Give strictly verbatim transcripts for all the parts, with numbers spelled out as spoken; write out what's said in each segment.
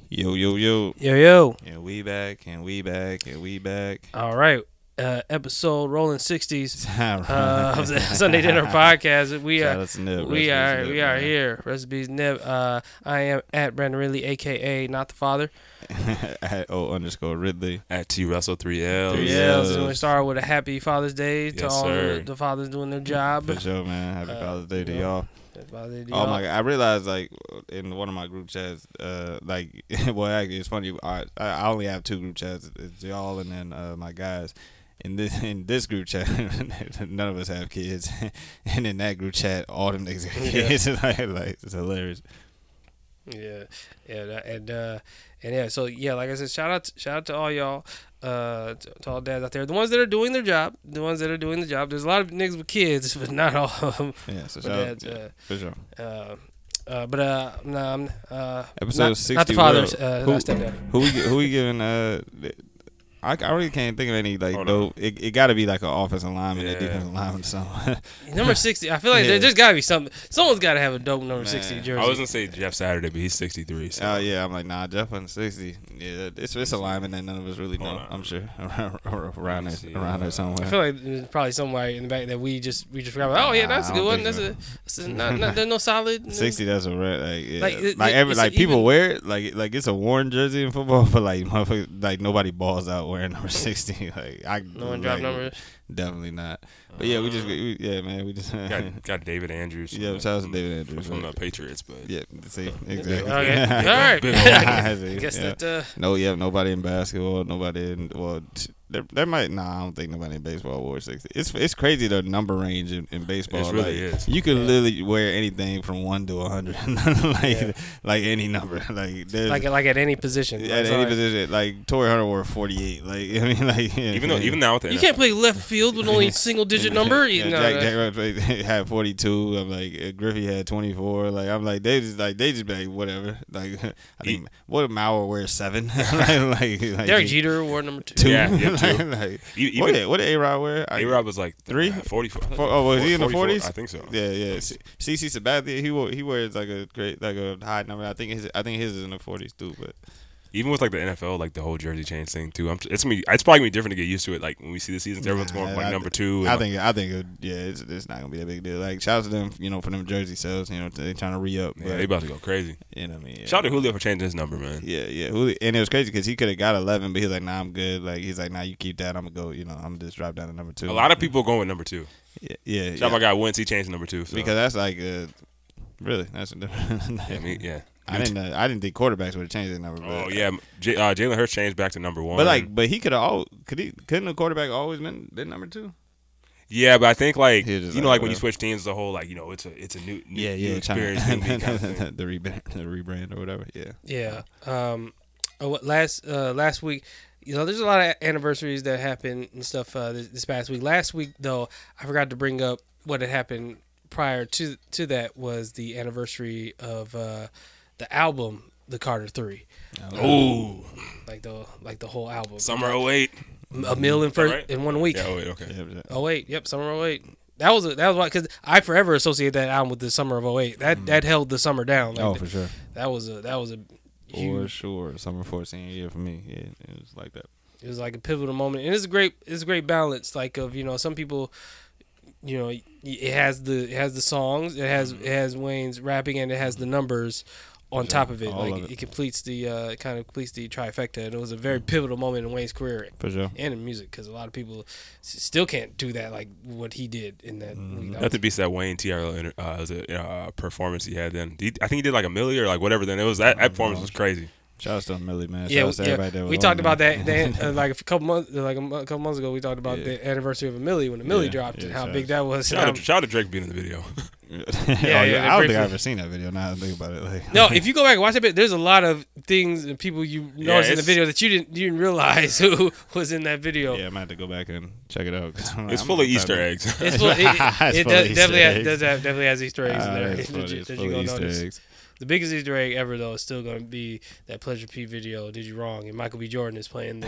Yo, yo, yo. Yo, yo. And we back, and we back, and we back. All right. Uh, episode rolling sixties Right. uh, of the Sunday Dinner Podcast. We Shout are out to Nib. we Recipes are Nib, we are man. here. Recipes Nib. Uh, I am at Brandon Ridley, aka Not the Father. At O underscore Ridley. At T Russell three L. Three Yeah. L's. So we start with a happy Father's Day to Yes, all sir. the, the fathers doing their job. For sure, man. Happy Uh, Father's Day to yeah. y'all. Happy Father's Day to Oh y'all. my God! I realized like in one of my group chats, uh, like well, actually it's funny. I I only have two group chats. It's y'all and then uh, my guys. In this in this group chat, none of us have kids, and in that group chat, all them niggas have Yeah. kids. like, like it's hilarious. Yeah, yeah, that- and uh, and yeah. So yeah, like I said, shout out, shout out to all y'all, uh, to, to all dads out there, the ones that are doing their job, the ones that are doing the job. There's a lot of niggas with kids, but not all of them. Yeah, so But shout out, dads, yeah, uh, for sure. Uh, uh, but uh, no, I'm, uh, Episode not, not sixty. the fathers. what- Uh, who, not stepdad. who we gi- who we giving? Uh, I, I really can't think of any like Hold dope. It, it got to be like an offensive lineman, a Yeah. defensive lineman, or something. Number sixty. I feel like Yeah. there just gotta be something. Someone's got to have a dope number Man. sixty jersey. I was gonna say Jeff Saturday, but he's sixty-three. So. Oh yeah, I'm like nah, Jeff on sixty. Yeah, it's it's a lineman that none of us really know. Hold on. I'm sure around there, see. around there I somewhere. feel like there's probably somewhere in the back that we just we just forgot. About. Oh yeah, that's a Nah, I good don't one. think That's so. a, that's a not, not there's no solid. Sixty, that's a red. Like, yeah. Like, like, it- every it's like a people even- wear it, like like it's a worn jersey in football, but like motherfucker, like nobody balls out wearing number sixty. Like I, No one dropped like, numbers. Definitely not. But yeah, we just we, yeah, man, we just got, got David Andrews. yeah. Shout out to David Andrews from right? the Patriots, but Yeah, see, exactly. Okay. All right. Big I See, guess yeah. that. Uh, No, yeah, nobody in basketball, nobody in well, t- there, there might nah, I don't think nobody in baseball wore sixty. It's it's crazy the number range in, in baseball. It really like, is. You can Yeah. literally wear anything from one to a hundred, like Yeah. like any number. Like there's like like at any position. at I'm any sorry. position. Like Torrey Hunter wore forty eight. Like I mean, like yeah, even though yeah. even now with the You N F L, can't play left field with only a single digit number. Yeah, You know, Jack, uh, Jack Rabbit had forty two. I'm like uh, Griffey had twenty four. Like I'm like they just like they just be like whatever. Like I think what did Mauer wear seven? like, like, like Derek Jeter wore number two. two. Yeah, yeah, two. like, like, E- what even did what did A Rod wear? I- A Rob was like Three? uh, forty-four. Four- oh, was he in the forty-four, forties? I think so. Yeah, yeah. C C Sabathia, he wore, he wears like a great like a high number. I think his I think his is in the forties too. But Even with like the N F L, like the whole jersey change thing too. I'm, it's gonna be, it's probably gonna be different to get used to it. Like when we see the seasons, everyone's going Nah, like I- number two. I and, think I think it, yeah, it's, it's not gonna be a big deal. Like shout out to them, you know, for them jersey sales. You know, they trying to re up. yeah, they about to go crazy. you know what I mean. Yeah. Shout out to Julio for changing his number, man. Yeah, yeah. Julio, and it was crazy because he could have got eleven, but he's like, nah, I'm good. Like he's like, nah, you keep that. I'm gonna go. You know, I'm just drop down to number two. A lot of people going with number two. Yeah, yeah. Shout yeah. out my guy Wentz, he changed to number two. So. Because that's like uh, really that's a different. yeah, me, yeah. I didn't. Uh, I didn't think quarterbacks would have changed their number. But, Oh yeah, J- uh, Jalen Hurts changed back to number one. But like, but he could have. all Could he? Couldn't a quarterback always been, been number two? yeah, but I think like He you was just know, like, like when you whatever. switch teams, the whole like you know, it's a it's a new, new, Yeah, new yeah. experience, new me kind of thing. the rebrand, the rebrand or whatever. Yeah. Yeah. Um, uh, what- last uh, last week, you know, there's a lot of anniversaries that happened and stuff uh, this, this past week. Last week, though, I forgot to bring up what had happened prior to to that was the anniversary of uh, the album, The Carter Three. Ooh, Like the like the whole album. summer oh eight. A mill in first right? in one week. Yeah, oh wait, okay. Yeah, yeah. Oh wait, yep, summer oh eight. That was a, that was why because I forever associate that album with the summer of oh eight. That that held the summer down. Like, Oh, for sure. that was a that was a For huge. sure. Summer fourteen year for me. Yeah, it was like that. It was like a pivotal moment, and it's a great it's a great balance. Like of you know some people, you know, it has the it has the songs, it has it has Wayne's rapping, and it has the numbers on Sure. top of it. All like of it. it. completes the uh, kind of completes the trifecta, and it was a very pivotal moment in Wayne's career For sure. and in music because a lot of people s- still can't do that like what he did in that Mm-hmm. week. That Nothing beats that Wayne T R L inter- uh, was a uh, performance he had then. He, I think he did like a milli or like whatever. Then it was that, that performance was crazy. Shout out to Millie, man. Shout Yeah, out to yeah. everybody that was We on talked there. about that then, uh, like a couple months, like a, mo- a couple months ago. We talked about Yeah. the anniversary of a Millie when the Millie Yeah, dropped yeah, and how shout big out. that was. Shout out, Um, to, shout out to Drake being in the video. yeah, yeah, oh, yeah, yeah, I don't briefly. think I've ever seen that video. Now that I think about it. Like, No, if you go back and watch that bit, there's a lot of things and people you Yeah, noticed in the it's- video that you didn't you didn't realize who was in that video. yeah, I might have to go back and check it out. 'cause I'm like, It's I'm full gonna of Easter try to- eggs. It's full, it, it, It's it full of does, Easter definitely has, eggs. does have, definitely has Easter eggs in Ah, there it's that full- you, it's that full you of gonna Easter notice. eggs. the biggest Easter egg ever though is still gonna be that Pleasure P video. Did you wrong? And Michael B. Jordan is playing the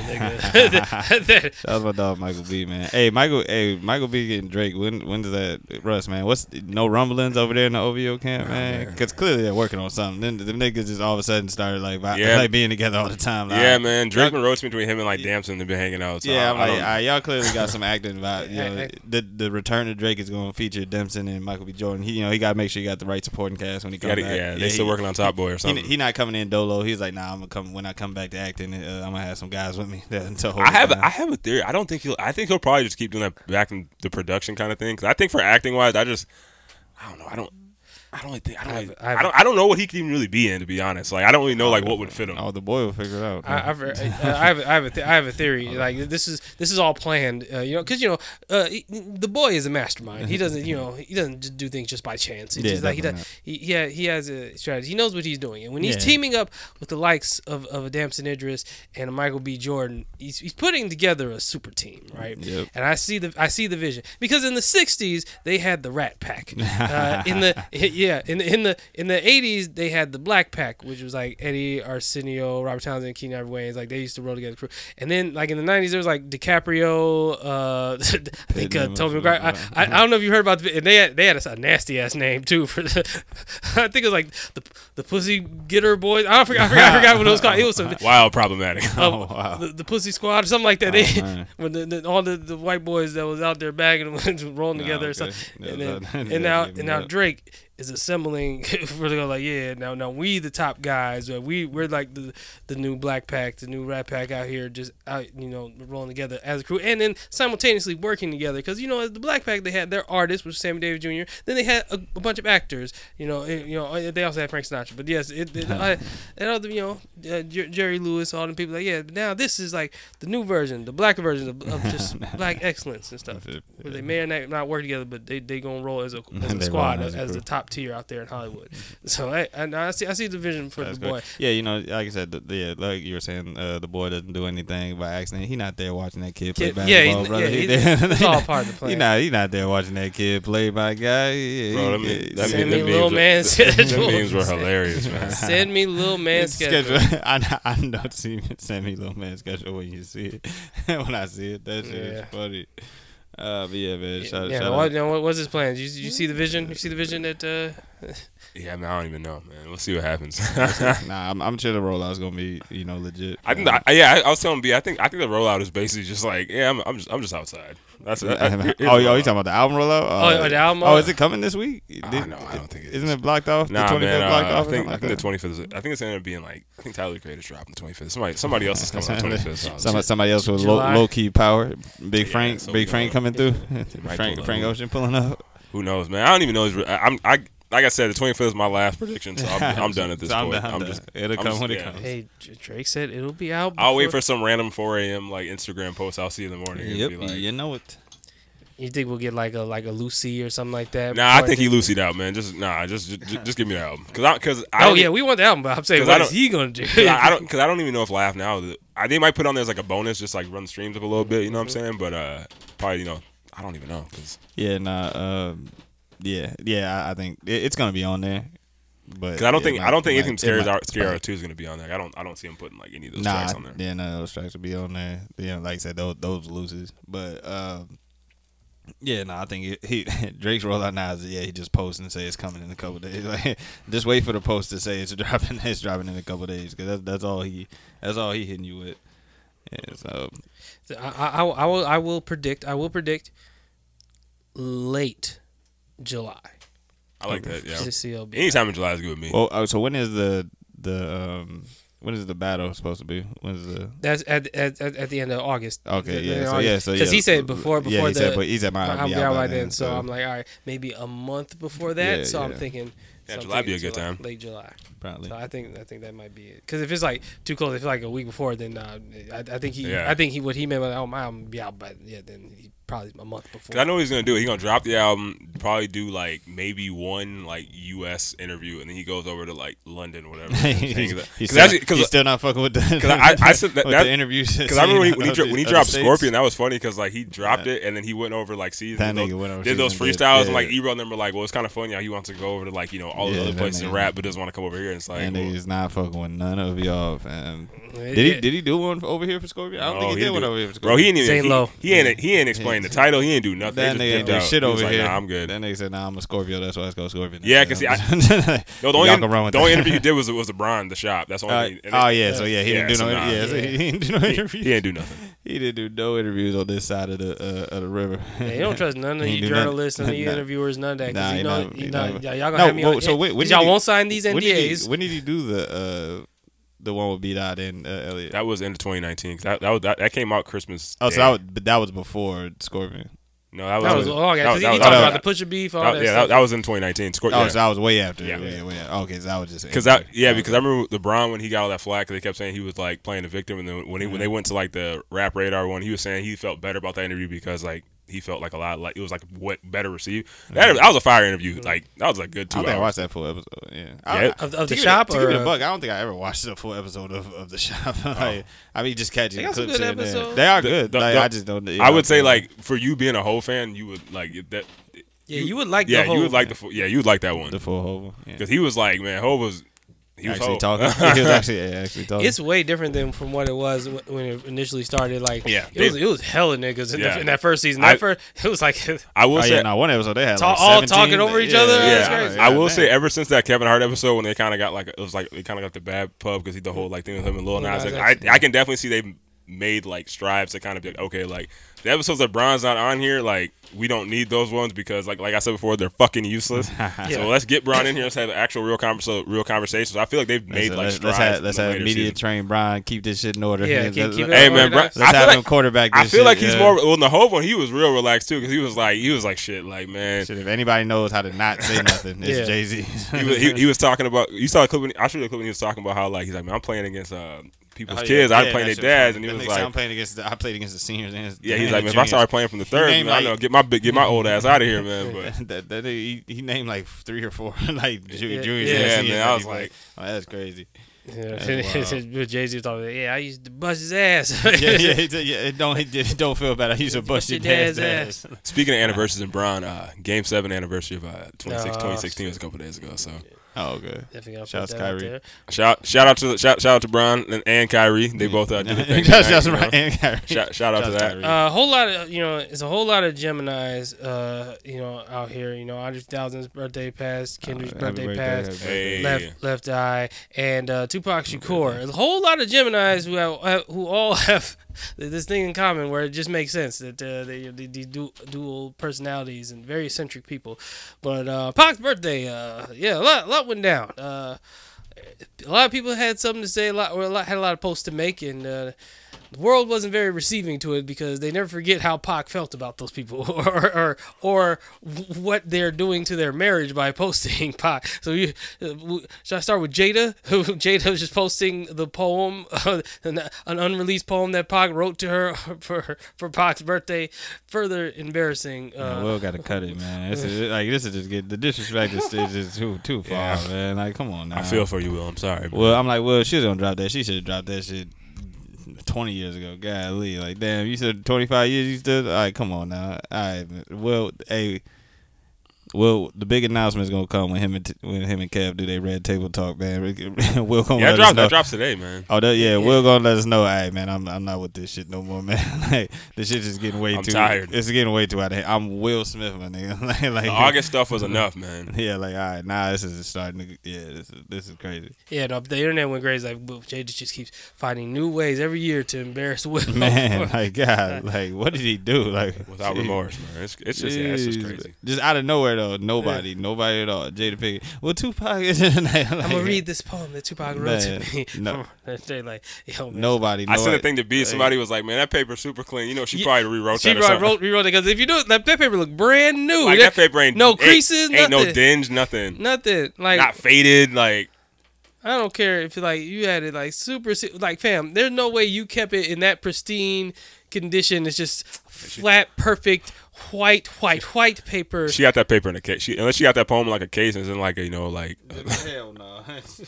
nigga. That was my dog Michael B, man. Hey Michael, hey Michael B getting Drake. When when does that Russ, man? What's no rumblings over there in the O V O camp, man? Because clearly they're working on something. Then the niggas just all of a sudden started like Yeah. like being together all the time. Like, Yeah, man. Drake been roasting between him and like Damson. They've been hanging out. So yeah, I'm I like, don't- all right, y'all clearly got some acting about. You know, the the return of Drake is going to feature Dempson and Michael B. Jordan. He, you know, he got to make sure he got the right supporting cast when he comes gotta- back. yeah, they still he, working on Top Boy or He, something. he not coming in dolo. He's like, nah, I'm gonna come when I come back to acting. Uh, I'm gonna have some guys with me. That, to hold I it have down. I have a theory. I don't think he'll. I think he'll probably just keep doing that back in the production kind of thing. Because I think for acting wise, I just I don't know. I don't. I don't really think. I don't. I really- have- I have- I don't. I don't know what he can even really be in. To be honest, like I don't really know like what would fit him. Oh, the boy will figure it out. I, I've, uh, I have I have a th- I have a theory. Like this is this is all planned. Uh, you know, because you know uh, he, the boy is a mastermind. He doesn't you know he doesn't just do things just by chance. It's Yeah, just like he does. definitely He, he ha- he has a strategy. He knows what he's doing. And when he's Yeah. teaming up with the likes of of a Damson Idris and a Michael B. Jordan, he's he's putting together a super team, right? Yep. And I see the I see the vision because in the sixties they had the Rat Pack. Uh, in the yeah in in the in the eighties they had the Black Pack, which was like Eddie Arsenio, Robert Townsend, Keenan Ivory Wayans. Like they used to roll together. Crew. And then like in the nineties there was like DiCaprio. Uh, I think uh, Toby McGuire. I, I, I don't know if you heard about the. And they had they had a, a nasty ass name too for the. I think it was like the the Pussy Getter Boys. I forgot I forgot, I forgot what it was called. It was some, Wild problematic. uh, Oh, wow. the, the Pussy Squad or something like that. Oh, they, man. when the, the, all the, the white boys that was out there bagging them rolling Oh, together or okay. something. Yeah, And, then, that- and that now gave me and now that. Drake is assembling. We're going like yeah. Now now we the top guys. Uh, we we're like the the new Black Pack, the new Rat Pack out here, just out you know rolling together as a crew, and then simultaneously working together. Because you know as the Black Pack they had their artists, which was Sammy Davis Junior Then they had a, a bunch of actors. You know and, you know they also had Frank Sinatra. But yes, it, it I, and other you know uh, Jer- Jerry Lewis, all them people like yeah. But now this is like the new version, the black version of, of just black excellence and stuff. Where they may or may not work together, but they they gonna roll as a as a They squad roll as, as a as the crew. top tier out there in Hollywood. So I I, I see I see the vision for That's the boy. good. Yeah, you know, like I said, the, the, yeah, like you were saying, uh, the boy doesn't do anything by accident. He not there watching that kid play Kid- yeah, basketball, he's- brother. yeah, He he's- there- it's all part of the plan. He not, he not there watching that kid play by a guy. Yeah, Bro, he- them, yeah, that Send meme- me them little memes were- man them schedule. memes were hilarious, man. Send me little man It's schedule. I, I know see send me little man schedule when you see it. When I see it, that shit Yeah. is funny. Uh, but yeah, man. Shout, yeah, shout what, out. you know, what, what's his plan? You, you see the vision? You see the vision that uh, Yeah, man, I don't even know, man. We'll see what happens. Nah, I'm, I'm sure the rollout's gonna be, you know, legit. I think, I, yeah, I, I was telling B, I think, I think the rollout is basically just like, yeah, I'm, I'm just, I'm just outside. That's it. oh, oh, you talking about the album rollout? Oh, the album Oh, rollout? is it coming this week? Oh, Did- no, I don't think it Isn't is. it blocked off? Nah, the twenty-fifth man. blocked Uh, I off? or think, something I like think the that? twenty-fifth. Is, I think it's ended up being like, I think Tyler the Creator's dropping the twenty-fifth. Somebody, somebody else is coming on the twenty-fifth. So Somebody, somebody else with low, July. low key power. Big Yeah, Frank, so Big we Frank gonna- coming through. might Frank, pull up. Frank Ocean pulling up. who knows, man? I don't even know. His, I, I'm, I, like I said, the twenty-fifth is my last prediction, so I'm, I'm done at this So I'm point. done, I'm I'm done. just, It'll I'm come just- when it yeah. comes. hey J- Drake said it'll be out. I'll wait before- for some random four a.m. like Instagram post I'll see in the morning. and Yep, be like, you know it. You think we'll get like a like a Lucy or something like that? Nah, I before think it- he Lucy'd out, man. Just nah, just just, just give me the album, cause I, cause I Oh don't, yeah, we want the album, but I'm saying 'Cause what I is don't- he gonna do? cause I, I don't, cause I don't even know if Laugh Now. I they might put on there as like a bonus, just like run the streams up a little bit. You know what I'm saying? But uh, probably you know, I don't even know. 'Cause Yeah, nah. Um, yeah, yeah. I, I think it, it's gonna be on there. But 'cause I don't yeah, think it I don't might- think it anything might- Scary it might- Scary Two is gonna be on there. I don't I don't see him putting like any of those Nah, tracks on there. yeah, no, those tracks will be on there. Yeah, like I said, those those loses. But um, yeah, no, I think it, he Drake's rollout now is yeah, he just posts and say it's coming in a couple days. Like, just wait for the post to say it's dropping. It's dropping in a couple days because that's that's all he that's all he hitting you with. Yeah, so So I, I, I will I will predict I will predict late July. I like that. Yeah. To C L B. Anytime in July is good with me. well, uh, so when is the the um when is the battle supposed to be? When is the That's at, at at at the end of August. okay? The- Yeah, the so August. yeah, so Because yeah, he said before before yeah, he the said, but he said my I'll album be be out out by by then. So I'm like, all right, maybe a month before that. Yeah, so I'm yeah. thinking. Yeah, so I'm July be a thinking good July- time. Late July. probably. So I think I think that might be it. Because if it's like too close, if it's like a week before, then uh, I, I think he Yeah. I think he what he meant by oh my album be out by yeah then he probably a month before. Cause I know what he's gonna do. He's gonna drop the album, probably do like maybe one like U S interview, and then he goes over to like London or whatever. he's, he's, he's, still, still, he's still not fucking with the. Because I, I said that, with that the interviews. Because I remember when he, when he, dro- when he dropped States. Scorpion, that was funny because like he dropped Yeah. it and then he went over like seasons. That Those, nigga went over did those season, did- freestyles yeah. and like Ebro and them were like, well, it's kind of funny how he wants to go over to like you know all Yeah, the other that places and nigga- rap, but doesn't want to come over here. And it's like, And well, he's not fucking with none of y'all, fam. Yeah. Did he? Did he do one over here for Scorpion? I don't no, think he, he did one do- over here for bro, Scorpion. he ain't even Zane he, Lowe. he ain't he ain't explain the title. He ain't do nothing. That He nigga just do dipped out. shit He was over like, here. Nah, I'm good. That nigga said, "Nah, I'm a Scorpio. That's why it's called Scorpion." Yeah, 'cause see, I- No, the only, Y'all can run with the only that. interview he did was was LeBron, the shop. That's the Uh, only. and oh it- yeah, so yeah, he Yeah, didn't do so no. nah. Yeah, so Yeah. he didn't do no he, interviews. he didn't do nothing. He didn't do no interviews on this side of the uh, of the river. Yeah, you don't trust none of He you do nothing. journalists, none of you Nah. interviewers, none of that. Because Nah, you he know, not- you he know, not- y'all y'all gonna No, have me well, on. so when- when y'all did he- won't sign these When did, he, N D As. when did he do the uh, the one with B Dot and uh, Elliot? That was in twenty nineteen. That that, was, that that came out Christmas. Oh, so Day. that was, but that was before Scorpion. no, that was That was that long. that Because he, was- he that talked was- about the Pusha beef, all that- that yeah, stuff. that, that was in twenty nineteen. Scor- Oh, yeah. so that was way after. Yeah. Yeah, way after. Okay, so that was just Cause that, yeah, because I remember LeBron when he got all that flack, cause they kept saying he was like playing the victim, and then when he, when they went to like the Rap Radar one, he was saying he felt better about that interview because like he felt like a lot like it was like what better received. That, that was a fire interview. Like that was a good I two don't think I hours. watched that full episode. Yeah, Yeah. I, Of- of to the give shop it, to give or, it a uh, buck, I don't think I ever watched a full episode of, of the shop. like, I mean, just catching They got some clips good here and there. episodes. They are The- good. the- like, the- I just don't. I would say like for you being a whole fan, you would like that. Yeah, you would like Yeah, the whole. you would like the full, yeah, you would like that one the full Hova. Yeah. because he was like man, Hov was he was actually Hov. talking. he was actually yeah, actually talking. It's way different than from what it was wh- when it initially started. Like, Yeah, it was they- it was hella niggas in, Yeah. the, in that first season. That I- first, it was like I will oh say yeah, no, one episode they had Talk- like all seventeen, talking over each yeah, other? Yeah, That's Yeah, crazy. I will man. say ever since that Kevin Hart episode when they kind of got like it was like they kind of got the bad pub because he the whole like thing with him and Lil Lil Nas. Nas Like, X. I I can definitely see they made like strives to kind of be like okay like the episodes that Bron's not on here like we don't need those ones because like like I said before they're fucking useless. Yeah. So let's get Bron in here. Let's have actual real conversa- real conversations. I feel like they've made Let's, like let's, strides. let's have, in let's the have later media seasons. train Brian. Keep this shit in order. Yeah, Let's- keep- let's- keep it Hey in man, order. bro, Let's I have feel him like quarterback. I This feel shit, like he's yeah. more. Well, in the whole one, he was real relaxed too because he was like he was like shit, like man. Shit, if anybody knows how to not say nothing, it's Yeah. Jay Z. He was, he, he was talking about. You saw a clip. When, I showed you a clip when he was talking about how like he's like, man, I'm playing against uh, people's Oh, yeah. kids. I'm Yeah, playing that their shit dads, and he That was nigga said, like, I'm playing against. The, I played against the seniors. And yeah, he's and like, the man, if I juniors. started playing from the third, named, man, I like- know get my big- get my old ass out of here, man. But that, that, he, he named like three or four like ju- Yeah, juniors. yeah, and man, seniors I that was he like- played. oh, that's crazy. Yeah, Jay Z was talking. About, yeah, I used to bust his ass. yeah, yeah, he did, yeah. It don't it did- it don't feel bad. I used to bust your dad's ass. speaking of anniversaries and Bron, uh, Game Seven anniversary of uh, twenty-six, Oh, twenty sixteen was a couple days ago. So Oh, good. Definitely gotta Shouts put to that out Kyrie. there. shout shout out to the, shout shout out to Bron and, and Kyrie. They both uh, did the thing. Shout tonight, out to you know? Brian and Kyrie. Shout, shout out to Shouts that. Kyrie. A uh, whole lot of you know, it's a whole lot of Geminis, uh, you know, out here. You know, Andre three thousand's birthday passed, Kendrick's Uh, happy birthday birthday, passed, happy birthday. Hey. left left eye, and uh, Tupac Shakur. There's a whole lot of Geminis who have, uh, who all have this thing in common where it just makes sense that uh, they they, they du- dual personalities and very eccentric people. But uh, Pac's birthday, uh, yeah, a lot, a lot went down. Uh, a lot of people had something to say, a lot, or a lot had a lot of posts to make, and uh, the world wasn't very receiving to it because they never forget how Pac felt about those people, or or, or what they're doing to their marriage by posting Pac. So, you, uh, should I start with Jada? Who Jada was just posting the poem, uh, an, an unreleased poem that Pac wrote to her for for Pac's birthday. Further embarrassing. Uh, Man, Will got to cut it, man. This is like this is just get the disrespect is, is just too too far, Yeah. man. Like, come on now. I feel for you, Will. I'm sorry. bro. Well, I'm like, well, she was gonna drop that. She should have dropped that shit twenty years ago. Golly, like, damn, you said twenty-five years. You still, all right, come on now. All right, man. Well, hey. Well, the big announcement is gonna come when him and t- when him and Kev do their red table talk, man. Will gonna yeah, let that us drops, know. that drops today, man. Oh, that, yeah, Will gonna let us know. All right, man, I'm I'm not with this shit no more, man. Like, this shit just getting way I'm too. tired. It's getting way too out of hand. I'm Will Smith, my nigga. like, like The August stuff was enough, man. Yeah, like, all right, nah, this is starting to. Yeah, this is this is crazy, yeah, no, the internet went crazy. Like Jada just keeps finding new ways every year to embarrass Will. man. Like, God, like, what did he do? Like, Without jeez. remorse, man. It's, it's just, yeah, it's just Jeez. crazy. Just out of nowhere though, nobody, nobody at all. Jada Pinkett. Well, Tupac is like, I'm gonna read this poem that Tupac wrote Man, to me. no. They like, yo, man. Nobody. I sent nobody- a thing to B. Somebody was like, "Man, that paper's super clean." You know, she Yeah, probably rewrote She that. or wrote, something. wrote, rewrote it because if you do it, that, that paper look brand new. Like that, that paper ain't no ain't- creases, ain't, no nothing. dinge, nothing. nothing. Like Not faded. Like I don't care if like you had it like super like fam. There's no way you kept it in that pristine condition. It's just flat, perfect, white, white, white paper. She got that paper in a case. She, unless she got that poem in like a case and it's in like a, you know like. Hell no.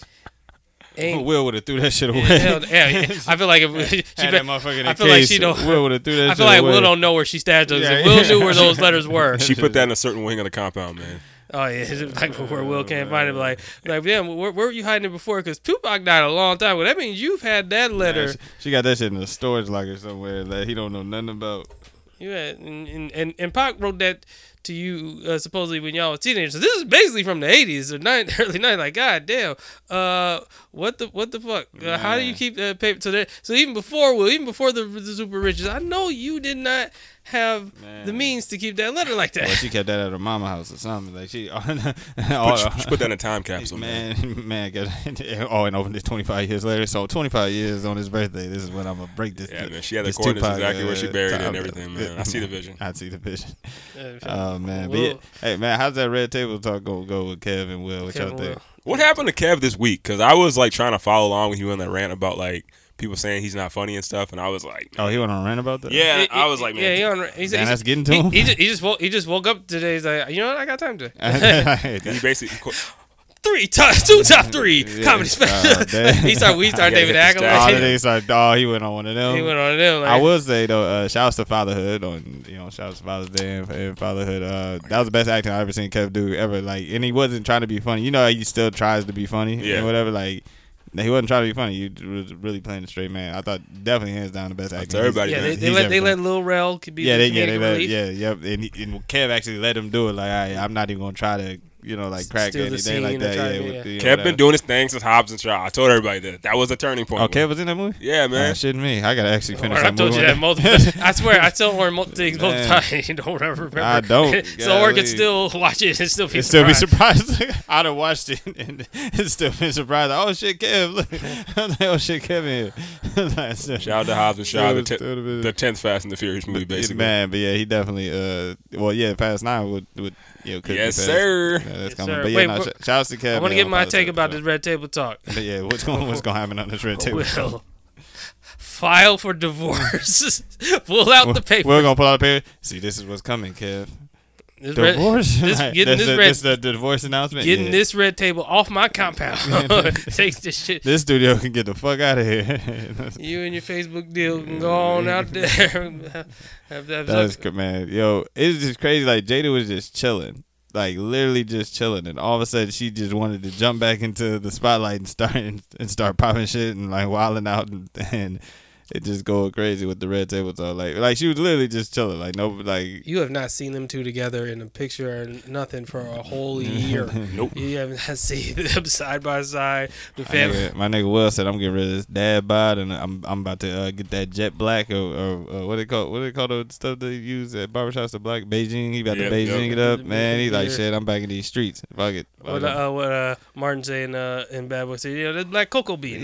Ain't, Will would have threw that shit away. Yeah, hell, yeah, yeah. I feel like if she, Had that motherfucker in I a feel like case, she don't. Will would have threw that I shit feel like away. Will don't know where she stashed those. Yeah, If Will yeah. knew where those letters were. She put that in a certain wing of the compound, man. Oh yeah, it's just like where Will can't find it. Like, like damn, where, where were you hiding it before? Because Tupac died a long time ago. That means you've had that letter. Man, she, she got that shit in a storage locker somewhere that he don't know nothing about. You had, and, and and and Pac wrote that to you uh, supposedly when y'all was teenagers. So this is basically from the eighties or nine, early nineties. Like, god damn, uh, what the what the fuck? Uh, how do you keep that paper? So that so even before Will, even before the, the super riches, I know you did not have Man. the means to keep that letter like that. Well, she kept that at her mama house or something. Like she, Put, she put that in a time capsule, man. man, man, got, oh, and opened it twenty-five years later. So twenty-five years on his birthday. This is when I'm gonna break this. Yeah, man. She had the this coordinates Tupac, exactly where she uh, buried it and time. everything, man. I see the vision. I see the vision. Uh, Oh man, but Will- yeah, hey man, how's that red table talk go go with Kev and Will? What Kevin y'all think? Will. What happened to Kev this week? Because I was like trying to follow along when he went on that rant about like people saying he's not funny and stuff, and I was like, Oh, he went on a rant about that. yeah, He- I was like, man, yeah, he on, he's, Man, he's, that's getting to he, him. he, just, he just woke he just woke up today. He's like, you know what? I got time to he basically. three top two top three Yeah. comedy special. Oh, damn. he started we started Yeah, David get the Ackler. Oh, stats. the nigga started, oh, he went on one of them. He went on them. Like, I will say though, uh, shouts to Fatherhood on you know, shouts to Father's Day and, and Fatherhood. Uh, that was the best acting I ever seen Kev do ever. Like, and he wasn't trying to be funny. You know, he still tries to be funny. Yeah. And whatever. Like, he wasn't trying to be funny. He was really playing a straight man. I thought definitely hands down the best acting. everybody, yeah, man. they, they He's let they ever let done. Lil Rel could be Yeah, the they, yeah, they comedic let, relief. yeah, yep. And, he, and Kev actually let him do it. Like, I, I'm not even gonna try to, you know, like crack Steal the anything like scene or that. try Yeah, to- with yeah. the, you know, Kev been whatever. doing his thing since Hobbs and Shaw. I told everybody that that was the turning point. Oh, Kev was in that movie? Yeah, man. Uh, shitting me. I gotta actually finish Or that I told movie you one that multiple. day. I swear, I tell Warren multiple things both Man. times. You don't ever remember. I don't. so Warren can Golly. still watch it and still be And still be surprised. surprised. I'd have watched it and, and still been surprised. Like, oh shit, Kev! Look, I'm like, oh shit, Kev in here. Like, so- Shout out to Hobbs and Shaw, the, Still- te- still been- the tenth Fast and the Furious movie, basically. Man, but yeah, he definitely. Uh, well, yeah, Fast Nine would would you know, could Yes, be fast. sir. Yeah, that's Yes, coming. sir. But yeah, Wait, no, but- sh- shouts to Kev. I want to yeah, get my on take Father's about Day. this red table talk. But yeah, what's going what's gonna happen on this red table? Will file for divorce. Pull out the paper. We're gonna pull out the paper. See, this is what's coming, Kev. This red- Divorce. this- Like, getting that's this the, red- this the, the divorce announcement. Getting Yeah. this red table off my compound. Take this shit. This studio can get the fuck out of here. You and your Facebook deal can go on out there. Have- have- That's good, man. Yo, it's just crazy. Like Jada was just chilling, like literally just chilling, and all of a sudden she just wanted to jump back into the spotlight and start and, and start popping shit and like wilding out and, and it just go crazy with the red table talk. Like, like she was literally just chilling. Like no, like You have not seen them two together in a picture or nothing for a whole year. Nope. You haven't seen them side by side. The my family. nigga, my nigga Will said I'm getting rid of this dad bod and I'm I'm about to uh, get that jet black or, or uh, what they call what they call the stuff they use at barbershops, the black Beijing. He about Yep, to Beijing yep. it up, man. He like Yeah. shit. I'm back in these streets. Fuck it. Fuck What, it. uh, what uh, Martin saying uh, in Bad Boy said, you know, that's black cocoa bean.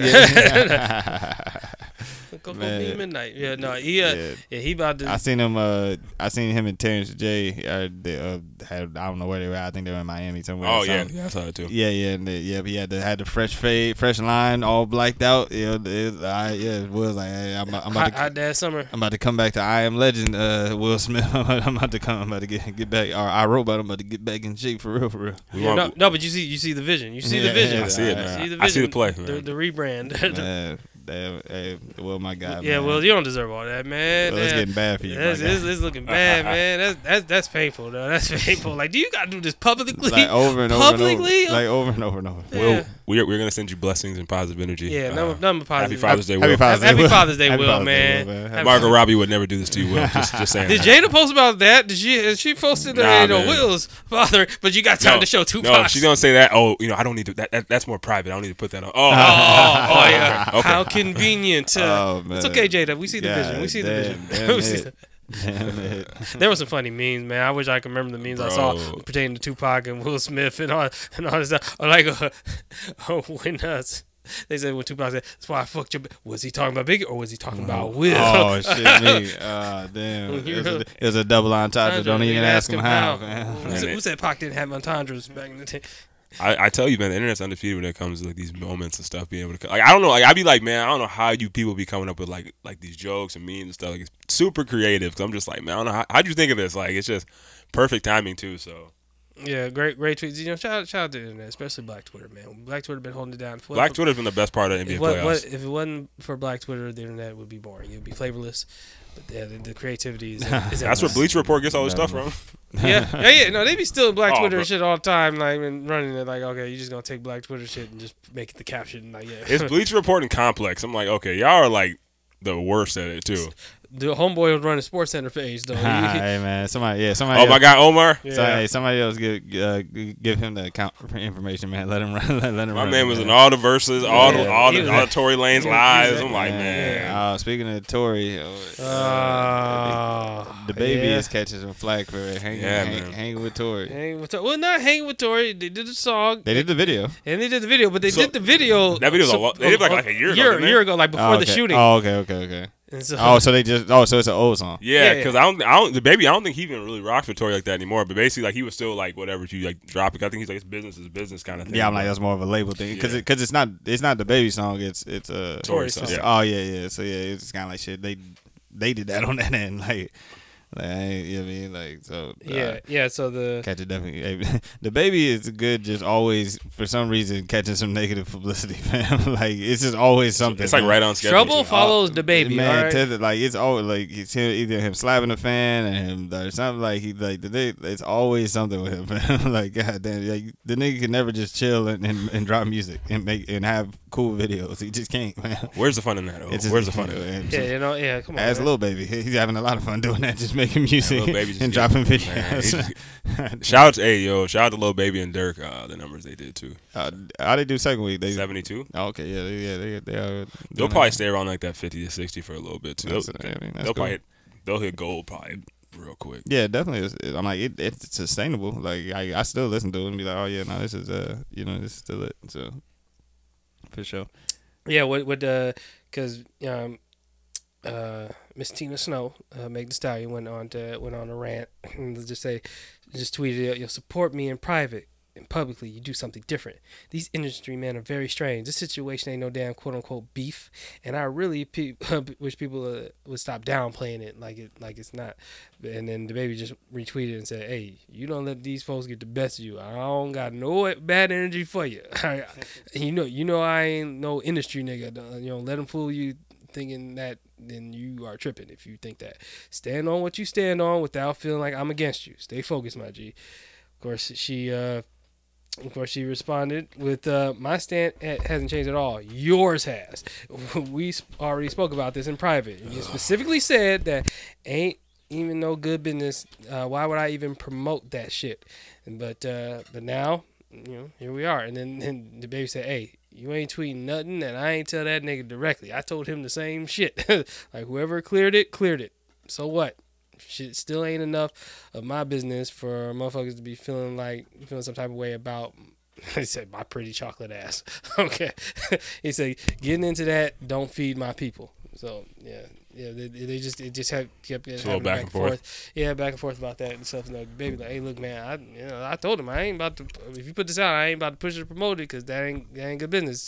Yeah. Cocoa Man. bean midnight. Yeah, no, he, uh, Yeah. yeah, he about to. I seen him. Uh, I seen him and Terrence J. Uh, they, uh, had, I don't know where they were. I think they were in Miami somewhere. Oh or yeah, something. yeah, I saw that too. Yeah, yeah, and the, yeah. He had the had the fresh fade, fresh line, all blacked out. Yeah, it, I, yeah. It was like, hey, I'm, I'm about hot, to, hot dad summer. I'm about to come back to I Am Legend. Uh, Will Smith. I'm about to come. I'm about to get get back. Or I Robot. I'm about to get back in shape for real, for real. We Yeah, want, no, no, but you see, you see the vision. You see Yeah, the vision. yeah, I see it, I man. See the I see the vision. play, The, man. the rebrand. Man, damn, hey, Will, my guy. yeah, man. well, you don't deserve all that, man. Well, it's Yeah. getting bad for you. That's, my guy. it's, it's looking bad, man. That's that's that's painful, though. That's painful. Like, do you gotta do this publicly? Like over and over Publicly? and over. Like over and over and over. Yeah. Will, we're we're gonna send you blessings and positive energy. Yeah, Uh, nothing, nothing but Happy positive. Father's Day, Happy Will. Father's Day, Happy Will. Father's Day, Happy Will, Father's Day, man. Will, man. Happy- Margot Robbie would never do this to you, Will. Just, just saying. Did Jada post about that? Did she? She posted that Nah, you know, man. Will's father, but you got time No, to show two No, pops. she's gonna say that. Oh, you know, I don't need to. That, that that's more private. I don't need to put that on. Oh, Oh, oh, oh, yeah. Okay, okay. How convenient. Uh, Oh, man. It's okay, Jada. We see the vision. We see the God vision. damn We see it. the- Damn it. There were some funny memes, man. I wish I could remember the memes I saw Bro. pertaining to Tupac and Will Smith and all and all this stuff. Or like uh, when uh, they said when Tupac said, "That's why I fucked your." Was he talking about Biggie or was he talking about Will? Oh shit, me. Ah, damn. It was, a, it was a double entendre. Don't even ask him how, man. Who said, who said Pac didn't have entendres back in the day? I, I tell you, man, the internet's undefeated when it comes to like these moments and stuff. Being able to, like, I don't know, like, I'd be like, man, I don't know how you people be coming up with like like these jokes and memes and stuff. Like, it's super creative. Cause I'm just like, man, I don't know how how'd you think of this? Like, it's just perfect timing too. So. Yeah, great, great tweets. You know, shout out, shout out to the internet, especially Black Twitter, man. Black Twitter been holding it down. Black for, Twitter's been the best part of N B A if what, playoffs. What, if it wasn't for Black Twitter, the internet would be boring. It would be flavorless. But yeah, the, the creativity is. is That's where Bleacher Report gets all their stuff from. Yeah, yeah, yeah. No, they be stealing Black Oh, Twitter bro. and shit all the time, like and running it. Like, okay, you just gonna take Black Twitter shit and just make it the caption. Like, yeah. It's Bleacher Report and Complex. I'm like, okay, y'all are like the worst at it too. The homeboy was running Sports Center page though. He- hey man, somebody, yeah, somebody. Oh, else, my guy Omar. yeah. So, hey, somebody else give uh, give him the account information, man. Let him run. Let, let him My run. man was in all the verses, all the Yeah. all He the was- all the Tory Lanes he was- lives. he was- I'm like, Yeah. man. Uh, speaking of Tory, uh, Oh, the baby yeah. is catching some flack for hanging, Yeah, hang, man. hanging with Tory. Hanging with Tory. Well, not hanging with Tory. They did the song. They did the video. And they did the video, but they So- did the video. That video's a lo- they did like- like a year ago, year, didn't they? year ago, like before Oh, the okay. shooting. Oh, okay, okay, okay. And so, Oh, so they just. Oh, so it's an old song. Yeah, Yeah, because yeah. I don't, I don't, the baby, I don't think he even really rocks with Tory like that anymore. But basically, like he was still like whatever you like drop it. I think he's like it's business is business kind of thing. Yeah, I'm like that's more of a label thing because Yeah. because it's not it's not the baby song. It's it's uh Tory song. song. it's- Oh yeah, yeah. So yeah, it's kind of like shit. They they did that on that end. Like, like I ain't, you know what I mean? Like so. uh, yeah, yeah. So the Catch it definitely. The baby is good. Just always for some reason catching some negative publicity, fam. Like it's just always something. It's like man. right on schedule. trouble too. follows the baby. Man, all right? tell it, like it's always like it's him, either him slapping a fan or him or something like he like the day, it's always something with him. Man. Like god damn, like the nigga can never just chill and, and, and drop music and make and have cool videos. He just can't, man. Where's the fun in that? Oh? It's just- Where's the fun in that? Yeah, you know, yeah. Come on. As a man. little baby, he- he's having a lot of fun doing that, just making music Lil Baby just and get- dropping Man, he videos. just- shout out to hey yo, shout out to Lil Baby and Dirk. Uh, the numbers they did too. uh, how they do second week? They seventy-two. oh, okay, yeah, they, yeah, they they are. They'll probably stay around like that fifty to sixty for a little bit too. They'll, That's- I mean, that's they'll cool. probably hit, they'll hit gold probably real quick. Yeah, definitely. It's, I'm like, it, it's sustainable. Like, I, I still listen to it and be like, oh yeah, no, this is uh, you know, this is still it. So, for sure. Yeah, what what uh, because um, uh, Miss Tina Snow, uh, Meg Thee Stallion went on to went on a rant and just say, just tweeted, "You'll support me in private, and publicly you do something different. These industry men are very strange. This situation ain't no damn quote unquote beef, and I really pe- wish people uh, would stop downplaying it like it like it's not." And then the baby just retweeted and said, "Hey, you don't let these folks get the best of you. I don't got no bad energy for you. you know, you know I ain't no industry nigga. You know, let them fool you." Thinking that, then you are tripping if you think that. Stand on what you stand on without feeling like I'm against you. Stay focused, my G. Of course, she uh, of course she responded with uh, my stand hasn't changed at all. Yours has. We already spoke about this in private. You specifically said that ain't even no good business. Uh, why would I even promote that shit? But uh, but now, you know, here we are. And then, then the baby said, "Hey, you ain't tweeting nothing, and I ain't tell that nigga directly. I told him the same shit. Like, whoever cleared it, cleared it. So what? Shit still ain't enough of my business for motherfuckers to be feeling like, feeling some type of way about," he said, "my pretty chocolate ass." Okay. He said, "Getting into that, don't feed my people." So, yeah. Yeah, they, they just it just had, kept a having little back and forth. Yeah, back and forth about that and stuff. And like, baby, like, hey, look, man, I you know I told him I ain't about to. If you put this out, I ain't about to push it or promote it because that ain't that ain't good business.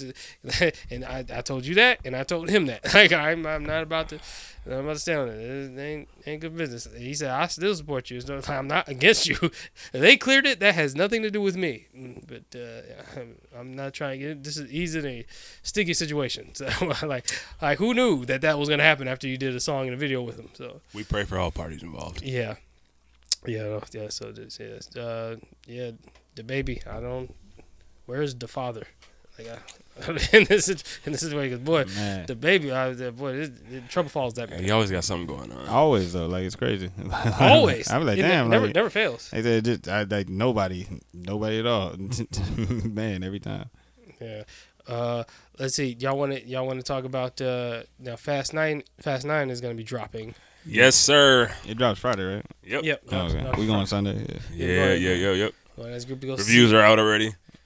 And I, I told you that, and I told him that. Like I'm I'm not about to. I'm about to stand on it. It ain't ain't good business. He said, "I still support you. So I'm not against you. If they cleared it, that has nothing to do with me. But uh, I'm, I'm not trying to get it. This is he's in a sticky situation. So like like who knew that that was gonna happen after you did a song and a video with him? So We pray for all parties involved. yeah, yeah, yeah. So this, yeah, uh, yeah, the baby. I don't. Where's the father? Like I, in this in this situation, 'cause boy, Man. the baby, I, the boy, it, it, trouble falls that Yeah, man. he always got something going on. Always though, like it's crazy. Always. I'm like, It ne- damn, never like, never fails. They said just I, like nobody, nobody at all. Man, every time. Yeah. Uh, let's see. Y'all want to y'all want to talk about uh, now? Fast Nine. Fast Nine is going to be dropping. Yes, sir. It drops Friday, right? Yep. Yep. Oh, okay. We going Sunday. Yeah. Yeah, yeah, yeah, yep. Well, that's group to go Reviews see. are out already.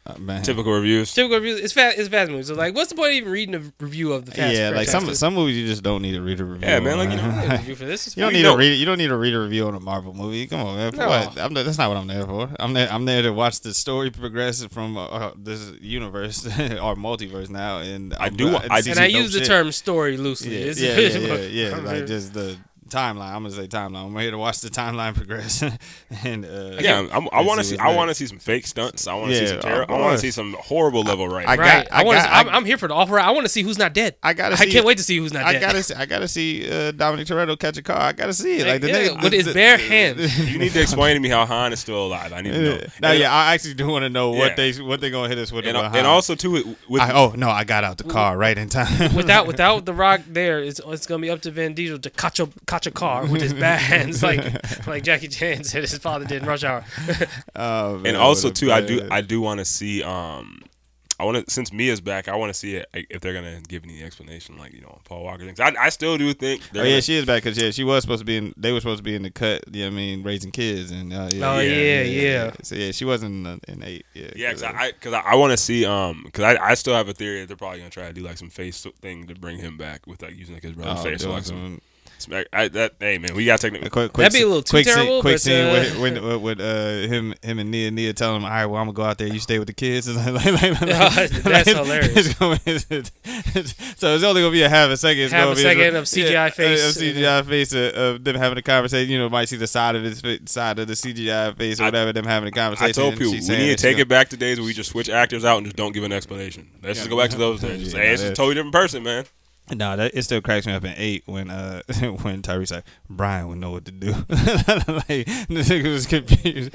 Uh, man. Typical reviews. Typical reviews. It's fast. It's a fast movie. So like, what's the point of even reading a review of the Fast? Yeah, like some franchise? some movies you just don't need to read a review. Yeah, man, like, on. you I don't know, need a review for this. It's You don't fine. need know- to read. You don't need to read a review on a Marvel movie. Come on, man. For No. what? I'm, that's not what I'm there for. I'm there. I'm there to watch the story progress from uh, uh, this universe or multiverse now. And I I'm do- glad- I see And some I dope use the shit. term story loosely. Yeah, It's- yeah, yeah, yeah, yeah. Like just the timeline. I'm gonna say timeline. I'm here to watch the timeline progress. and uh, Yeah, I'm, I and want to see see. what's I want to next. see some fake stunts. I want to Yeah, see some terror. of I want to course. see some horrible level writing. I Right. got- I, I want. got- I'm, I- I'm here for the offer. I want to see who's not dead. I gotta. I See can't it. wait to see who's not I dead. gotta. See, I gotta see uh, Dominic Toretto catch a car. I gotta see it. Like the Yeah, nigga with the- his the- bare hands. You need to explain to me how Han is still alive. I need to know. Now, And- yeah, I actually do want to know what Yeah. they what they gonna hit us with. and, about and Han. also too with, with I, oh no, I got out the car right in time. without without the Rock there, it's it's gonna be up to Vin Diesel to catch a catch a car with his bare hands, like like Jackie Chan said his father did in Rush Hour. Oh, man, and also what a too, I do bad- I do want to see. Um, I want to since Mia's back, I want to see it, like, if they're gonna give any explanation, like you know Paul Walker things. I, I still do think. Oh They're yeah, gonna- she is back because yeah, she was supposed to be in. They were supposed to be in the cut. You know what I mean, raising kids and uh, yeah, Oh, yeah, yeah. So yeah, she wasn't in, in eight. Yeah, Yeah, cause I, cause I, I want to see, um, cause I, I still have a theory that they're probably gonna try to do like some face thing to bring him back with like using like his brother's Oh, face, or doing like some, some- some I, that. Hey man, we got to take. a quick, quick That'd be a scene- little too quick terrible, Scene, quick but, scene uh, with, with, with, with uh, him, him and Nia, Nia telling him, "All right, well, I'm gonna go out there. You stay with the kids." Like, like, like, That's like, hilarious. It's gonna, it's, it's, so it's only gonna be a half a second. It's Half gonna a be second of C G I yeah, face. of C G I face of, of them having a conversation. You know, might see the side of his fa- side of the C G I face or I- whatever. Them having a conversation. I told and people she's we saying need to that take she it back to days where we just switch actors out and just don't give an explanation. Let's just go back to those days. Just Yeah, say, hey, it's a that- totally different person, man. No, that it still cracks me up in eight when uh when Tyrese like Brian would know what to do. Like the nigga was confused.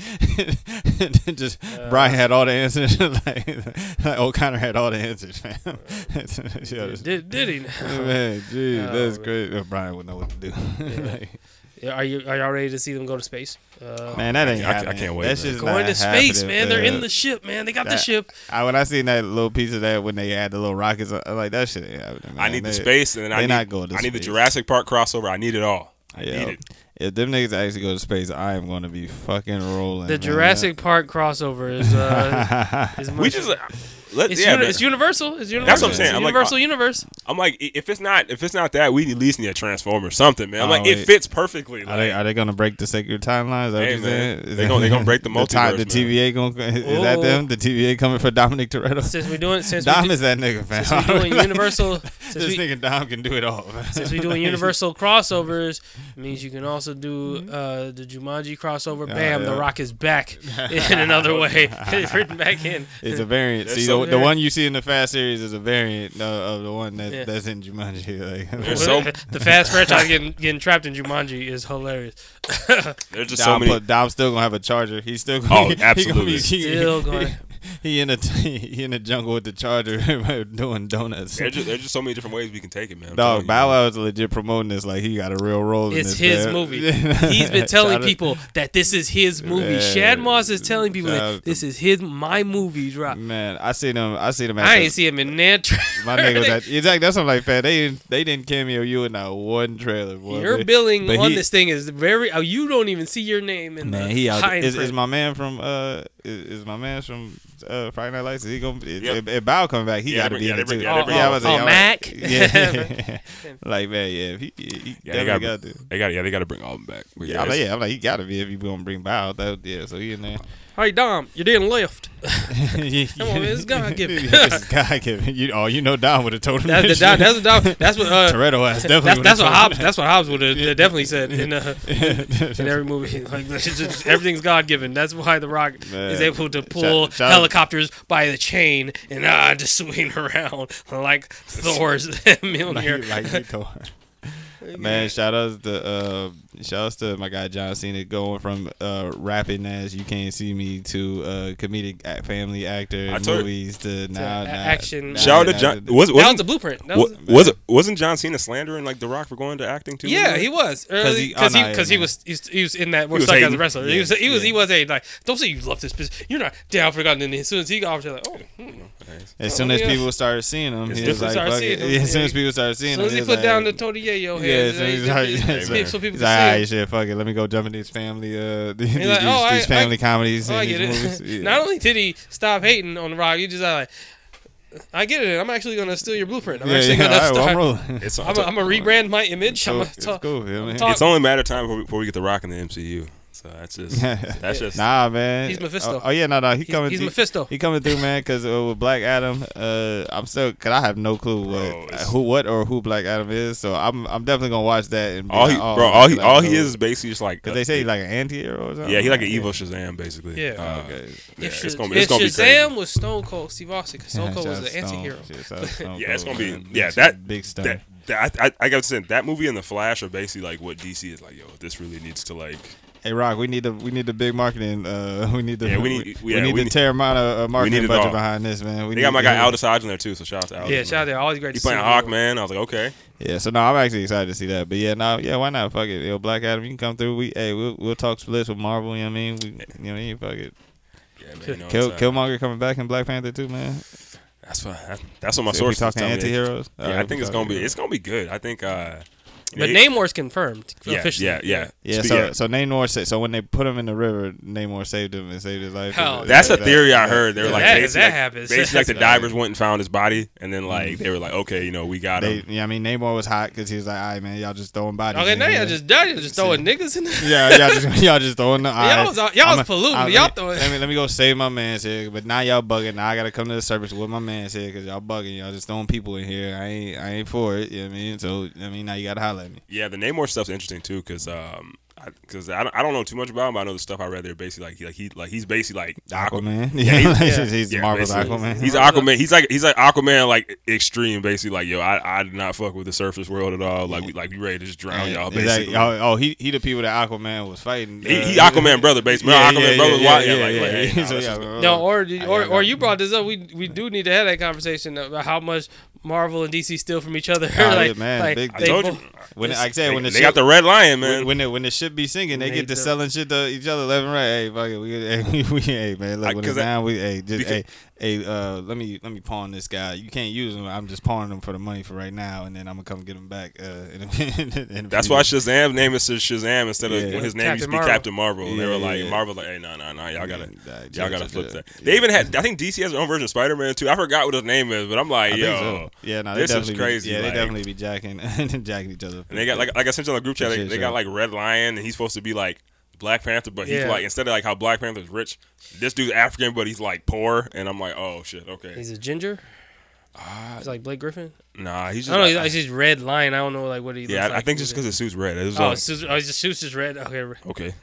Just Uh, Brian had all the answers. like, like O'Connor had all the answers, man. Yeah, just- Did, did he? man, geez, Oh, that's man. great. Uh, Brian would know what to do. Like, Yeah, Are you are y'all ready to see them go to space? Uh, man, that ain't I can't- I happening. can't wait, That's man. just going not to space, happening, man. They're in man. the ship, man. They got the That- ship. I, when I seen that little piece of that when they had the little rockets, I'm like that shit ain't happening. Man. I need the They- space, and then I they need, not going to I need the space. Jurassic Park crossover. I need it all. I Yeah. need it. If them niggas actually go to space, I am going to be fucking rolling. The man. Jurassic Park crossover is uh, is We much- just uh, let it's, yeah, uni- man. it's universal. It's universal. That's what I'm saying. It's a I'm like, universal uh, universe. I'm like, i- if it's not, if it's not that, we at least need a transformer or something, man. I'm Oh, like, it wait. fits perfectly. Are they Like, are they gonna break the sacred timelines? Is that Hey, what you're man. saying? They gonna- they gonna break the the time, multiverse, the T V A gonna is that Oh. them? The T V A coming for Dominic Toretto? Since we doing since we, Dom do- is that nigga, man. since we doing Like, universal since This we, nigga Dom can do it all. Man. since we doing universal crossovers, it means you can also do uh, the Jumanji crossover. Oh, Bam, The yeah. Rock is back in another way. It's written back in. It's a variant. There's See, so the, the many- one you see in the Fast series is a variant uh, of the one that, Yeah. that's in Jumanji. Like, There's so- the Fast franchise getting getting trapped in Jumanji is hilarious. there's just so Dom, many. put, Dom's still gonna have a charger. He's still gonna, Oh, he, He absolutely. gonna be, he, Still going. He in a he in the jungle with the charger doing donuts. There's just, there's just so many different ways we can take it, man. I'm Dog, telling you, Bow man. Wow is legit promoting this like he got a real role in It's this. his man. movie. He's been telling Shout out- people that this is his movie. Man, Shad Moss is telling people shout that out this to- is his my movie drop. Man, I seen him. I seen him at I the, ain't see him in that trailer. my nigga was at exactly. That's what I'm like, fat. They didn't they didn't cameo you in that one trailer. Boy. Your But- billing but on he- this thing is very. Oh, you don't even see your name in Man, the he out. fine Is, print. is my man from uh is, is my man from uh Friday Night Lights? Is he gonna is, Yep. if, if Bow come back, he Yeah, got to they be bring- in yeah, it they too. bring- yeah, they bring- I was oh, like, oh, I Mac? was- Yeah, like man, yeah, if he, he Yeah, they definitely gotta got bring- to. They got, yeah, they got to bring all of them back. But Yeah, I'm like, it's- yeah, I'm like, he got to be if you gonna bring Bow. That, yeah, so he in there. Hey Dom, you didn't left. Come Come on, man, it's God-given. This is God given. You, oh, you know, Dom would have told him. That's the this Dom. shit. That's the Dom. That's what. Uh, Toretto ass definitely. that's, would've that's what told Hobbs. him That's what Hobbs would have definitely said in, uh, that. in every movie. Like it's just, everything's God given. That's why The Rock Man. is able to pull Shout- shout- helicopters by the chain and ah just swing around like Thor's Mjolnir. like, like he told her. Man, shout outs to uh, shout outs to my guy John Cena going from uh, rapping as "You Can't See Me" to uh, comedic act, family actor I in told- movies to now a- now- action. now- Shout out to now- John. Was that was wasn't the blueprint. That wa- was, was it wasn't John Cena slandering like The Rock for going to acting too? yeah, he was Cause early he- because oh, he no, because yeah, he, no. was he was he was in that. We're was stuck as a hating. wrestler. Yeah, he was he was yeah. he was a like don't say you love this position. You're not down for God. And then as soon as he got off, you're like oh. Hmm. As soon as people started seeing him, As he soon was as like, started "Fuck seeing it." him, Yeah, as soon yeah. as people started seeing As him, soon as he was put like, down the Tony Yayo head, Yeah, so he's like, so, so, so, so people he's can like, see all him. right, shit, fuck it. Let me go jump in these family, uh, these, these, like, oh, these I- family I- comedies Oh, I and get these it. movies. Yeah. Not only did he stop hating on The Rock, he just like, I get it. I'm actually gonna steal your blueprint. I'm yeah, actually yeah, gonna all right, well, start. I'm rolling. It's, I'm it's, gonna rebrand my image. So, I'm gonna it's talk. cool, you know what I mean? talk- it's only a matter of time before we, before we get The Rock in the M C U. So that's just that's just Nah, man. He's Mephisto. Oh, oh yeah, no, no, he He's, coming. he's he, Mephisto. He coming through, man. Because uh, with Black Adam, uh, I'm still, cause I have no clue what, Bro, it's- who, what, or who Black Adam is. So I'm, I'm definitely gonna watch that. And be all he, like, oh, bro. All he, like, all he no. is is basically just like. Cause they say he's like an anti-hero or something. yeah, he like an evil Shazam basically. Yeah. Uh, Okay. yeah, if it's Shaz- gonna be it's if gonna be Shazam crazy. was Stone Cold Steve Austin, 'cause Stone Cold was an Stone- anti-hero. shit, Stone- Stone Yeah, it's Cold, gonna be man. yeah Big- that big stuff. that, that I, I, I gotta say that movie and the Flash are basically like what D C is like. Yo, this really needs to like. Hey Rock, we need the we need the big marketing. Uh, we need the Yeah, we need- we, yeah, need we the need- tear amount of uh, marketing need it budget all. behind this, man. We They got need- my guy yeah. Aldous Hodge in there too, so shout out to Aldous. Yeah, man. shout out there. Always great He to see playing you. Hawkman. I was like, okay. Yeah, so no, I'm actually excited to see that. But yeah, no, yeah, why not? Fuck it, yo, Black Adam, you can come through. We, hey, we'll we'll talk splits with Marvel. You know what I mean? We, you know what I mean? Fuck it. Yeah, man. You know, Kill, it's, uh, Killmonger coming back in Black Panther too, man. That's what that, that's what my So we sources talking tell me. anti-heroes? Yeah, Uh, I we think it's talking- gonna be it's gonna be good. I think. uh But yeah, Namor's confirmed yeah, officially. yeah, yeah, Yeah, Spe- so yeah. so Namor sa- so when they put him in the river, Namor saved him and saved his life. Hell, That's a That- theory I that- heard. They were yeah. like, That- basically, that like, happens. basically like the That's- divers went and found his body, and then like they were like, okay, you know, we got They, him. yeah, I mean Namor was hot because he was like, all right, man, y'all just throwing bodies. Okay, in now here." y'all just done. Y'all just throwing niggas in there. Yeah, y'all just y'all just throwing. The, Y'all was y'all was polluting. I, Y'all let, me, throwing. let me let me go save my man's here, but now y'all bugging. Now I gotta come to the surface with my man's here because y'all bugging. Y'all just throwing people in here. I ain't I ain't for it. You know what I mean? So I mean now you gotta holler at me. Yeah, the Namor stuff's interesting too, because um, because I, I, don't, I don't know too much about him, but I know the stuff I read. They're basically like he like he like he's basically like Aquaman. Aquaman. Yeah, he's- he's, yeah. he's Yeah, Marvel's basically. Aquaman. He's Aquaman. He's like he's like Aquaman, like extreme, basically. Like yo, I, I do not fuck with the surface world at all. Like we like we ready to just drown Yeah, y'all. it's like, Basically, oh, oh, he he the people that Aquaman was fighting. he, uh, he Aquaman brother, basically. Yeah, Remember yeah, Aquaman brother was yeah, wild. yeah, Yeah, like, yeah, like, hey, yeah. nah, So, let's yeah, just- bro. No, or I or got- or you brought this up. We we do need to have that conversation about how much Marvel and D C steal from each other. Oh, like, yeah, man, like, big- I they told you. both- When This- like I said, They, when the they ship, got the red lion, man. when, when the when the ship be sinking, they They get to do. selling shit to each other left and right. Hey, fuck it, we, hey, we, hey man, look I- when 'cause it's I- down, we, hey, just, because- hey, hey, uh, let me let me pawn this guy. You can't use him. I'm just pawning him for the money for right now, and then I'm gonna come get him back. Uh, in a, in a That's few why years. Shazam's name is Shazam instead of Yeah. when his name Captain used to be Marvel. Captain Marvel. And they were Yeah, like, yeah. Marvel, like, hey, no, no, no, y'all gotta, Yeah, y'all gotta yeah, flip yeah, that. yeah. They even had, I think D C has their own version of Spider Man too. I forgot what his name is, but I'm like, I yo, think so. Yeah, no, they this is definitely be- crazy, yeah, like- they definitely be jacking jacking each other. and they got like, like I sent you on the group chat, they, Shit, they shit. got like Red Lion, and he's supposed to be like Black Panther, but he's Yeah. like instead of like how Black Panther's rich, this dude's African, but he's like poor, and I'm like, oh shit, okay, He's a ginger. He's like Blake Griffin. nah, he's just, I don't know. like- He's, he's just red line. I don't know like what he. yeah, looks I, I like. think just because his suit's red. It was Oh, like, it's just, oh, his suit's just red. Okay. okay,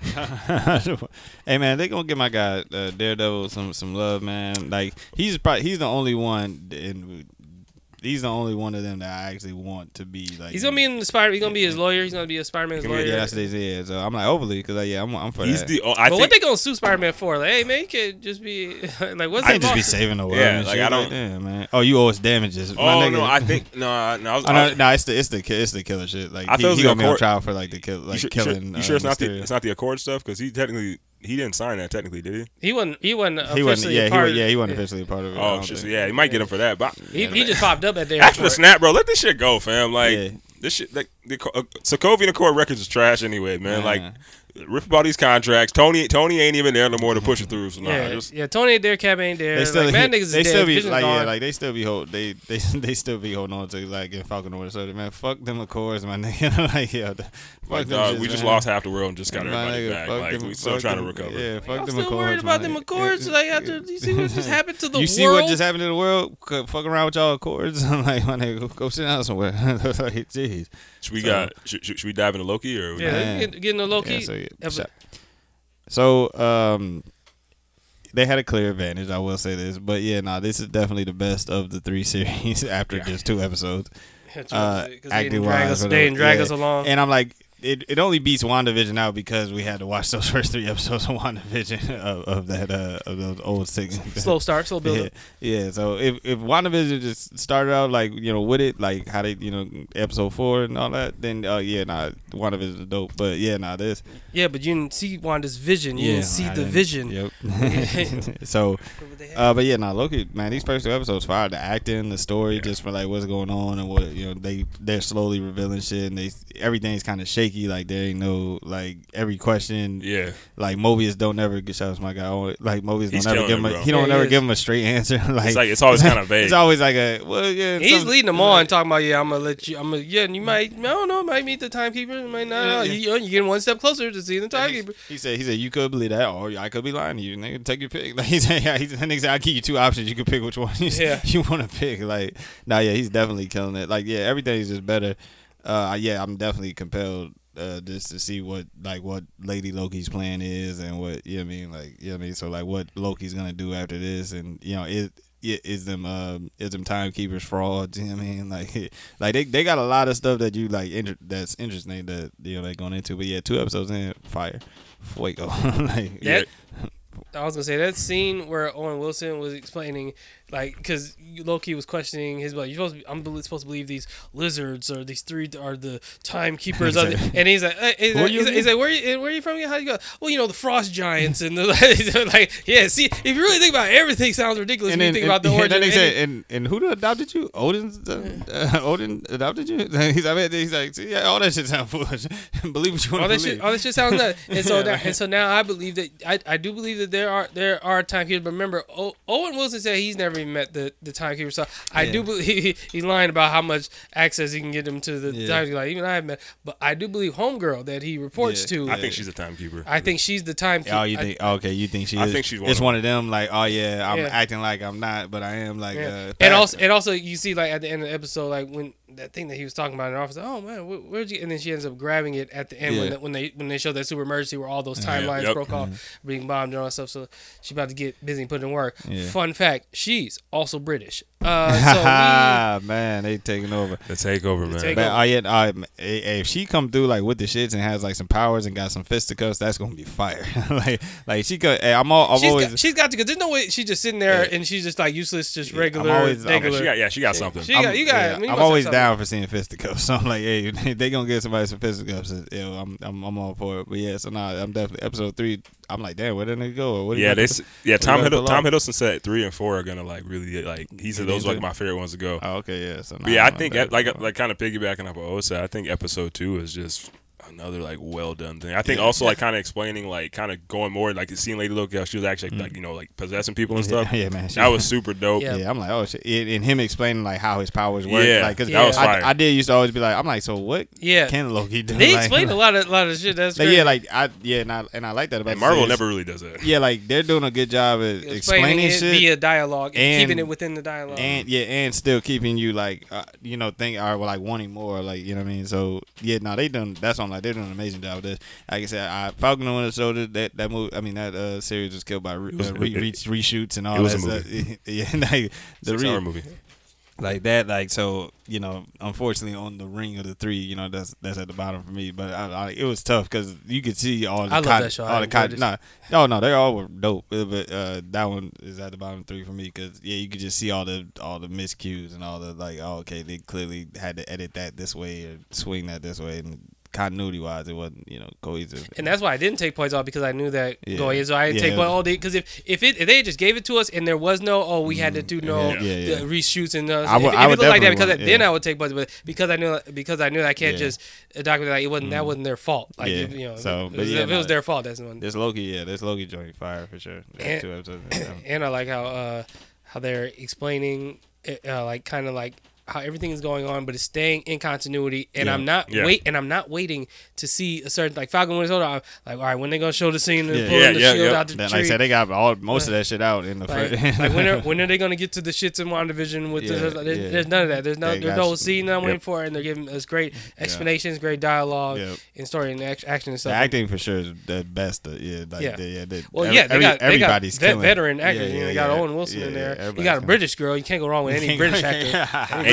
Hey man, they gonna give my guy uh, Daredevil some some love, man. Like he's probably he's the only one, and he's the only one of them that I actually want to be like. He's gonna be in the Spider. He's gonna be his lawyer. He's gonna be a Spider-Man's Give me- lawyer. Yeah, that's what they said. So I'm like overly because like, yeah, I'm I'm for he's that. the. Oh, I but think what they gonna sue Spider-Man for? Like, hey man, you can't just be like, what's I that? just be box? saving the world. Yeah, and like, shit I don't- that, man. Oh, you owe us damages. My Oh nigga. no, I think no, I- no. I was, Oh, no, no, it's the it's the ki- it's the killer shit. Like I he, thure he it's the gonna be on Accord- trial for like the kill, you like sure, you sure- killing. you sure it's uh, not the Mysterio. it's not the Accord stuff because he technically he didn't sign that technically, did he? He wasn't. He wasn't He wasn't. officially Yeah, a he part. was, of- yeah, he wasn't officially a part of it. I Oh don't shit, so think. yeah, he might get him for that. But He, he just popped up at the after the airport. snap, bro, let this shit go, fam. Like Yeah. this shit, like the uh, Sokovia Accord Records is trash anyway, man. Man. Like rip about these contracts. Tony Tony ain't even there no more to push it through. So nah, Yeah, just yeah. Tony ain't there. Cap ain't there. They still, like, man, niggas is they dead. still be Vision's like, yeah, gone. like they still be hold, they they they still be holding on to like in Falcon or Soldier, man. Fuck them Accords, my nigga. like yeah, the, fuck like them dog, shits, we just man. lost half the world and just got My everybody nigga, back. fuck Like them- we still fuck trying to them- recover. Yeah, fuck I'm them still Accords. worried about man. them Accords. Like after you see what just happened to the you world. see what just happened to the world? C- Fuck around with y'all Accords. I'm like, my nigga, go, go sit down somewhere. like, jeez. Should we So- got should, should, should we dive into Loki or Yeah, Man. get, getting the low key. Yeah, so, yeah, ever- so- So, um, they had a clear advantage. I will say this, but yeah, nah, this is definitely the best of the three series after Yeah. just two episodes. That's Uh, right, 'cause they didn't drag acting-wise, us. whatever. They didn't drag Yeah. us along. And I'm like, it, it only beats WandaVision out because we had to watch those first three episodes of WandaVision of, of that uh, of those old six. Slow start, slow build Yeah, up. yeah. So if if WandaVision just started out like you know with it, like how they you know episode four and all that, then uh yeah, nah, WandaVision is dope. But yeah, nah, this Yeah, but you didn't see Wanda's vision. You yeah, didn't see I the didn't- vision. Yep. so, uh, but yeah, no, Loki, man, these first two episodes fire. The acting, the story, yeah. just for like what's going on and what you know they they're slowly revealing shit and they everything's kind of shaky. Like there ain't no like every question. Yeah. Like Mobius don't ever get shout out to my guy. Like Mobius He's don't ever give him. A, he don't yeah, ever he give him a straight answer. like it's like it's always kind of vague. It's always like a well, yeah. He's some, leading them on, talking about yeah, I'm gonna let you. I'm gonna yeah, and you might I don't know, might meet the timekeeper, you might not. Yeah, yeah. You, you get one step closer to seeing the timekeeper. He, he said he said you could believe that, or I could be lying to you. Nigga, take your pick. Like he said, yeah, he said I give you two options. You can pick which one you, yeah. you want to pick. Like nah, yeah, he's definitely killing it. Like yeah, everything's just better. Uh, yeah, I'm definitely compelled. Uh, just to see what like what Lady Loki's plan is and what you know what I mean like you know what I mean so like what Loki's gonna do after this and you know it, it is them uh, is them timekeepers frauds you know what I mean like like they, they got a lot of stuff that you like inter- that's interesting that you know they going into but yeah two episodes in fire fuego like that, I was gonna say that scene where Owen Wilson was explaining, like, because Loki was questioning his, like, you're supposed to be, I'm supposed to believe these lizards or these three are the timekeepers, of the, and he's like, uh, he's, like, he's, like he's like, where are you, where are you from? How you go? Well, you know, the frost giants and the like, yeah. See, if you really think about it, everything, sounds ridiculous. And when then, you think and, about the origin. And, then and, he said, and, and who adopted you? Odin's uh, uh, Odin adopted you. He's like, he's like, see, yeah, all that shit sounds foolish. Believe what you want all to that believe. Shit, all that shit sounds nuts. And so, now, and so now I believe that I, I do believe that there are there are timekeepers. But remember, o- Owen Wilson said he's never even met the the timekeeper. So I yeah. do believe he, he's lying about how much access he can get him to the yeah. timekeeper. Like even I have met, but I do believe Homegirl that he reports yeah. to. I think she's a timekeeper. I think she's the timekeeper. Oh, you think? I, okay, you think she? I is, think she's. One it's of one of them. Like, oh yeah, I'm yeah. acting like I'm not, but I am. Like, yeah. uh, and also, and also, you see, like at the end of the episode, like when that thing that he was talking about in the office, like, oh man, where, where'd you? And then she ends up grabbing it at the end yeah. when, the, when they when they show that super emergency where all those timelines yeah. yep. broke off, mm-hmm. being bombed and all that stuff. So she's about to get busy and put in work. Yeah. Fun fact: she's also British. Uh, so we, man, they taking over. The takeover, man. Take But uh, yeah, uh, if she come through like with the shits and has like some powers and got some fisticuffs, that's gonna be fire. like, like she could. Hey, I'm all. I'm she's always. Got, she's got to. Cause there's no way she's just sitting there yeah. and she's just like useless, just yeah, regular. I'm always, regular. She got, yeah, she got something. She got, you got. Yeah, I mean, I'm always down for seeing fisticuffs. So I'm like, hey, they gonna get somebody some fisticuffs. You know, I'm, I'm, I'm all for it. But yeah, so now nah, I'm definitely episode three. I'm like, damn, where did they go? What yeah, they. To, yeah, Tom Hiddleston, Tom Hiddleston said three and four are gonna like really like. He said those are like my favorite ones to go. Oh, okay, yeah. So nah, yeah, I think like like, like kind of piggybacking off what O said. I think episode two is just another like well done thing. I think yeah. also like kind of explaining like kind of going more like seeing Lady Loki how she was actually mm. like you know like possessing people and stuff. Yeah, yeah man, she, that was super dope. Yeah, yeah I'm like oh shit, and him explaining like how his powers work. Yeah, like, cause yeah. that was fire. I, I did used to always be like, I'm like, so what? Yeah. can Loki do? They like, explained like, a lot of lot of shit. That's like, great. yeah, like I yeah, and I and I like that about and Marvel series. never really does that. Yeah, like they're doing a good job at explaining, explaining it shit via dialogue and, and keeping it within the dialogue. and yeah, and still keeping you like uh, you know think or like wanting more, like you know what I mean. So yeah, no, they done that's on like they're doing an amazing job with this. Like I said, I, Falcon and Winter Soldier, that that movie, I mean that uh, series was killed by re, uh, re, re, reshoots and all it was that a stuff. movie. Yeah, like the Six re, hour movie. Like that, like so, you know. Unfortunately, on the ring of the three, you know, that's that's at the bottom for me. But I, I, it was tough because you could see all the I love con- that show. all I the con- enjoyed nah, no, no, they all were dope. But uh, that one is at the bottom three for me because yeah, you could just see all the all the miscues and all the like. Oh, okay, they clearly had to edit that this way or swing that this way, and continuity wise, it wasn't you know cohesive. And that's why I didn't take points off because I knew that Yeah. going in. So I didn't Yeah, take it points was- all day because if if it if they just gave it to us and there was no oh we had to do no Yeah, yeah, yeah. the reshoots and uh, I would- if, if I it would looked like that definitely because want- then yeah. I would take points, but because I knew because I knew that I can't Yeah. just document like it wasn't that wasn't their fault. Like Yeah. if, you know, So, if, but it was, yeah, if it was no, their fault, that's the one. This Loki, yeah, this Loki joint fire for sure. There's And- two episodes. Yeah. And I like how uh how they're explaining uh, like kind of like how everything is going on, but it's staying in continuity. And Yeah. I'm not Yeah. wait, and I'm not waiting to see a certain like Falcon Winter Soldier. I'm like, all right, when they gonna show the scene and Yeah. pulling Yeah, the yeah, shield yeah. out the Then, tree? like I said, they got all most of that shit out in the Like, first. like when are when are they gonna get to the shits in WandaVision with Yeah, the, there's, yeah. there's none of that. There's no They there's got no you. scene that I'm waiting Yep. for, and they're giving us great explanations, great dialogue, Yep. and story and act- action and The stuff. acting for sure is the best. Uh, yeah, like, Yeah. They, yeah they, Well, every- yeah, they every- got they got everybody's vet, killing. veteran actors. Yeah, you know, yeah, they got yeah. Owen Wilson Yeah, in yeah, there. you everybody's got a killing. British girl. You can't go wrong with any British actor. Any And British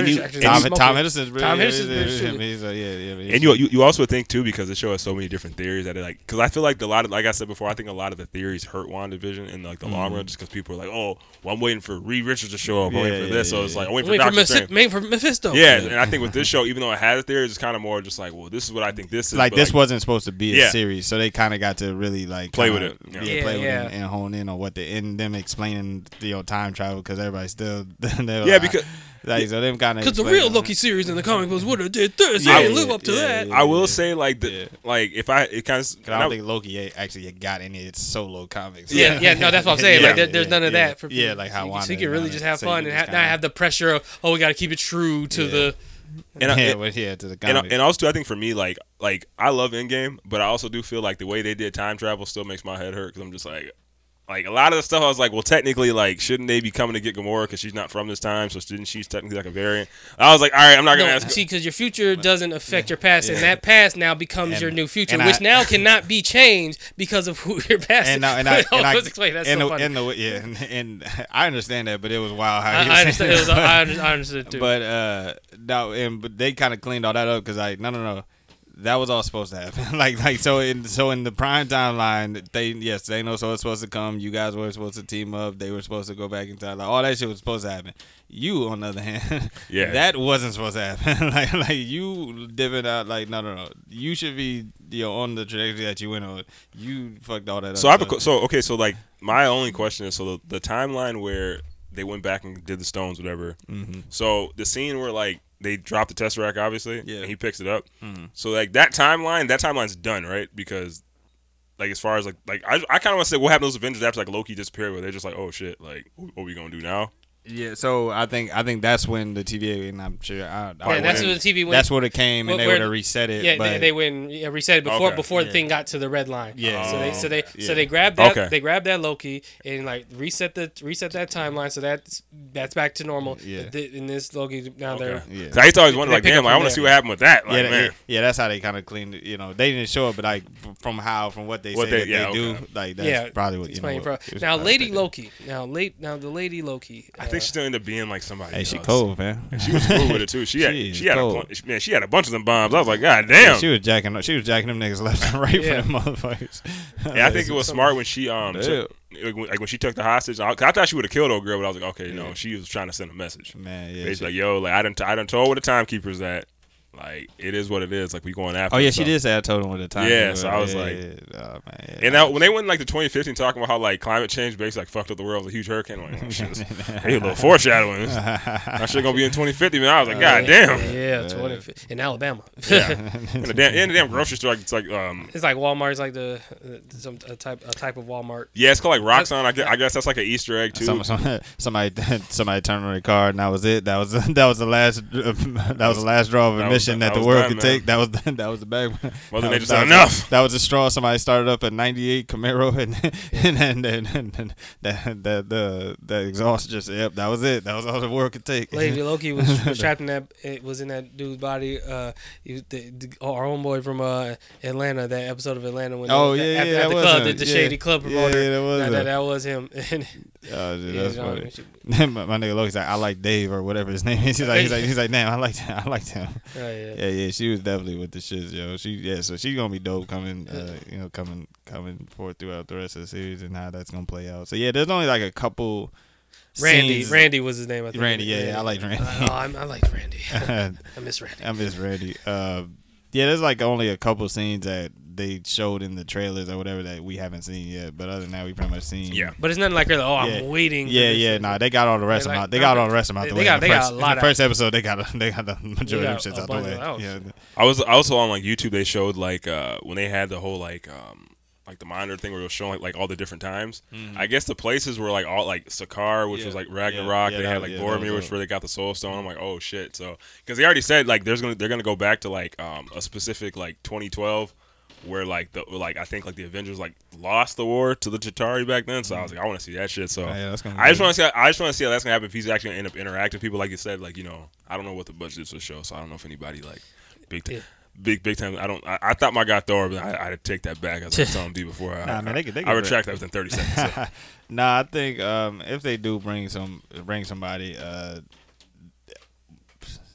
and you- actually Tom, smoking. Tom Hiddleston's really, Tom yeah, Hiddleston's yeah, British, yeah, too. he's, uh, yeah, yeah, he's- And you, you you also think too, because the show has so many different theories that it like because I feel like a lot of like I said before, I think a lot of the theories hurt WandaVision in like the long run just because people are like, oh, well, I'm waiting for Reed Richards to show up, I'm Yeah, waiting for yeah, this, so yeah, it's like yeah. I'm waiting Wait for for, Doctor Mephi- Strange. wait for Mephisto. Yeah, Yeah. and I think with this show, even though it has theories, it's kind of more just like, well, this is what I think this is. like but, this wasn't supposed to be a Yeah. series, so they kind of got to really like Play kinda, with it, yeah. yeah, Yeah, play yeah. with it and hone in on what they and them explaining you know time travel because everybody still they were Yeah, like, because like so them kind of Because the real Loki series in the comic books would have did this. Yeah, Yeah, live yeah, up to yeah, that. yeah. I will say like the Yeah. like if I it kind of I don't think Loki a- actually got any of its solo comics. Yeah, yeah, no, that's what I'm saying. Yeah, like, there, there's yeah, none of yeah. that. For Yeah, like how so you, Wanda so you can and really Wanda- just have so you fun can and just ha- not kinda- have the pressure of oh, we got to keep it true to Yeah. the. and, I- yeah, and, but yeah, to the and, comics. and also I think for me like like I love Endgame, but I also do feel like the way they did time travel still makes my head hurt because I'm just like. Like a lot of the stuff, I was like, well, technically, like, shouldn't they be coming to get Gamora because she's not from this time? So didn't she's technically like a variant? I was like, all right, I'm not gonna No, ask. see, because your future doesn't affect your past, and that past now becomes And- your new future, and which I- now cannot be changed because of who your past and, is. uh, and I, and I, Let's explain. That's and so the, funny. and the, yeah, and, and I understand that, but it was wild how I, he was I understand. It was, saying I, that. under, I understood too. But uh, no, and but they kind of cleaned all that up because like, no, no, no, that was all supposed to happen. like, like so in so in the prime timeline, they yes, they know so it's supposed to come. You guys were supposed to team up. They were supposed to go back in time. Like all that shit was supposed to happen. You, on the other hand, Yeah. that wasn't supposed to happen. like, like you dipping out. Like, no, no, no. You should be you know on the trajectory that you went on. You fucked all that So up. I have a qu- so okay, so like my only question is so the, the timeline where they went back and did the stones, whatever. Mhm. So the scene where like they dropped the Tesseract, obviously, Yeah. and he picks it up. Mhm. So like that timeline, that timeline's done, right? Because like as far as like like I, I kind of want to say what happened to those Avengers after like Loki disappeared, where they're just like, oh shit, like what are we gonna do now? Yeah, so I think I think that's when the T V A, and I'm sure I, I yeah, that's when- when the T V went. that's what it came, and Where- they would have reset it. Yeah, but they, they went yeah, reset it before Okay. before the Yeah. thing got to the red line. Yeah. So they so they Yeah. so they grabbed that Okay. they grabbed that Loki and like reset the reset that timeline. So that's that's back to normal. Yeah. Th- In this Loki now Okay. they're Yeah. 'Cause I used to always wonder They like, pick damn, up like, I from want to there. see what happened with that. Like, yeah, man. that- yeah, that's how they kind of cleaned it. You know, they didn't show it, but like f- from how, from what they What say they- that yeah, they do, okay. like that's yeah probably what you know. explain what- for- it was now probably Lady what they did. Loki now late now the Lady Loki. I think uh, she's gonna end up being like somebody. Hey, she else. cold, man. And she was cool with it too. She had She is she had a cold. bunch, man. She had a bunch of them bombs. I was like, God damn. She was jacking. She was jacking them niggas left and right Yeah. for them motherfuckers. Yeah, I think it was smart when she um Yeah. took, like, when, like when she took the hostage. I, 'cause I thought she would have killed old girl, but I was like, okay, no, Yeah. she was trying to send a message. Man, yeah. It's she- like, yo, like I done, I done told where the timekeepers at. Like it is what it is. Like we going after. oh yeah, it, she so. did say I told him at the time. Yeah, but- so I was yeah, like- yeah, yeah. oh, man, yeah. And now when they went in, like the twenty fifteen talking about how like climate change basically like fucked up the world with a huge hurricane, I'm like, oh, shit, hey, a little foreshadowing. That shit gonna be in twenty fifty, man. I was like, God damn. yeah twenty in Alabama. Yeah. In the damn in the damn grocery store, like, it's like um. It's like Walmart. It's like the uh, some a type a type of Walmart. Yeah, it's called like Roxxon. I guess, I guess that's like an Easter egg too. Some, some, somebody somebody turned on their card and that was it. That was that was the last that was the last draw of That was- admission that, that the was world done, could man. take. That was the, that was the bag. Wasn't that they was- just that like, was- enough? That was the straw. Somebody started up a ninety-eight Camaro and and and, and, and, and the, the the the exhaust just yep. That was it. That was all the world could take. Lady Loki was, was trapped in that. It was in that dude's body. Uh, he, was the, the, our homeboy from uh Atlanta. That episode of Atlanta when Oh, they, yeah, at, yeah, at that the was club, him. the, the Yeah. shady club Yeah, promoter. yeah, that was that, him. that, that was him. And Oh, dude, yeah, that's you know, funny. my, my nigga Loki's like, I like Dave or whatever his name is. He's like, he's like, he's like, damn, I like, I liked him. oh, yeah. Yeah, yeah, she was definitely with the shits, yo. She, yeah, so she's gonna be dope coming, uh, you know, coming, coming forth throughout the rest of the series and how that's gonna play out. So yeah, there's only like a couple. Randy, scenes- Randy was his name. I think. Randy, yeah, yeah, I liked Randy. Oh, I, I liked Randy. I miss Randy. I miss Randy. Uh, yeah, there's like only a couple scenes that they showed in the trailers or whatever that we haven't seen yet. But other than that, we pretty much seen. Yeah. But it's nothing like her. Oh, Yeah. I'm waiting. for Yeah, this. yeah, nah, they got all the rest They of them like- out. They got all the rest of them out they- the they way. got- in the they got first, a in lot the of- first episode, they got a, they got the majority got of them shits a out the bunch way. of those. Yeah, I was also on like YouTube. They showed like uh when they had the whole like um like the monitor thing where it was showing like, like all the different times. I guess the places were like all like Sakaar, which Yeah. was like Yeah, Ragnarok. yeah, they that had was- like yeah, that Boromir, was which up. where they got the Soul Stone. I'm like, oh shit. So because they already said like there's gonna they're gonna go back to like um a specific like twenty twelve. Where like the like I think like the Avengers like lost the war to the Chitauri back then, so I was like I want to see that shit. So Oh, yeah, that's gonna I just be- want to see I just want to see how that's gonna happen if he's actually gonna end up interacting with people like you said. Like you know I don't know what the budget is for the show, so I don't know if anybody like big time. Yeah. Big big time. I don't. I, I thought my guy Thor, but I, I'd take that back as I was telling D before. I, Nah, man, they could- they I, could I bring- retract that within thirty seconds. So. Nah, I think um, if they do bring some bring somebody, uh,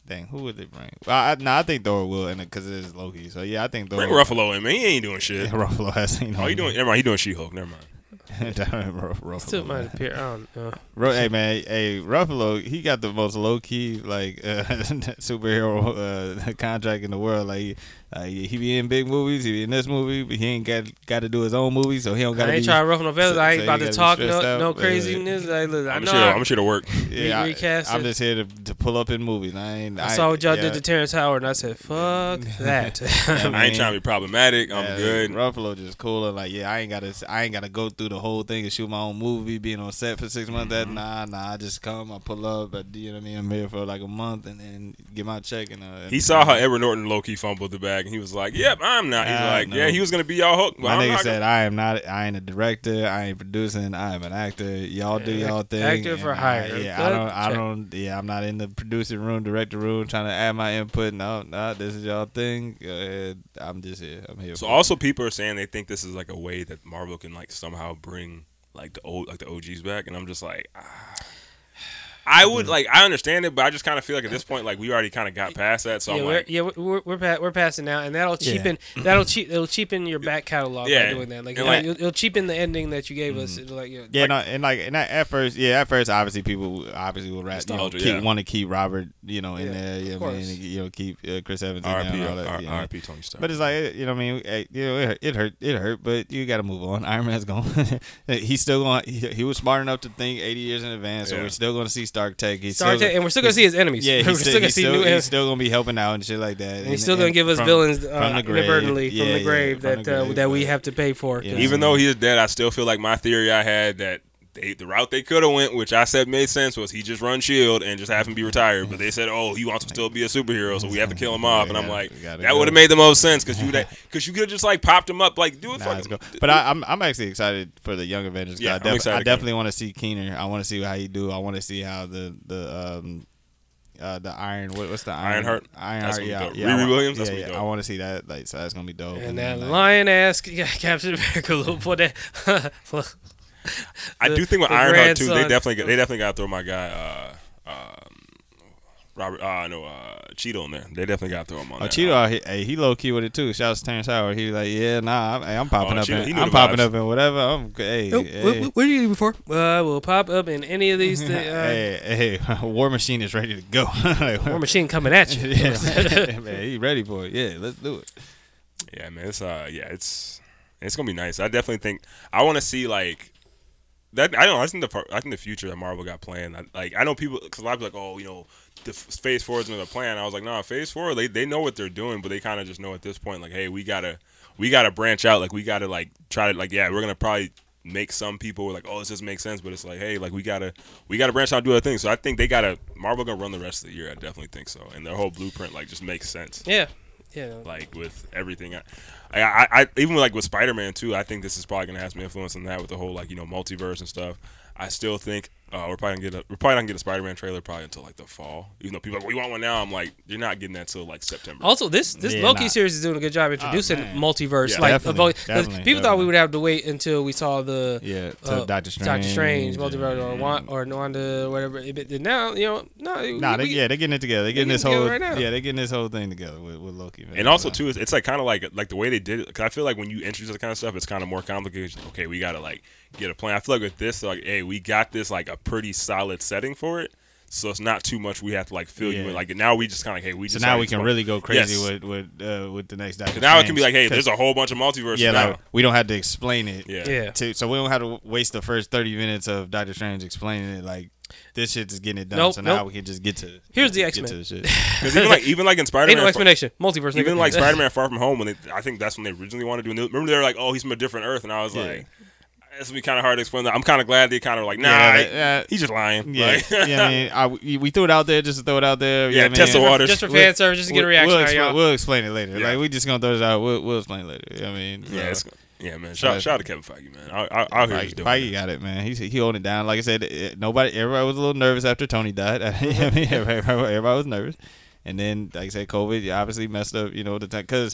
think who would they bring? Well, I, no, I think Thor will, and because it is Loki. So yeah, I think Thor. Bring Ruffalo in, man. He ain't doing shit. Ruffalo has. You know, Oh, he doing. Never mind. He doing She-Hulk. Never mind. Ruffalo, Still might appear. I don't know. Ru- hey man, hey Ruffalo, he got the most low key like uh, superhero uh, contract in the world. Like uh, he be in big movies, he be in this movie, but he ain't got got to do his own movie, so he don't got to. I ain't be, trying to ruffle no feathers. so- I ain't so about he to gotta be talk stressed no out, no but, uh, craziness. I, look, I I'm know. sure. I, I'm sure to work. Yeah, I, recast I'm it. just here to, to pull up in movies. I ain't. I saw what y'all yeah, did to Terrence Howard, and I said, "Fuck that." I ain't trying to be problematic. I'm yeah, good. Ruffalo just cooler. Like yeah, I ain't gotta. I ain't gotta go through the whole thing and shoot my own movie, being on set for six months. That nah, nah. I just come, I pull up. I, you know what I mean? I'm here for like a month and then get my check. And uh, He saw how Edward Norton low key fumbled the bag, and he was like, "Yep, I'm not." He's I like, know. "Yeah, he was gonna be y'all hook." But My I'm nigga not said, gonna- "I am not. I ain't a director. I ain't producing. I am an actor. Y'all do Yeah, y'all thing. actor for and hire. I, yeah, I Good don't. I check. don't. Yeah, I'm not in the producing room, director room, trying to add my input. No, no. This is y'all thing. Go ahead. I'm just here. I'm here. So for also, people are saying they think this is like a way that Marvel can like somehow bring like the old like the O Gs back, and I'm just like. Ah. I would like I understand it, but I just kind of feel like at this point, like we already kind of got past that. So yeah, I'm we're, like, yeah, we're we're we're, pa- we're passing now, and that'll Yeah. cheapen that'll cheap it'll cheapen your back catalog Yeah. by doing that. Like, And you know, like- it'll, it'll cheapen the ending that you gave us. It'll like, you know, Yeah, like, no, and like and at first, yeah, at first, obviously people obviously will rap, you know, Nostalgia, keep, yeah. want to keep Robert, you know, in Yeah, there, you of know, what I mean, course. you know, keep uh, Chris Evans in R I there P, and all that, you know. R I P Tony Stark. But it's like, you know, what I mean, eh, you know, it, it hurt, it hurt, but you got to move on. Iron Man's gone. He's still going. He, he was smart enough to think eighty years in advance, so Yeah. we're still going to see Stark Tech. He's Star still, Trek, and we're still gonna see his enemies. yeah, we're he's still still, gonna he's see still, new. he's still gonna be helping out and shit like that. and he's still gonna give us from- villains uh, from the grave. inadvertently from Yeah, the yeah, grave from that the uh, grave, that we but- have to pay for. Yeah. 'cause- even though he is dead, I still feel like my theory I had that they, the route they could have went, which I said made sense, was he just run Shield and just have him be retired. But they said, oh, he wants to still be a superhero, so we have to kill him off. And I'm Yeah, like, we gotta that go. would have made the most sense because you because you could have just like popped him up, like do it. Nah, let's fucking, go. But I, I'm I'm actually excited for the Young Avengers. 'Cause Yeah, I, I'm def- excited I too. definitely want to see Keener. I want to see how he do. I want to see how the the um uh the Iron what, what's the Iron Ironheart? Ironheart That's gonna be yeah dope. yeah Riri I want- Williams? That's yeah, gonna be yeah, I dope. want to see that like so that's gonna be dope. and then, that like, lion ass yeah, Captain America little boy that. I the- do think with the Ironheart too, they grandson. definitely got, they definitely got to throw my guy uh, um, Robert uh no uh Cheeto in there. They definitely got to throw him on Oh, there. Cheeto, uh, he, hey, he low key with it too. Shouts to Terrence Howard. He like, yeah, nah, I'm, hey, I'm popping Oh, up. Cheeto, in, he knew I'm the popping vibes. up in whatever. I'm, hey, Oh, hey, what, what are you eating before? Uh, we'll pop up in any of these things. Uh, hey, hey, War Machine is ready to go. Like, War Machine coming at you. yeah, man, he ready for it. Yeah, let's do it. Yeah, man, it's uh yeah, it's it's gonna be nice. I definitely think I want to see like. That I don't know. I think the part- I think the future that Marvel got planned. I, like I know people because a lot of people are like, oh, you know, the f- Phase Four is another plan. I was like, no, nah, Phase Four, they they know what they're doing, but they kind of just know at this point, like, hey, we gotta we gotta branch out. Like we gotta like try to like yeah, we're gonna probably make some people like, oh, this doesn't make sense, but it's like, hey, like we gotta we gotta branch out and do other things. So I think they gotta Marvel gonna run the rest of the year. I definitely think so, and their whole blueprint like just makes sense. Yeah, yeah. Like with everything. I, I, I even like with Spider-Man too. I think this is probably gonna have some influence on that with the whole like you know multiverse and stuff. I still think uh, we're probably gonna get a we're probably not gonna get a Spider-Man trailer probably until like the fall. Even though people are like, we want one now. I'm like, you're not getting that till like September. Also, this this Yeah, Loki nah. series is doing a good job introducing man. multiverse. Yeah, like, definitely, about- 'cause definitely, people thought we definitely. would have to wait until we saw the Yeah, to uh, Doctor Strange. Doctor Strange, and- multiverse, or Wan- or Wanda, or whatever. But now, you know, no, Nah, they, we- yeah, they're getting it together. They're getting They this getting whole, together right now. yeah, they're getting this whole thing together with, with Loki. Man. And also So, too, it's, it's like kind of like like the way they did it. Because I feel like when you introduce that kind of stuff, it's kind of more complicated. Okay, we gotta like get a plan. I feel like with this, like, hey, we got this like a pretty solid setting for it. So it's not too much we have to like fill you Yeah. in. Like now we just kind of like, hey, we so just now gotta we just can want- really go crazy Yes. with with uh, with the next Doctor. Now it can be like, hey, Strange, there's a whole bunch of multiverses. yeah, now. like we don't have to explain it. yeah. yeah. To, so we don't have to waste the first thirty minutes of Doctor Strange explaining it. Like this shit is getting it done. Nope, so now nope. we can just get to Here's the get X-Men. to the shit. Because even like even like in Ain't Spider-Man, no explanation. Multiverse. even nigga. like Spider-Man Far From Home, when they, I think that's when they originally wanted to do. And they, remember they were like, oh, he's from a different Earth, and I was Yeah. like, this would be kind of hard to explain. That. I'm kind of glad they kind of like, nah, Yeah, I- that- uh, he's just lying. Yeah, Like, yeah. I mean, I, we, we threw it out there just to throw it out there. Yeah, I mean, test the waters. just for We'll- fan service, just to get a we'll- reaction. We'll, out of explain, y'all. we'll explain it later. Yeah. Like we just gonna throw this out. We'll, we'll explain it later. I mean, yeah, so- it's, yeah, man. Shout, shout out to Kevin Feige, man. I, I, I'll hear he's Feige, doing. Feige it. got it, man. He's he holding it down. Like I said, it, nobody, everybody was a little nervous after Tony died. I mean, everybody, everybody was nervous, and then like I said, COVID obviously messed up, you know, the time because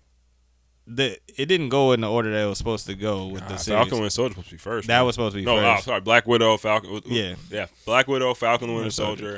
the it didn't go in the order that it was supposed to go with Nah, the series. Falcon Winter Soldier was supposed to be first. That man. was supposed to be no, first. uh, sorry, Black Widow, Falcon. Yeah. yeah, Black Widow, Falcon, Winter Winter Soldier, Soldier.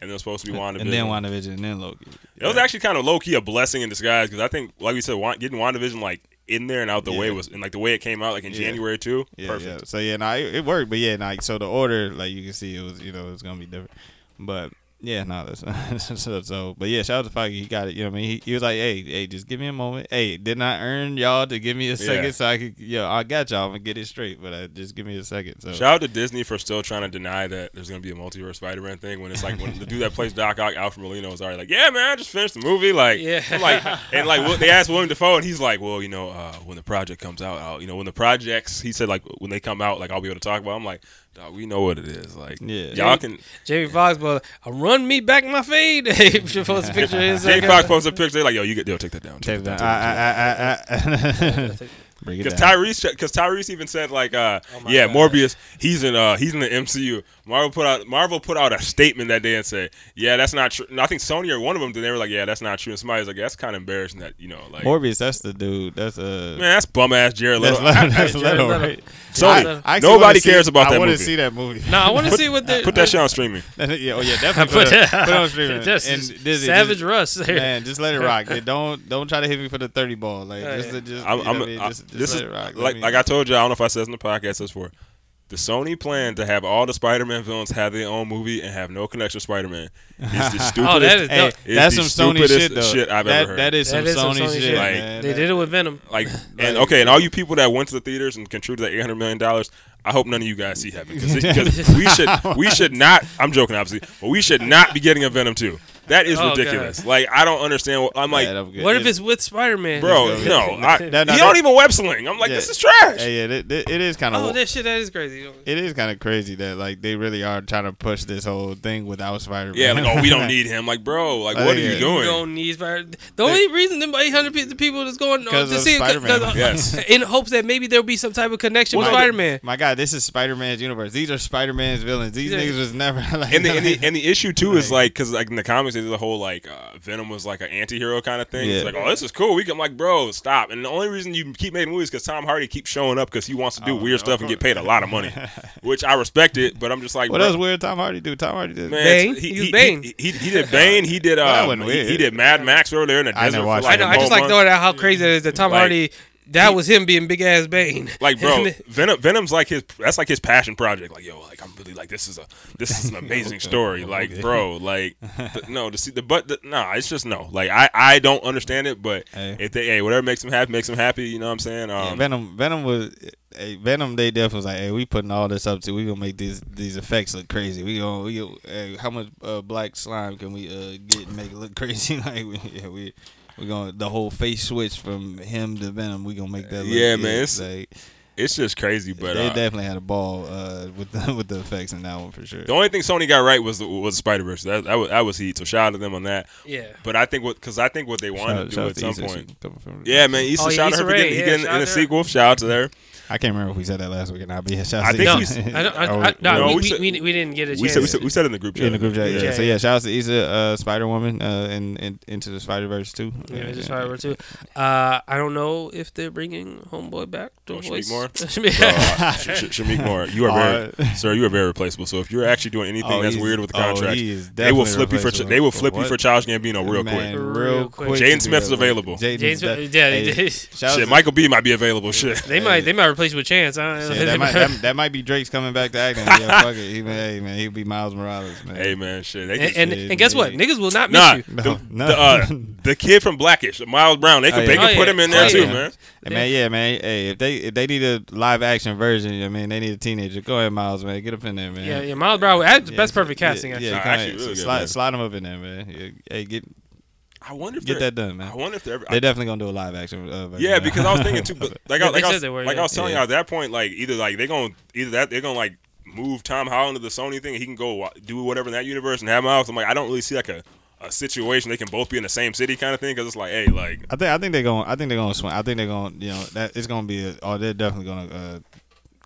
and it was supposed to be WandaVision. And then WandaVision, and then Loki. It was actually kind of low key a blessing in disguise because I think, like we said, Wa- getting WandaVision like in there and out the Yeah. way was, and like the way it came out like in Yeah. January too. Yeah, Perfect. yeah. So yeah, no, it, it worked, but yeah, like so the order, like you can see, it was you know it was gonna be different, but. Yeah, no, that's so, so. But yeah, shout out to Feige. He got it. You know what I mean? He, he was like, hey, hey, just give me a moment. Hey, didn't I earn y'all to give me a second Yeah. so I could, yo, I got y'all. I'm going to get it straight, but uh, just give me a second. So Shout out to Disney for still trying to deny that there's gonna be a multiverse Spider-Man thing when it's like when the dude that plays Doc Ock, Alfred Molina, was already like, yeah, man, I just finished the movie. Like, Yeah. I'm like, and like what- they asked William Dafoe, and he's like, well, you know, uh, when the project comes out, I'll, you know, when the projects, he said like when they come out, like I'll be able to talk about. I'm like, dog, we know what it is. Like, Yeah. y'all can. Jamie Foxx, but I run me back my feed. He posts a picture of his. Jamie Foxx posted a picture. They're like, yo, you get, yo, take that down. take Take that it down. down. take that down. I, I, I, I, bring it Because down. Tyrese, because Tyrese even said like, uh, Oh my yeah, God. Morbius, he's in, uh, he's in the M C U. Marvel put out, Marvel put out a statement that day and said, yeah, that's not true. And I think Sony or one of them, they were like, yeah, that's not true. And somebody's like, yeah, that's kind of embarrassing that you know, like, Morbius, that's the dude. That's uh, man, that's bum ass Jared that's, Leto. Leto, that's Jared Leto, Leto. right? So I- I actually nobody wanna see- cares about that I want movie. to see that movie. No, I want to see what the Put that shit on streaming. yeah, oh yeah, definitely Put put, it, put it on streaming. Just And Disney, Savage just, Russ. man, just let it rock. Yeah, don't don't try to hit me for the thirty ball. Like Oh, just, yeah. just I'm, you know I'm, what I mean? I- just, just this let is it rock. Let like me- like I told you. I don't know if I said this in the podcast this before. The Sony plan to have all the Spider-Man villains have their own movie and have no connection to Spider-Man is the stupidest. Oh, that is Hey, dope. is that's the some Sony stupidest shit though. shit I've that, ever heard. That is some That is some Sony, Sony shit, shit. Like, man. They That- did it with Venom. Like, and okay, and all you people that went to the theaters and contributed that eight hundred million dollars, I hope none of you guys see heaven because we should we should not. I'm joking, obviously, but we should not be getting a Venom two. That is Oh, ridiculous. God. Like, I don't understand. What, I'm like, Yeah, that was good. What if it's with Spider Man? bro, It's no, I, That- he that- don't even web sling. I'm like, Yeah. this is trash. Hey, yeah, it, it, it is kind of Oh, that shit, that is crazy. it is kind of crazy that like they really are trying to push this whole thing without Spider-Man. Yeah, like, oh, we don't need him. Like, bro, like, I what are think you it- You doing? don't need Spider. The only reason them eight hundred pe- the people that's going Because to of see it, 'cause- Spider-Man. 'cause- Yes. in hopes that maybe there'll be some type of connection with Well, Spider Man. My God, this is Spider-Man's universe. These are Spider-Man's villains. These Yeah. niggas was never like. And the, and, the, and the issue too is Like- like because like in the comics they did the whole like uh, Venom was like an anti-hero kind of thing. It's Yeah. like, oh, this is cool. We can, I'm like, bro, stop. And the only reason you keep making movies because Tom Hardy keeps showing up because he wants to do Oh, weird of stuff and get course. paid a lot of money, which I respect it. But I'm just like, what bro, else weird Tom Hardy do? Tom Hardy did. man, Bane? He, He was he, Bane. He, he, he did Bane. He did. Well, that Uh, wasn't he, weird. he did Mad Max over there in the I desert never for watched like I know. a I just whole like month. throwing out how crazy it is that Tom Like, Hardy. That was him being big ass Bane. Like, bro, And then- Venom, Venom's like his. That's like his passion project. Like, yo, like I'm really like this is a this is an amazing story. Like, Okay. bro, like the, no, to see the but the, no, it's just no. Like, I I don't understand it. But Hey. if they hey whatever makes them happy makes them happy. You know what I'm saying? Yeah, Um, Venom, Venom was, hey, Venom. They definitely was like, hey, we putting all this up to. We gonna make these these effects look crazy. We gonna, we gonna hey, how much uh, black slime can we uh, get and make it look crazy? Like, we, yeah, we. We gonna the whole face switch from him to Venom. We gonna make that. Look, Yeah, man, it's- like, it's just crazy. But they uh, definitely had a ball uh, with the, with the effects in that one for sure. the only thing Sony got right was the, was Spider Verse. That that was, that was heat. So shout out to them on that. Yeah. But I think what because I think what they wanted Shout- to shout do out at to some Issa, point. she coming from- Yeah, man. Issa, Oh, yeah, shout out Issa to her for Rae, getting, yeah, getting shout in out the to her. sequel. Shout out to her. I can't remember if we said that last week or not. But yeah, shout out I to think Issa. we- I don't, I, Oh, I, no, no, we, we we, said- we, we didn't get a chance. We said we said we said it in the group chat. in the group chat. Yeah. Yeah. So yeah, shout out to Issa, uh, Spider Woman, uh, and, and into the Spider Verse too. Yeah, just Spider too. Uh, I don't know if they're bringing Homeboy back to Oh, voice. Shamik Moore? Shamik- Bro, uh, Sh- Sh- Shamik Moore, you are very, Uh, sir, you are very replaceable. So if you're actually doing anything Oh, that's he's- weird with the oh, contract, he is they will definitely flip you for replaceable. they will flip you What? for Charles Gambino real Man, quick. real Real quick. quick. to Jaden do Smith is that, man. available. Jaden James, Smith- yeah, hey, they, shout out Shit, to- Michael B might be available. Shit. they might they might replace you with Chance. Huh? Shit, They that, might, might- that, that might be Drake's coming back to acting. Yeah, fuck it. He, hey, man, he'll be Miles Morales, man. Hey man, shit. They and, can, and, and guess what? Shit. Niggas will not miss nah, you. No, the, no. the, uh, the kid from Blackish, Miles Brown. They could Oh, they yeah. could Oh, put yeah. him in Oh, there too, yeah. man. Hey, man, yeah, man. Hey, if they if they need a live action version, I mean, they need a teenager. Go ahead, Miles, man. Get up in there, man. Yeah, yeah. Miles Brown. That's, Yeah, that's perfect yeah, casting. Actually. Yeah, Nah, kinda, actually, really good, slide, man. slide them up in there, man. Yeah, hey, get I wonder if get they're- that done, man. I wonder if they're. ever, They're definitely gonna do a live action. Uh, version. yeah, because I was thinking too. But like, I, They like, I said was, they were, like yeah. I was telling Yeah. you at that point, like either like they're gonna either that they're gonna like move Tom Holland to the Sony thing, and he can go wa- do whatever in that universe and have Miles. I'm like, I don't really see like a. A situation they can both be in the same city kind of thing because it's like, hey, like I think I think they're going. I think they're going to swing. I think they're going. You know, that it's going to be. A, oh, they're definitely going to uh,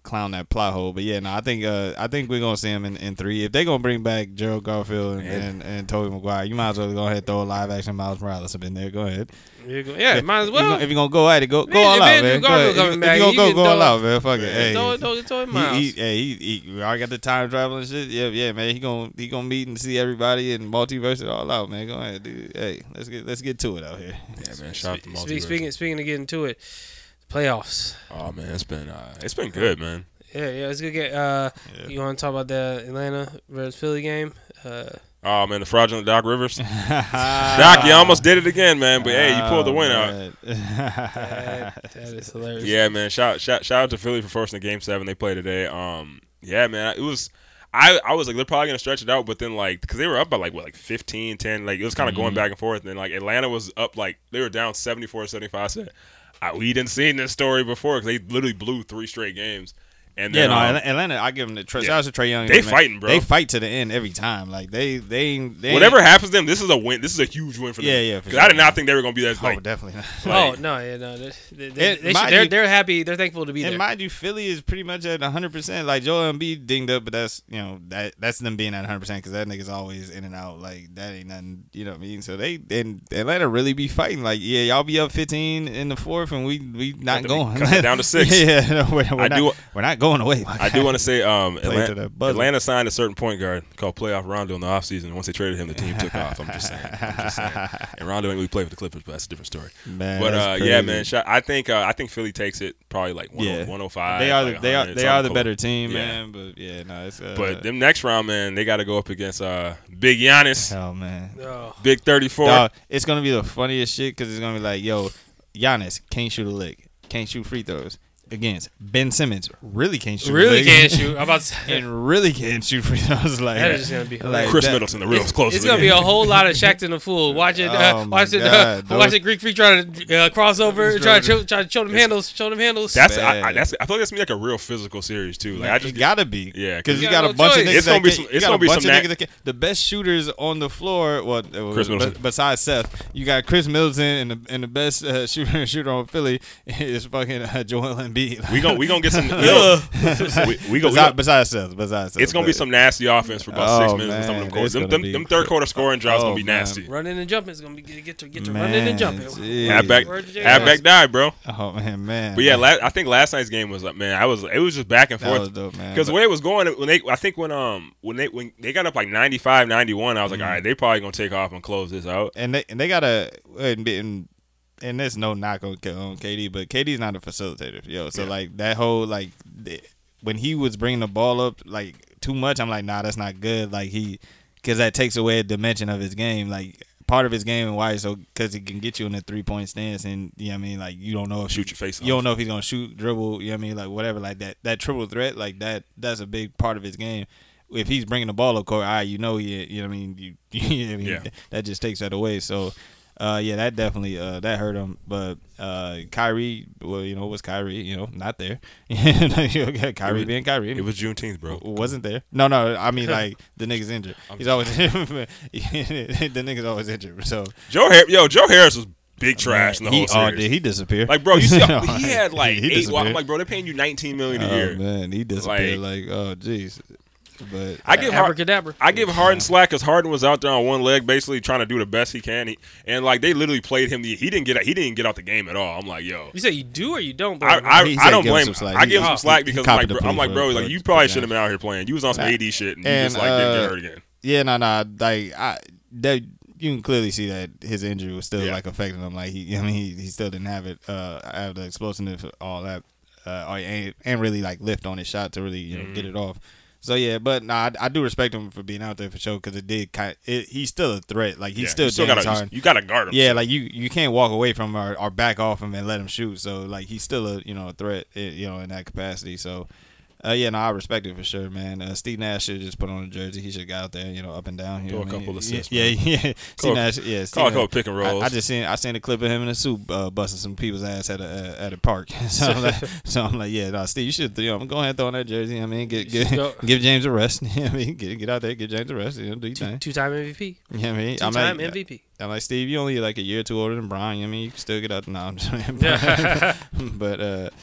clown that plot hole. But yeah, no, I think uh, I think we're gonna see him in, in three. If they gonna bring back Gerald Garfield and, and, and Tobey Maguire, you might as well go ahead and throw a live action Miles Morales up in there. Go ahead. Yeah, might as If, well. you gonna, if you're gonna go at it, go Man, go all if out, Andrew man. Go Garfield ahead. coming If, back, if you gonna you go can go all throw- out, man. Fuck it. Hey, Throw it, throw it, throw it, Miles. he, he, hey, he, he, we already got the time travel and shit. Yeah, yeah, man. He gonna he gonna meet and see everybody and multiverse it all out, man. Go ahead, dude. Hey, let's get let's get to it out here. Yeah, man. Shout out to Spe- multiverse. Speaking speaking of getting to it, playoffs. Oh man, it's been uh, it's been good, man. Yeah, yeah, it's good. Get uh, Yeah. you want to talk about the Atlanta versus Philly game? Uh, Oh man, the fraudulent Doc Rivers. Doc, you almost did it again, man. But hey, you pulled the win out. that, that is hilarious. Yeah, man. Shout shout shout out to Philly for forcing the game seven they played today. Um, yeah, man. It was. I, I was like, they're probably gonna stretch it out, but then like, because they were up by like what, like fifteen, ten, like it was kind of going back and forth. And then like Atlanta was up, like they were down seventy-four seventy-five. I said, I, we didn't see this story before because they literally blew three straight games. And Yeah, then, no, um, Atla- Atlanta. I give them the trust. yeah. Shout out to Trae Young. They man. fighting, bro. They fight to the end every time. Like they, they, they whatever happens to them, this is a win. This is a huge win for them. Yeah, yeah, for Because I sure. did not think they were gonna be that. Oh, Like, definitely. Not. Oh like- no, yeah, no, they, they, they, It- they mind should, they're you- they're happy. They're thankful to be And there. mind you, Philly is pretty much at one hundred percent. Like Joel Embiid dinged up, but that's you know that that's them being at one hundred percent because that nigga's always in and out. Like that ain't nothing. You know what I mean? So they and Atlanta really be fighting. Like yeah, y'all be up fifteen in the fourth, and we we not Cut the- going. cut it down to six. yeah, no, we're, we're I not, do- We're not going away. my I guy. do want to say, um, Play to Atlanta, the buzzer. Atlanta signed a certain point guard called Playoff Rondo in the offseason. Once they traded him, the team took off. I'm just saying. I'm just saying. And Rondo ain't really play for the Clippers, but that's a different story. Man, But uh, that's yeah, crazy. man, shout- I think uh, I think Philly takes it probably like Yeah. one oh five. They are the, like they are one hundred, they are the something better close. team, Yeah. man. But yeah, no, it's uh, But them next round, man, they got to go up against uh, Big Giannis, hell man. Oh, Big thirty-four. Dog, it's gonna be the funniest shit because it's gonna be like, yo, Giannis can't shoot a lick, can't shoot free throws against Ben Simmons. Really can't shoot. a really lick. can't shoot. I'm about to say, and really can't shoot free throws. Like that is just gonna be hilarious. Chris that- Middleton, the real close. It's gonna be a whole lot of Shaqtin' a fool. Watch it, uh, Oh, my watch it, uh, God, watch those- it. Greek Freak trying to uh, cross over, try to show, try to show them handles, show them handles. That's I, I, bad. that's I feel like that's gonna be like a real physical series too. Like I just it gotta be, Yeah, because you you got got a no bunch of choice. niggas. It's that gonna be can- some- you it's got gonna a be bunch some of nat- niggas that can- the best shooters on the floor. Well, uh, Chris be- Middleton. besides Seth, you got Chris Middleton, and the and the best uh, shooter shooter on Philly is fucking uh, Joel Embiid. we gonna we gonna get some. We gonna, we, we go. we besides, gonna besides Seth, besides Seth, it's gonna be but- some nasty offense for about Oh, six minutes in some of them man, quarters. it's Them, gonna them, be them third quarter scoring drives Oh, gonna be man. nasty. Running and jumping is gonna be get, get to get to Man, running and jumping. geez. Halfback, Word to Jay halfback West. died, bro. Oh man, man. But yeah, la- I think last night's game was like, man, I was it was just back and that was forth dope, man. because the But- way it was going when they I think when um when they when they got up like ninety-five, ninety-one, I was like, Mm-hmm. all right, they probably gonna take off and close this out. and they and they gotta and, and, and there's no knock on, on K D, but K D's not a facilitator, yo. So Yeah. like that whole like the, when he was bringing the ball up like too much, I'm like, nah, that's not good. Like he, because that takes away a dimension of his game. Like part of his game and why so because he can get you in a three point stance, and you know what I mean, like you don't know if Shoot your face you off. don't know if he's gonna shoot, dribble, you know what I mean, like whatever, like that that triple threat, like that that's a big part of his game. If he's bringing the ball up court, all right, you know, he, you know what I mean, you, you know what I mean, Yeah. that just takes that away. So, uh, yeah, that definitely uh, that hurt him. But uh, Kyrie, well, you know, was Kyrie, you know, not there. Kyrie was- being Kyrie, It was Juneteenth, bro. wasn't there. No, no, I mean like the nigga's injured. He's always the nigga's always injured. So Joe Har- yo, Joe Harris was big trash in the he, whole oh, series. did he disappeared? Like, bro, you see, he had like He eight. disappeared. I'm like, bro, they're paying you nineteen million a Oh year. man, he disappeared. Like, oh jeez. But I give Har- Abracadabra. I give Harden slack because Harden was out there on one leg, basically trying to do the best he can. He, and like they literally played him. The, he didn't get he didn't get out the game at all. I'm like, yo, You say you do or you don't, bro? I I, He I said don't give him blame some him. slack. I He- give him some he- slack he because copied like the bro, I'm plea like, for- bro, for- like you for probably Giannis. should have been out here playing. You was on some Nah. A D shit, and, you And, just like didn't get uh, hurt again. yeah, no, no, like I that you can clearly see that his injury was still Yeah. like affecting him. Like he, I mean, he, he still didn't have it, uh, have the explosiveness, all that, uh, or, and, and really like lift on his shot to really you know Mm-hmm. get it off. So yeah, but nah, I, I do respect him for being out there for sure because it did kind. It, he's still a threat. Like he's Yeah, still, you still James gotta Harden. you gotta guard him. Yeah, like you, you can't walk away from him or, or back off him and let him shoot. So like he's still a you know a threat, eh, you know, in that capacity. So. Uh, yeah, no, I respect it for sure, man. Uh, Steve Nash should just put on a jersey. He should go out there, you know, up and down. You Throw know a what I mean? couple assists, Yeah, yeah. yeah. Call- Steve Nash, yeah. Steve call a Nash- couple pick and rolls. I, I just seen, I seen a clip of him in a suit uh, busting some people's ass at a uh, at a park. so, I'm like, so I'm like, yeah, no, Steve, you should, you know, go ahead and throw on that jersey. I mean, get, get Go. give James a rest. You know what I mean, get get out there, get James a rest. You know, do your thing. Two-time M V P. You know what I mean? I'm Two-time like, M V P. I'm like, Steve, you only like a year or two older than Brian. You know what I mean, you can still get out. No, I'm just saying. but uh,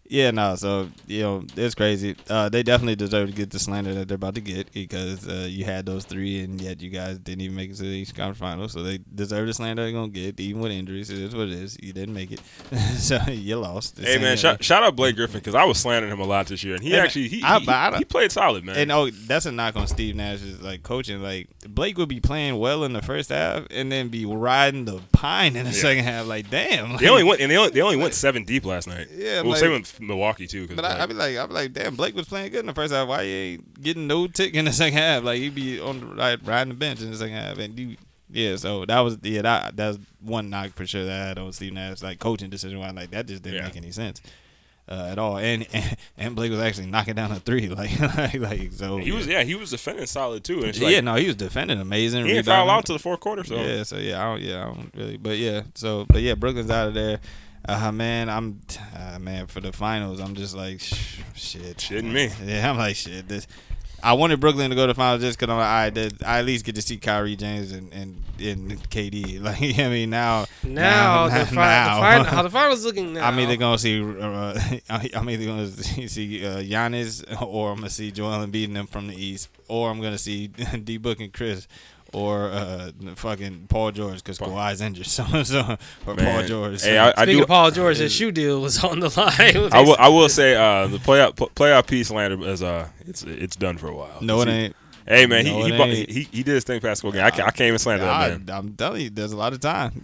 Yeah, no. So you know, it's crazy. Uh, they definitely deserve to get the slander that they're about to get because uh, you had those three, and yet you guys didn't even make it to the Eastern Conference Finals. So they deserve the slander they're gonna get, even with injuries. It is what it is. You didn't make it, so you lost. Hey man, shout, shout out Blake Griffin because I was slandering him a lot this year, and he And actually he, I- he, I- he played solid, man. And oh, that's a knock on Steve Nash's like coaching. Like Blake would be playing well in the first half, and then be riding the pine in the Yeah. second half. Like damn, they only went and they only they only went seven deep last night. Yeah, well, like- same with Milwaukee too. 'Cause But I, like, I be like, I be like, damn, Blake was playing good in the first half. Why you ain't getting no tick in the second half? Like he be on the right, riding the bench in the second half, and you, yeah. So that was yeah, that that's one knock for sure that I had on Steve Nash, like coaching decision. Why like that just didn't Yeah. make any sense uh, at all. And, and and Blake was actually knocking down a three, like like, like so. he was yeah he was defending solid too. And it's like, yeah, no, he was defending amazing. he didn't foul rebounding. out to the fourth quarter. So Yeah, so yeah, I don't, yeah, I don't really, but yeah, so but yeah, Brooklyn's out of there. Uh, man, I'm, uh, man, for the finals, I'm just like, sh- shit, Shitting me. Yeah, I'm like, shit. This, I wanted Brooklyn to go to the finals just because I'm like, all right, that- I at least get to see Kyrie James and and, and K D. Like, I mean, now, Now, the, fi- now. the final, how the finals looking now? I'm either gonna see, uh, I'm either gonna see uh, Giannis or I'm gonna see Joel Embiid and them from the East, or I'm gonna see D Book and Chris. Or uh, fucking Paul George because Kawhi's injured, so, so or Man. Paul George. Hey, I, I Speaking do. of Paul George, his shoe deal was on the line. I will. I will say uh, the playoff playoff piece landed as uh it's it's done for a while. no, it He- ain't. Hey man, he No, he, it brought- ain't. he he did his thing past school game. I can't, I can't even slander I, that man. I'm telling you, there's a lot of time.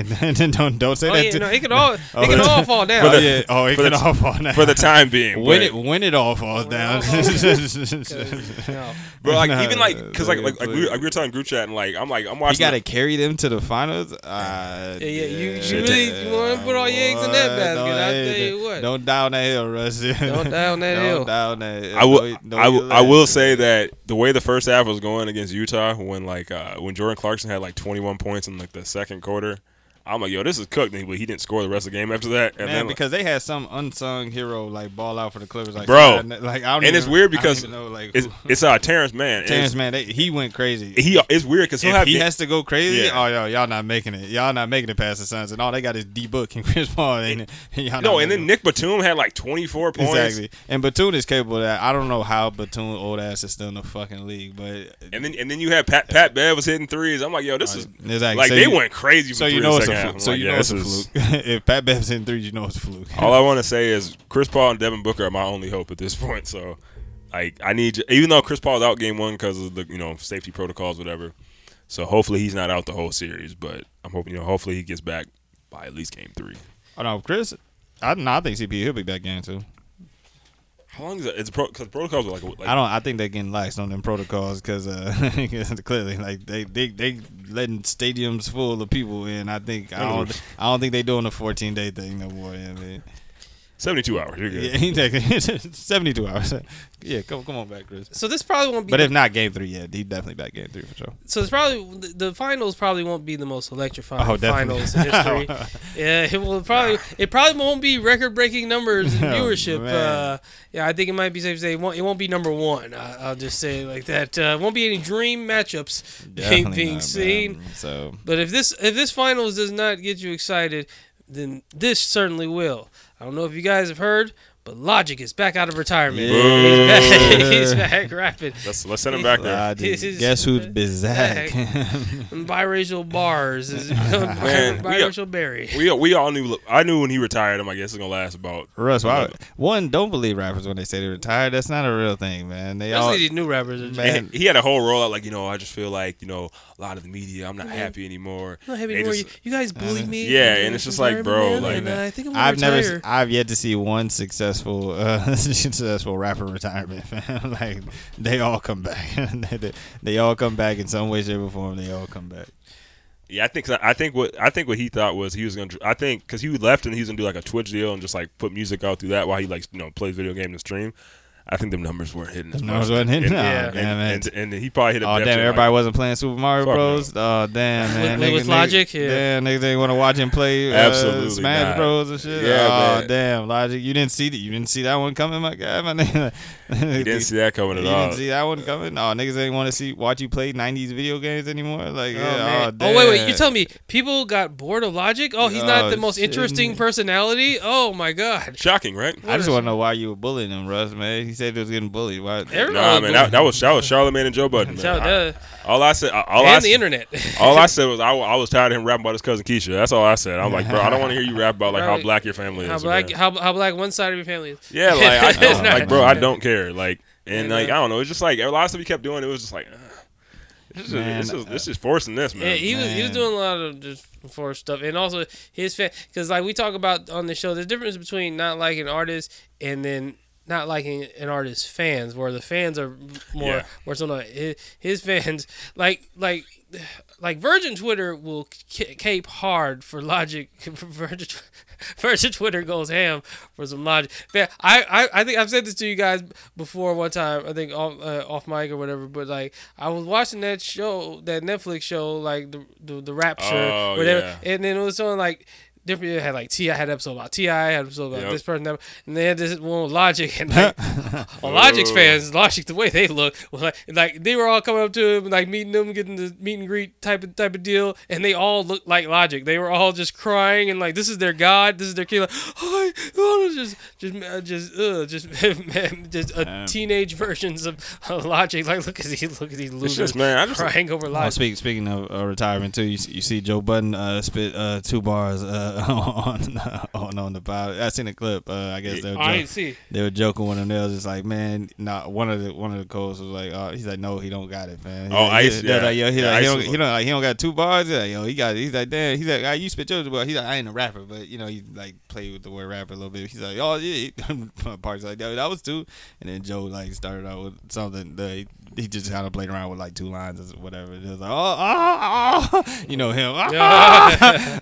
don't don't say Oh that. yeah, to, no, it could all, it Oh, could yeah. all fall down. oh, the- yeah. oh, it for the can t- all fall down For the time being, when but, it when it all falls When it down. all falls No. but like Nah, even like because like like, like, we, please. like we were talking group chat and like I'm like I'm You watching. got to the- carry them to the finals. Uh, Yeah, yeah, you- you Shit. really- you wanna put all your eggs in that Boy, basket, don't- I'll hey, tell you what. Don't down that hill, Russ. Don't down that Don't hill. down that. I will. Know- know I, your will I limit. will say that the way the first half was going against Utah, when like uh, when Jordan Clarkson had like twenty-one points in like the second quarter, I'm like, yo, this is cooked. But he didn't score the rest of the game after that. And Man, then, because they had some unsung hero like ball out for the Clippers, like Bro. like I don't and even, it's weird I don't because even know, like, it's who- it's uh Terrence Mann. Terrence It's- man, they, he went crazy. He it's weird because he'll if have he ga- has to go crazy, Yeah. oh yo, y'all not making it. Y'all not making it past the Suns, and all they got is D Book and Chris Paul. And, and y'all no, not and then making Nick Batum had like twenty-four it. points. Exactly. And Batum is capable of that. I don't know how Batum old ass is still in the fucking league, but And then and then you had Pat Pat Bev was hitting threes. I'm like, yo, this is exactly. like so they you, went crazy. For So you three know the it's a second half. fluke. I'm So like, you yeah, know it's a this is- fluke. If Pat Bev's in threes, you know it's a fluke. All I want to say is Chris Paul and Devin Booker are my only hope at this point. So, like, I need even though Chris Paul's out game one because of the you know safety protocols, whatever. So hopefully he's not out the whole series, but I'm hoping you know hopefully he gets back by at least game three. Oh no, Chris. I no, I think C P he'll be back game too. How long is it? It's because pro, protocols are like, like I don't. I think they're getting lax on them protocols because uh, clearly, like they, they they letting stadiums full of people in. I think I don't. I don't think they doing the fourteen day thing no more. Yeah, man. seventy-two hours. You're good. Yeah, exactly. seventy-two hours. Yeah, come come on back, Chris. So this probably won't be. But the, if not game three yet, he definitely back game three for sure. so it's probably the, the finals probably won't be the most electrifying Oh, definitely. finals in history. Yeah, it will probably. It probably won't be record breaking numbers in Oh, viewership. man. uh, yeah, I think it might be safe to say it won't, it won't be number one. I, I'll just say it like that. Uh, won't be any dream matchups being, Definitely being not, seen. man. So But if this if this finals does not get you excited, then this certainly will. I don't know if you guys have heard, but Logic is back out of retirement. Yeah. He's back, he's back rapping. Let's let's send him back there. uh, This is guess who's back. Bizak? Biracial bars is Man, we are- biracial berry. We we all knew. I knew when he retired. I'm like, guess it's gonna last about. Russ, why, one, don't believe rappers when they say they're retired. That's not a real thing, man. They all Especially these new rappers. Are just, Man. And he had a whole rollout like you know I just feel like you know a lot of the media I'm not happy anymore. I'm not happy They anymore. just- You, you guys bullied me. Yeah, in and the it's just like, bro, environment, like- man, and I think I'm gonna I've never, retire. s- I've yet to see one successful, uh, successful rapper retirement. Fam. Like they all come back. they, they, they all come back in some way, shape, or form. They all come back. Yeah, I think I think what I think what he thought was he was gonna. I think because he left and he was gonna do like a Twitch deal and just like put music out through that while he like you know plays video game and stream. I think the numbers weren't hitting. As The much. numbers weren't hitting? And, Oh, Yeah. and, damn and, it. and, and he probably hit a Oh depth damn! chart, Everybody like, wasn't playing Super Mario Fuck Bros. Oh damn, man! With- with Niggas- Logic, niggas, yeah. Damn, niggas didn't want to watch him play uh, Absolutely Smash not. Bros and shit. Yeah, oh man. damn, Logic! You didn't see that? You didn't see that one coming, my guy, my nigga. You didn't see that coming at You all. didn't see that one coming? Oh, niggas ain't want to see watch you play nineties video games anymore. Like, Oh, yeah, man. oh, Oh, damn. wait, wait. You telling me people got bored of Logic? Oh, he's not Oh, the most shit. interesting personality? Oh, my God. Shocking, right? I just want to know why you were bullying him, Russ, man. He said he was getting bullied. Why? Everybody Nah, was man, that, that was that was Charlamagne and Joe Budden. Shout Man. out I- all I said, all and I the said, internet. all I said was I, I was tired of him rapping about his cousin Keisha. That's all I said. I'm like, bro, I don't want to hear you rap about like how Right. black your family is. how black man. how, how black one side of your family is. Yeah, like I It's don't, not- like bro, I don't care. Like and Yeah, like no. I don't know. It's just like a lot of stuff he kept doing. It was just like, uh, it's just, Man, it's just, it's just forcing this, man. Yeah, he was he was Man. doing a lot of just for stuff, and also his fan because like we talk about on the show, there's a difference between not liking artists and then not liking an artist's fans, where the fans are more Yeah. more so not his, his fans like like like Virgin Twitter will c- cape hard for Logic. Virgin, Virgin Twitter goes ham for some Logic. Man, I, I, I think I've said this to you guys before one time. I think off, uh, off mic or whatever. But like I was watching that show, that Netflix show, like the the, the Rapture, Oh, whatever, yeah. and then it was on like. Different. It had like T I had an episode about T I, had an episode about Yep. this person, that, and they had this one with Logic, and like, well, Logic's Oh. fans, Logic, the way they look, was like, like they were all coming up to him, like meeting him, getting the meet and greet type of type of deal, and they all looked like Logic. They were all just crying and like, this is their god, this is their king. Like, oh, oh, just, just, uh, just, uh, just, just uh, Um, teenage versions of, of Logic. Like, look at these, look at these It's losers just man, I just crying over Oh, Logic. speak, speaking of uh, retirement too, you, see- you see Joe Budden uh, spit uh, two bars uh, on on on the pod. I seen a clip. Uh, I guess they were, I joking, didn't see. they were joking with him. They was just like, man, nah. One of the one of the coaches was like, oh, he's like, no, he don't got it, man. He, Oh, he, Ice, they're yeah. like, yo, he, Yeah, like, he Ice don't, was- he don't, like, he don't got two bars. He's like, yo, he got it. He's like, damn. He's like, ah, you spit yours, but he's like, I ain't a rapper, but you know, he like play with the word rapper a little bit. He's like, oh yeah, Parks like, yo, that was two. And then Joe like started out with something that he, he just kind of played around with like two lines or whatever. It was like, oh, oh, oh. You know him. Ah,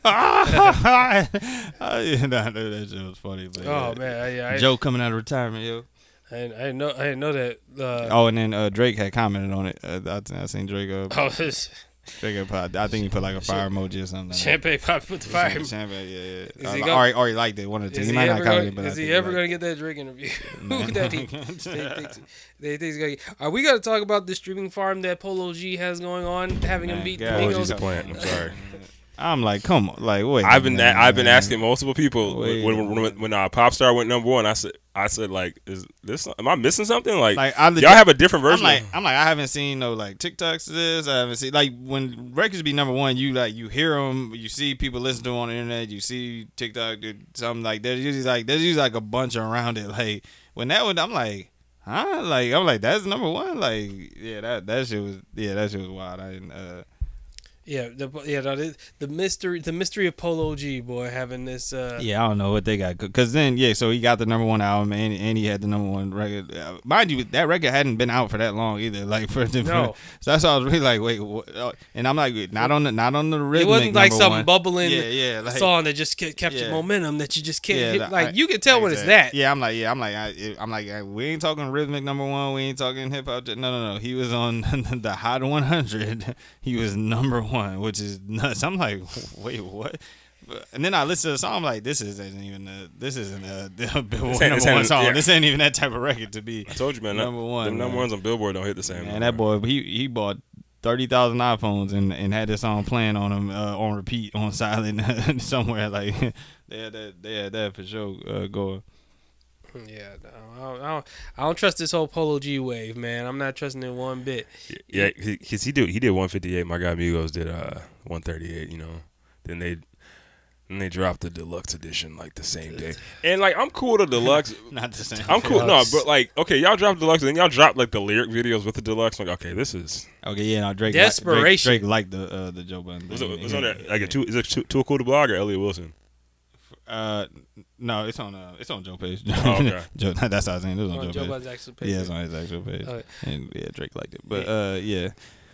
ah, ah. Yeah, nah, that, that shit was funny. But, Oh yeah. man, yeah, I, Joe coming out of retirement, yo. I, didn't, I didn't know, I didn't know that. Uh, Oh, and then uh, Drake had commented on it. Uh, I, I seen Drake. Uh, oh, this Drake had put, I think he put like a fire emoji or something. champagne pop with the fire. Champagne, yeah, yeah. Is Uh, he or, go- or he liked it. One of the two. Is He he, might not ever comment gonna, it, but I is he think ever liked going to get that Drake interview? Man. Who that he, they think, they think he's gonna get. Are we going to talk about the streaming farm that Polo G has going on, having him Man, beat God. oh, Migos? she's a plant. I'm sorry. I'm like, come on, like wait. I've been man, I've been man. asking multiple people Wait. when when when, when uh, Popstar went number one. I said I said like, is this? Am I missing something? Like, Like I legit, y'all have a different I'm version. like, of- I'm like, I haven't seen no like TikToks of this. I haven't seen like when records be number one. You like you hear them, you see people listen to them on the internet. You see TikTok, or something like there's usually like there's usually like a bunch around it. Like when that one, I'm like, huh? Like I'm like that's number one. Like yeah, that that shit was yeah that shit was wild. I didn't. Uh, Yeah, the yeah no, the, the mystery the mystery of Polo G, boy, having this. Uh, Yeah, I don't know what they got. Because then, yeah, so he got the number one album and, and he had the number one record. Uh, mind you, that record hadn't been out for that long either. Like for, for No. So that's why I was really like, wait, what? Uh, and I'm like, not on the not on the rhythmic. It wasn't like number some one. bubbling Yeah, yeah, like, song that just kept, kept yeah. your momentum that you just can't Yeah, hit. the- Like I- you can tell when it's that. Yeah, I'm like, yeah, I'm like, I, I'm like, I, we ain't talking rhythmic number one. We ain't talking hip hop. No, no, no. He was on the Hot one hundred. He was number one, which is nuts. I'm like, wait, what? But- And then I listen to the song. I'm like, this isn't even a, this isn't a, a Billboard ain't- number this one ain't- song. yeah. This ain't even that type of record to be. I told you, man. Number that, one, Them number man. ones on Billboard don't hit the same. Man, no that more. boy, he he bought thirty thousand iPhones and, and had this song playing on him uh, on repeat on silent somewhere. Like they had that, they had that for sure uh, going. Yeah, no, I don't, I don't, I don't trust this whole Polo G wave, man. I'm not trusting it one bit. Yeah, because he did he did one fifty-eight. My guy Migos did uh one thirty-eight. You know, then they then they dropped the deluxe edition like the same day. And like I'm cool with the deluxe. Not the same. I'm cool. No, Deluxe. but like okay, y'all dropped deluxe, and then y'all dropped like the lyric videos with the deluxe. Like okay, this is Okay, yeah, no, Drake. Desperation. Drake, Drake liked the uh, the Joe Budden. was thing. it, was it on that like a too is it too, too cool to blog or Elliot Wilson? Uh, no, it's on uh, it's on Joe page. Oh, okay. Joe, that's how I was saying. It was on On Joe, Joe page. Budden's actual page. Yeah, it's on his actual page. Okay. And yeah, Drake liked it. But uh, yeah,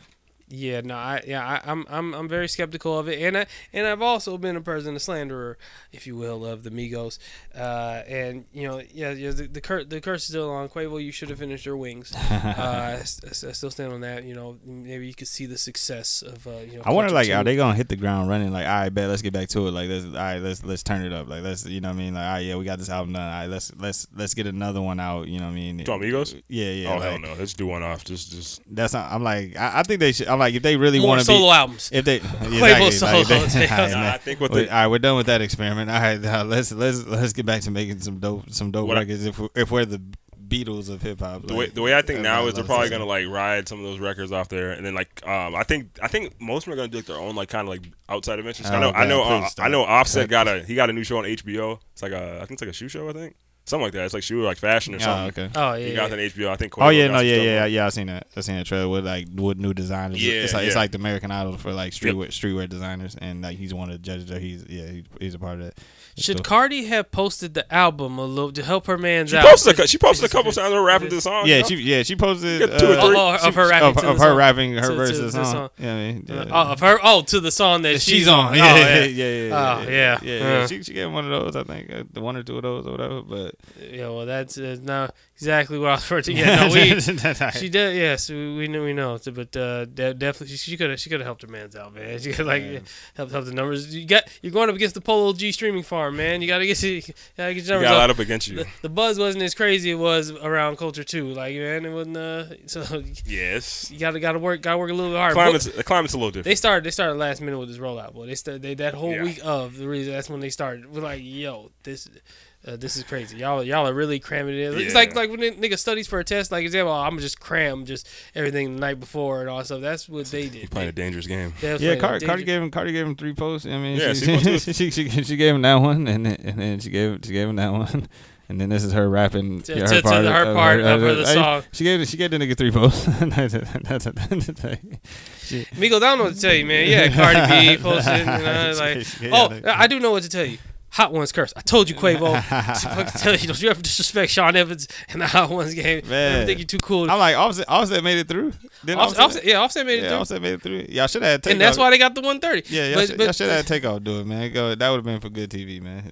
Yeah, no, I yeah, I, I'm I'm I'm very skeptical of it, and I and I've also been a person, a slanderer, if you will, of the Migos, uh, and you know, yeah, yeah, the the, cur- the curse is still on. Quavo, you should have finished your wings. uh, I, I still stand on that. You know, maybe you could see the success of. Uh, you know, I wonder, like, two. are they gonna hit the ground running? Like, all right, bet, let's get back to it. Like, let's, all right, let's let's turn it up. Like, let's, you know what I mean? Like, all right, yeah, we got this album done. All right, let's let's let's get another one out. You know what I mean? To Amigos? Yeah, yeah. Oh like, hell no, let's do one off. Just just. That's not, I'm like, I, I think they should. I'm like, if they really More want to solo be, albums. if they, Quavo exactly, solo. like, if they, all right, Nah, man. I think what All the, right, we're done with that experiment. All right, now let's let's let's get back to making some dope some dope What I- records. If we're, if we're the Beatles of hip hop, the way the way I think now is they're probably gonna like ride some of those records off there, and then like um I think I think most of them are gonna do like their own like kind of like outside adventures. I know Oh, I know man, uh, please I know don't. Offset got a he got a new show on H B O. It's like a I think it's like a shoe show I think something like that. It's like shoe like fashion or Oh, something. okay. Oh yeah, He got yeah. that on H B O. I think. Oh Quavo yeah, got no, some yeah, stuff yeah, on- yeah. I seen that. I seen that trailer with like with new designers. Yeah, it's like yeah. it's like the American Idol for like streetwear streetwear designers, and like he's one of the judges. Or he's yeah, he's, he's a part of that. It's Should dope. Cardi have posted the album a little to help her man's She out? posted a, she posted a couple times of her rapping to the song. Yeah, you know? she yeah she posted Got two or uh, three. Oh, oh, she- of her rapping of, to the of her song. rapping her To- verse to of the the song. song. Yeah, I mean, yeah. Oh, of her. Oh, to the song that she's, she's, on. Oh, Yeah, yeah, yeah. yeah, yeah, Oh, yeah, yeah. yeah, yeah. Uh. She she gave him one of those. I think uh, the one or two of those or whatever. But Yeah, well, that's uh, not exactly what I was referring to. Yeah, no, we. She did, yes, we, we know, we know. So, but uh, de- definitely, she could have, she could have helped her man's out, man. She could like Man. help help the numbers. You got, you're going up against the Polo G streaming farm, man. You got to get, you gotta get your You numbers got a lot up. up against you. The, the buzz wasn't as crazy it was around Culture too. Like man, it wasn't. Uh, so Yes. you gotta gotta work, gotta work a little bit harder. Climate's the climate's a little different. They started. They started last minute with this rollout, boy. They started they, that whole Yeah. week of the reason. That's when they started. We're like, yo, this, uh, this is crazy. Y'all, y'all are really cramming it in. It's Yeah. like like when a nigga studies for a test. Like, example, I'm gonna just cram just everything the night before and all that stuff. That's what they did. He's playing a dangerous game. They was yeah, playing Cardi, a Cardi danger- gave him Cardi gave him three posts. I mean, Yeah, she, see, what's she, she, she, she gave him that one, and then, and then she gave she gave him that one. And then this is her rapping. To- yeah, to- to the- her part of her- the hey, song. She gave she gave the nigga three posts. That's a, that's a, that's a thing. She, Migos, I don't know what to tell you, man. Yeah, Cardi B posted. You know, like, Yeah, oh, yeah. I do know what to tell you. Hot Ones curse. I told you, Quavo. To fucking tell you, don't you ever disrespect Sean Evans and the Hot Ones game. Man. Never think you're too cool. I'm like Offset. Offset made it through. Didn't Offset, Offset, yeah, Offset made it yeah, through. Offset made it through. Y'all should have had. And that's Takeoff. why they got the one thirty. Yeah, y'all, but, should, but, y'all should have had Takeoff do it, man. Go. That would have been for good T V, man.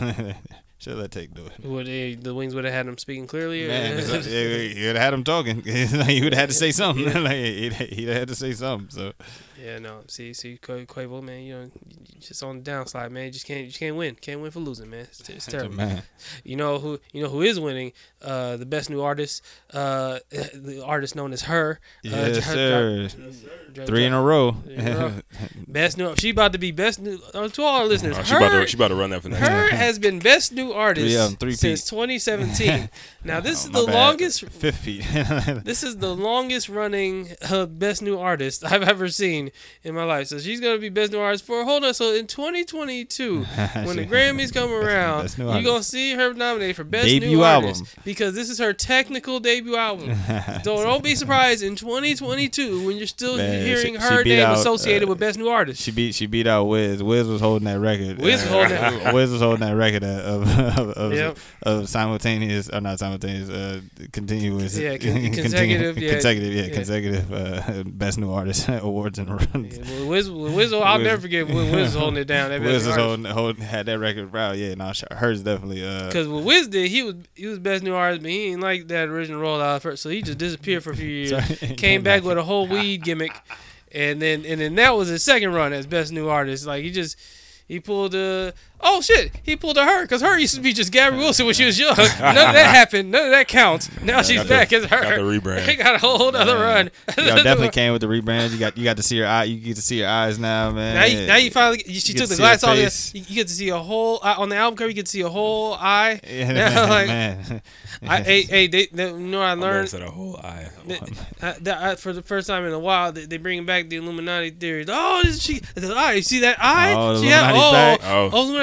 Should let Take do it. Would they, the Wings would have had him speaking clearly? Or? Man, it's- yeah, you'd have had him talking. Like, you would have had to say something. Like, he'd, he'd have had to say something. So Yeah, no. See, see, Qua- Quavo, man, you know, you just on the downslide, man. You just can't, you just can't win. Can't win for losing, man. It's, it's terrible. man, You know who, you know who is winning? Uh, the best new artist, uh, the artist known as her. Uh, yes, her- sir. Dra- Three in Dra- a row. Three in a row. Best new. She about to be best new. Uh, to all our listeners, Oh, she, her, about to, she about to run that for next her time. has been best new artist Three of 'em, three since peat. twenty seventeen. Now this Oh, is my the bad. longest. Fifth feet. This is the longest running uh, best new artist I've ever seen in my life. So she's gonna be best new artist for hold on. So in twenty twenty-two, when the Grammys come around, Best new you're artist. gonna see her nominated for best Debut new album. artist because this is her technical debut album. So don't be surprised in twenty twenty-two when you're still Man, hearing she- her she beat name out, associated uh, with best new artist. She beat she beat out Wiz. Wiz was holding that record. Wiz was holding that. Wiz was holding that record of of, of, Yep. of simultaneous or not simultaneous, uh, continuous. Yeah, con- continu- consecutive, yeah. consecutive, yeah, Yeah. consecutive uh, best new artist awards and runs. Yeah, well, Wiz, Wiz, I'll Wiz- never forget Wiz, Wiz was holding it down. That Wiz was holding, holding had that record proud. Yeah, no, sh- hers definitely. Uh, Because what Wiz did, he was he was best new artist, but he ain't like that original rollout first, so he just disappeared for a few years. Sorry. Came back with a whole weed gimmick, and then and then that was his second run as best new artist. Like he just he pulled a oh shit he pulled a her because her used to be just Gabby Wilson when she was young. None of that happened. None of that counts. Now she's Got back the- as her. got the rebrand. He got a whole other run. Y'all definitely came with the rebrand. You got you got to see her eye. You get to see her eyes now, man. Now you, now you finally you, she You took get the to see her glass off. You, face. you get to see a whole eye, on the album cover. You get to see a whole eye. Yeah, Now, man, like, man. I, hey, hey, they, they, you know what I My man learned? said a whole eye. That- I- that- I- for the first time in a while, they, they bring back the Illuminati theories. Oh, this she, the eye. You see that eye? Oh, the she had, Illuminati's oh, back? Oh. oh, Illuminati.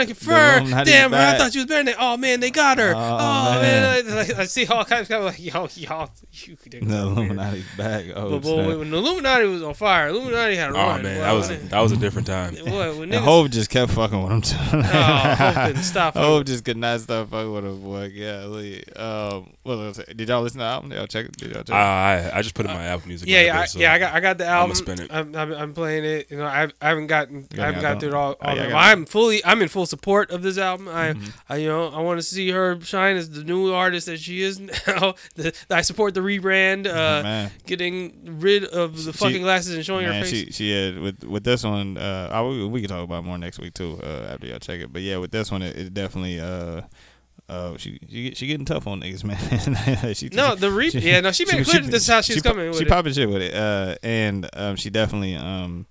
looking for her. Illuminati's Damn, man, I back. thought you was better than. Oh man, they got her. Oh, Oh, man. man, Like, I see all kinds of like yo, y'all, you. The Illuminati's back. Oh, But boy, snap. when the Illuminati was on fire, Illuminati had a Oh run. man, boy. that was that was a different time. Boy, when And niggas, Hov just kept fucking with him too. oh, Hope couldn't stop. him. Hov just could not stop fucking with him, boy. Yeah, um, what was I say? Did y'all listen to the album? Did y'all check it? Did y'all check it? I I just put in my Apple Music. Yeah, right yeah, there, I, so yeah. I got, I got the album. spin it. I'm, I'm, I'm playing it. You know, I, I haven't gotten, Yeah, I haven't yeah, I got through it all. don't- all oh, yeah, of I it. got it. I'm fully, I'm in full support of this album. I, Mm-hmm. I you know, I want to see her shine as the new artist that she is now. The, I support the rebrand. Uh, Man. getting rid of the She- fucking glasses and showing her Man, face. she she had with with this one. Uh, I, we, we can talk about more next week too. Uh, after y'all check it, but yeah, with this one, it, it definitely. Uh, uh, she she she getting tough on niggas, man. she, no, she, the re- she- yeah, no, she made it clear that this is how she's she, coming. She with it. popping shit with it, uh, and um, she definitely um,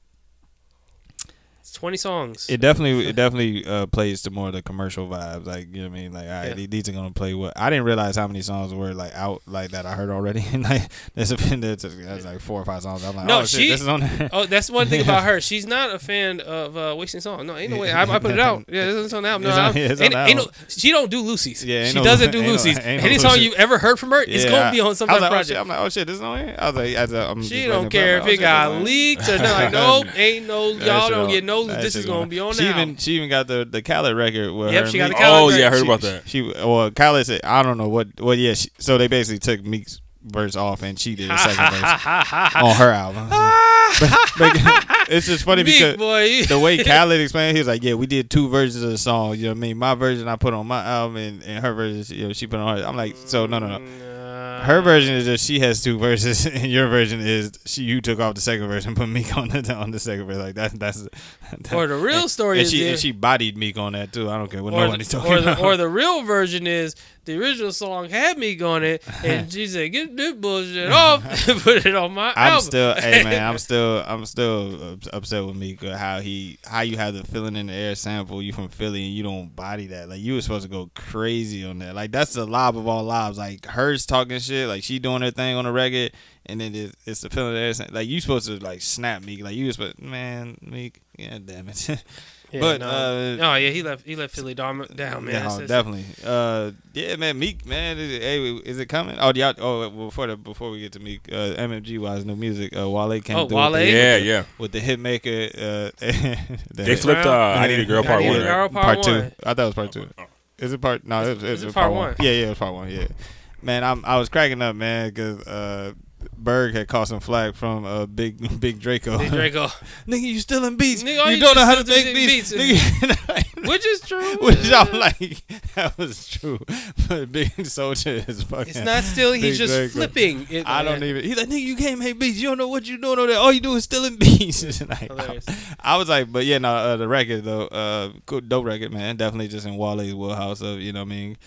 It's twenty songs. it definitely it definitely uh plays to more of the commercial vibes. Like, you know what I mean? Like, all right, Yeah. these are gonna play what I didn't realize how many songs were like out like that I heard already. And like there's a there's, there's like four or five songs. I'm like, No, oh shit, she- this is on there. Oh, that's one thing about her. She's not a fan of uh, wasting songs. No, ain't no way. I, I put it out. Yeah, it's on the album. No, It's on- I'm- yeah, it's on ain't, the ain't no, album. she don't do Lucy's. Yeah, ain't she no- doesn't do ain't no- Lucy's. ain't no Any song Lucy's. you ever heard from her, it's Yeah, gonna be on some I was type of like, oh, shit. project. I'm like, oh shit, this is on here. I was like, as a, I'm She just don't waiting care for- if oh, it shit, got this is on- leaked or not. Like, nope, ain't no. That Y'all shit don't on- get no. that This shit is gonna be on She now. even she even got the the Khaled record with Yep, her. she got and the Meek. Khaled Oh yeah, I heard She- about that. She well, Khaled said I don't know what. Well, yeah. She, so they basically took Meek's verse off and she did a second verse on her album. but, but it's just funny Meek, because boy. the way Khaled explained, he was like, "Yeah, we did two versions of the song. You know what I mean? My version I put on my album, and, and her version, you know, she put on hers." I'm like, so no, no, no. Uh, Her version is just she has two verses, and your version is she you took off the second verse and put Meek on the on the second verse. Like that, that's. That, Or the real and, story and is she the- and she bodied Meek on that too. I don't care what or, nobody's the, talking or, the, about. or the real version is the original song had Meek on it, and she said, "Get this bullshit off and put it on my I'm album." still, hey man, I'm still, I'm still ups- upset with Meek. uh, How he, how you have the feeling in the air sample. You from Philly and you don't body that. Like you were supposed to go crazy on that. Like that's the lob of all lobs. Like hers talking shit. Like she doing her thing on the record, and then it's, it's the feeling in the air. sam- Like you supposed to like snap Meek. Like you was supposed, man, Meek. Yeah, damn it. Yeah, but no. uh, oh yeah, he left. He left Philly down, down man. yeah, That's- that's- definitely. Uh, yeah, man, Meek, man. Is it, hey, is it coming? Oh, y'all. Oh, well, before the before we get to Meek, uh, M M G wise new music. Uh, Wale came Oh, through. Wale? With the, Yeah, yeah. with the hitmaker. Uh, the- They flipped. Uh, I Need a Girl I Part Need a One. Girl Right? Part part two. one. I thought it was part two. Is it part? No, it was, it was Is it part, part one. one? Yeah, yeah, it was part one. Yeah, man, I'm I was cracking up, man, because uh, Berg had caught some flack from uh, Big Big Draco. Big Draco, Nigga, you still in beats. Nigga, all you you don't do know is how to still make make beats. beats. Nigga, which is true. which I'm like, that was true. But Big Soldier is fucking. It's not still. He's Big just Draco. flipping. It, I don't man. even. He's like, nigga, you can't make beats. You don't know what you doing over there. All you do is stealing beats. Like, Hilarious. I was like, but yeah, no, uh, the record though, uh, cool, dope record, man. Definitely just in Wale's wheelhouse of, you know what I mean.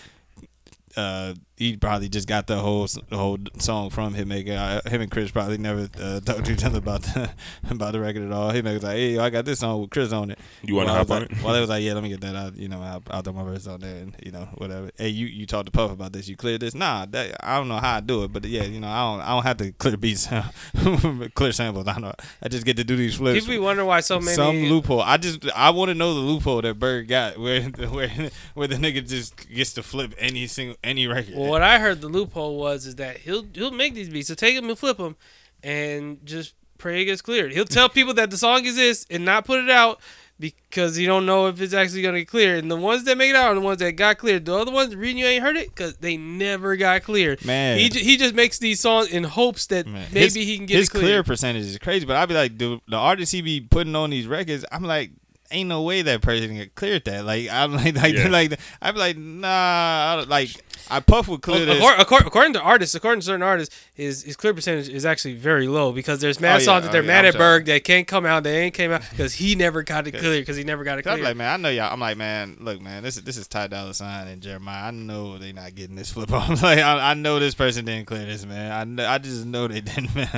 Uh, he probably just got the whole the whole song from Hitmaker. Uh, him and Chris probably never uh, talked to each other about the about the record at all. Hitmaker was like, hey, I got this song with Chris on it. You want to Wale hop was on like, it? Wale was like, yeah, let me get that out. You know, I'll, I'll throw my verse on there, and you know, whatever. Hey, you you talked to Puff about this. You cleared this? Nah, that, I don't know how I do it, but yeah, you know, I don't I don't have to clear beats, clear samples. I know. I just get to do these flips. People be wondering why so many. Some loophole. I just I want to know the loophole that Bird got where where where the nigga just gets to flip any single any record. Well, what I heard the loophole was is that he'll he'll make these beats, so take them and flip them, and just pray it gets cleared. He'll tell people that the song exists and not put it out because he don't know if it's actually gonna get cleared. And the ones that make it out are the ones that got cleared. The other ones, the reason you ain't heard it, because they never got cleared. Man. he ju- he just makes these songs in hopes that Man. maybe his, he can get his it cleared. clear percentage is crazy. But I'd be like, dude, the artists he be putting on these records, I'm like, ain't no way that person get cleared that. Like I'm like like Yeah. like I'd be like, nah, I don't- like I Puff would clear this. According, according, according to artists, according to certain artists, his his clear percentage is actually very low because there's mad Oh, yeah. songs that they're Oh, yeah, mad I'm at sure. Berg that can't come out, they ain't came out because he never got it clear because he never got it I'm clear. like, man, I know y'all. I'm like, man, look, man, this is this is Ty Dolla Sign and Jeremiah. I know they not getting this flip off. Like, I, I know this person didn't clear this, man. I know, I just know they didn't, man.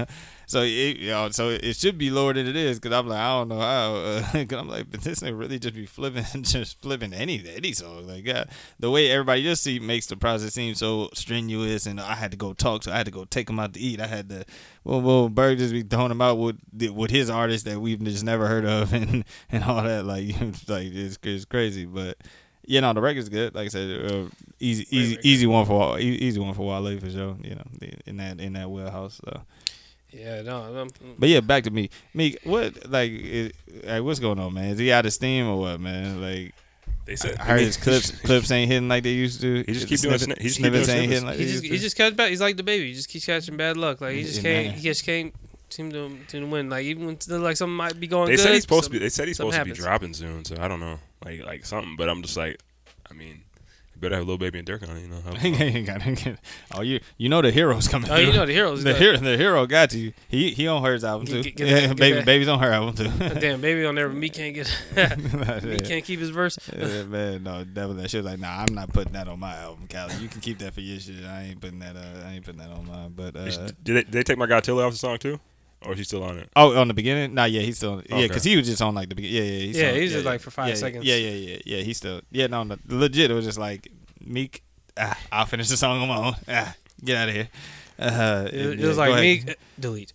so it, you know, so it should be lower than it is. Cause I'm like, I don't know how. Uh, Cause I'm like, but this ain't really just be flipping, just flipping any any song. Like, God, the way everybody just see makes the process seem so strenuous. And I had to go talk to, I had to go take him out to eat. I had to, well, well, Berg just be throwing him out with with his artists that we've just never heard of, and and all that. Like, like it's, it's crazy, but. Yeah, no, the record's good. Like I said, uh, easy, easy, easy one for easy one for Wale for sure. You know, in that in that wheelhouse. So. Yeah, no, I'm, but yeah, back to me. Me, what like, is, like, what's going on, man? Is he out of steam or what, man? Like, they said I heard his clips clips ain't hitting like they used to. He just keep doing snippet, he just keep doing snippets ain't hitting like he they just used he to. just catch bad. He's like the baby. He just keeps catching bad luck. Like he just Yeah, can't. man. He just can't seem to to win. Like even when it's like something might be going They good. said he's supposed to some- be. They said he's supposed something to be happens. dropping soon. So I don't know, like like something. But I'm just like, I mean, you better have Lil Baby and Dirk on it. You know. He got- he got- oh, you you know the hero's coming. Oh, you through. know the heroes. The hero, the hero got you. He he on her album too. Get- get yeah, that- get baby, that. baby's on her album too. Damn, baby on there. Me can't get. Me can't keep his verse. Yeah, man, no, definitely. That shit was like, nah, I'm not putting that on my album, Cali. You can keep that for your shit. I ain't putting that. Uh, I ain't putting that on mine. But uh, did, they, did they take my guy Tilly off the song too, or is he still on it? oh, on the beginning, nah, yeah, he's still, yeah, Okay. because he was just on like the beginning. Yeah, yeah, he's Yeah, on, he's yeah, just yeah. like for five yeah, seconds. Yeah, yeah, yeah, yeah. He's still, yeah, no, no, legit. It was just like Meek. Ah, I'll finish the song on my own. Ah, get out of here. Uh, It, it yeah, was go like ahead. me. uh, Delete.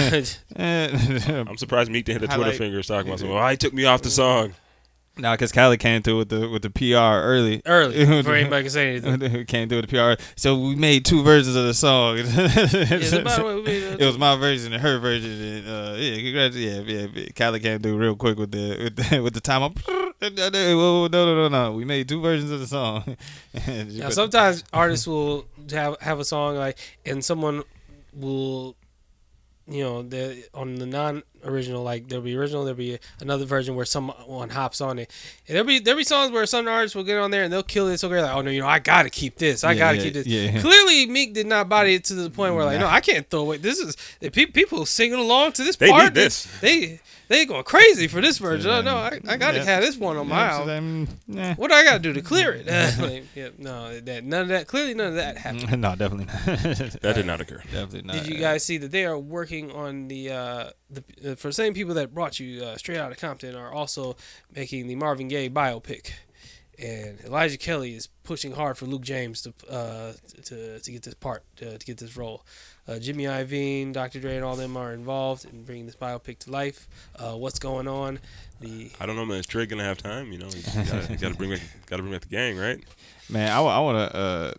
Yeah. I'm surprised Meek didn't hit the Twitter Highlight- fingers talking about something. Oh, he took me off the song. Nah, because Khaled came through with the with the P R early. Early before anybody can say anything. Came through with the P R. So we made two versions of the song. Yeah, so by the way, we made, uh, It was my version and her version. And, uh, yeah, congrats. Yeah, yeah. yeah. Khaled came through real quick with the with the, with the time up. No, no, no, no. We made two versions of the song. And she Now, put- sometimes artists will have have a song like, and someone will, you know, the on the non-original, like there'll be original, there'll be another version where someone hops on it, and there'll be there'll be songs where some artists will get on there and they'll kill it so great, like, oh no, you know, I gotta keep this, I Yeah, gotta yeah, keep this. yeah. Clearly, Meek did not body it to the point where like, Nah. no, I can't throw away. This is the pe- people singing along to this They part. need this. They they going crazy for this version. Yeah, Oh no, I, I gotta yeah. have this one on my Yeah, so album. then, yeah. What do I gotta do to clear it? Like, yeah, no, that none of that. Clearly, none of that happened. No, definitely not. That did not occur. Definitely not. Did you guys see that they are working on the uh, the uh, for the same people that brought you uh, Straight Outta Compton are also making the Marvin Gaye biopic, and Elijah Kelly is pushing hard for Luke James to uh, to to get this part uh, to get this role. Uh, Jimmy Iovine, Doctor Dre, and all them are involved in bringing this biopic to life. Uh, what's going on? The I don't know, man. Is Trey gonna have time? You know, he's got to bring back, got to bring back the gang, right? Man, I, I want to. Uh,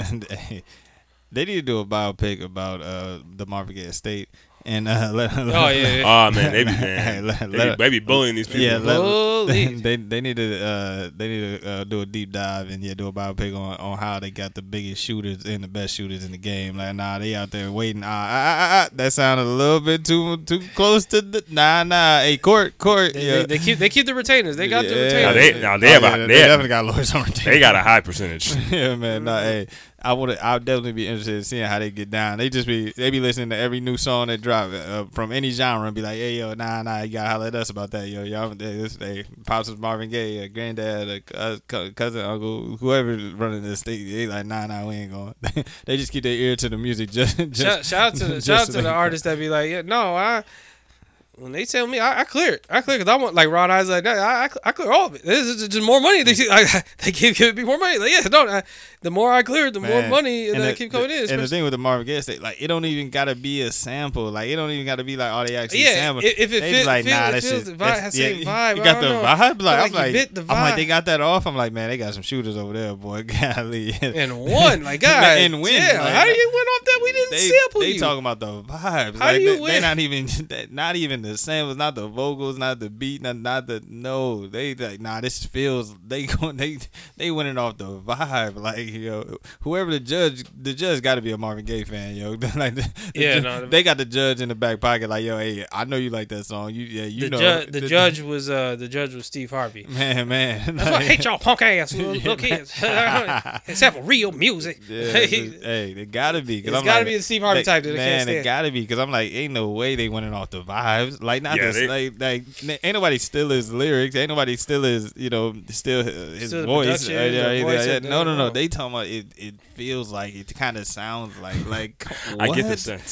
they need to do a biopic about uh, the Marvin Gaye estate and uh, let, oh yeah, yeah. Oh man, they be man, Let- they, let- be, they be bullying these people. yeah, let, Holy. they they need to uh, they need to uh, do a deep dive and yeah, do a biopic on, on how they got the biggest shooters and the best shooters in the game. Like, nah, they out there waiting. Ah, ah, ah, ah. That sounded a little bit too too close to the nah, nah. Hey, court, court. They, yeah. they, they keep they keep the retainers. They got the Yeah. retainers. Now they, now they Oh, have yeah, a, they they, have, definitely got lawyers on retainer. they got a high percentage. Yeah, man. Nah, hey, I would. I would definitely be interested in seeing how they get down. They just be they be listening to every new song that drop uh, from any genre and be like, hey, yo, nah, nah, you gotta holler at us about that, yo, y'all. This, they pops was Marvin Gaye, uh, granddad, uh, uh, cousin, uncle, whoever's running the state. They like, nah, nah, we ain't going. They just keep their ear to the music. Just, just Shout, shout out to the, just shout out so to they- the artists that be like, yeah, no, I. When they tell me, I, I clear it. I clear it because I want like Ron Eyes like that. I, I, I clear all of it. This is just more money. They I, they keep giving me more money. Like yeah, no, I, the more I clear it, the more Man. money And that the- keep coming in. And the especially- thing with the Marvin Gaye state, like, it don't even gotta be a sample. Like, it don't even gotta be like, oh, they actually Yeah, sample. if- if it They feel- be like, feel- nah, it that feels shit. the vibe- that's- has the same yeah, vibe, You I got don't the know. vibe. Like, Feel I'm like you like, bit the I'm like, vibe. they got that off. I'm like, man, they got some shooters over there, boy. Golly. and one, my God, And win, Yeah, like, how do you win off that? We didn't They, sample they you. talking about the vibes. How like, do you they, they win? not even, not even the samples, not the vocals, not the beat, not, not the no. They like, nah, this feels. They going, they they winning off the vibe. Like, yo, whoever the judge, the judge got to be a Marvin Gaye fan, yo. Like, the, the Yeah, ju- no, the- they got the judge in the back pocket. Like, yo, hey, I know you like that song. You, yeah, you the, know. ju- the judge was uh, the judge was Steve Harvey. man, man. That's why I hate y'all punk ass little, little kids. Except for real music. Yeah, it's- hey, they gotta be. Cause It's I'm gotta like, be the Steve Harvey they- type that I man, can't it stand. gotta be because I'm like, ain't no way they winning off the vibes. Like, not Yeah, this, they- like, like, n- ain't nobody steal his lyrics. Ain't nobody steal his, you know, still his Still the voice. production, or anything the like voice that. of the- no, no, no. no. They talking about it. It feels like it kind of sounds like like I get the what? sense.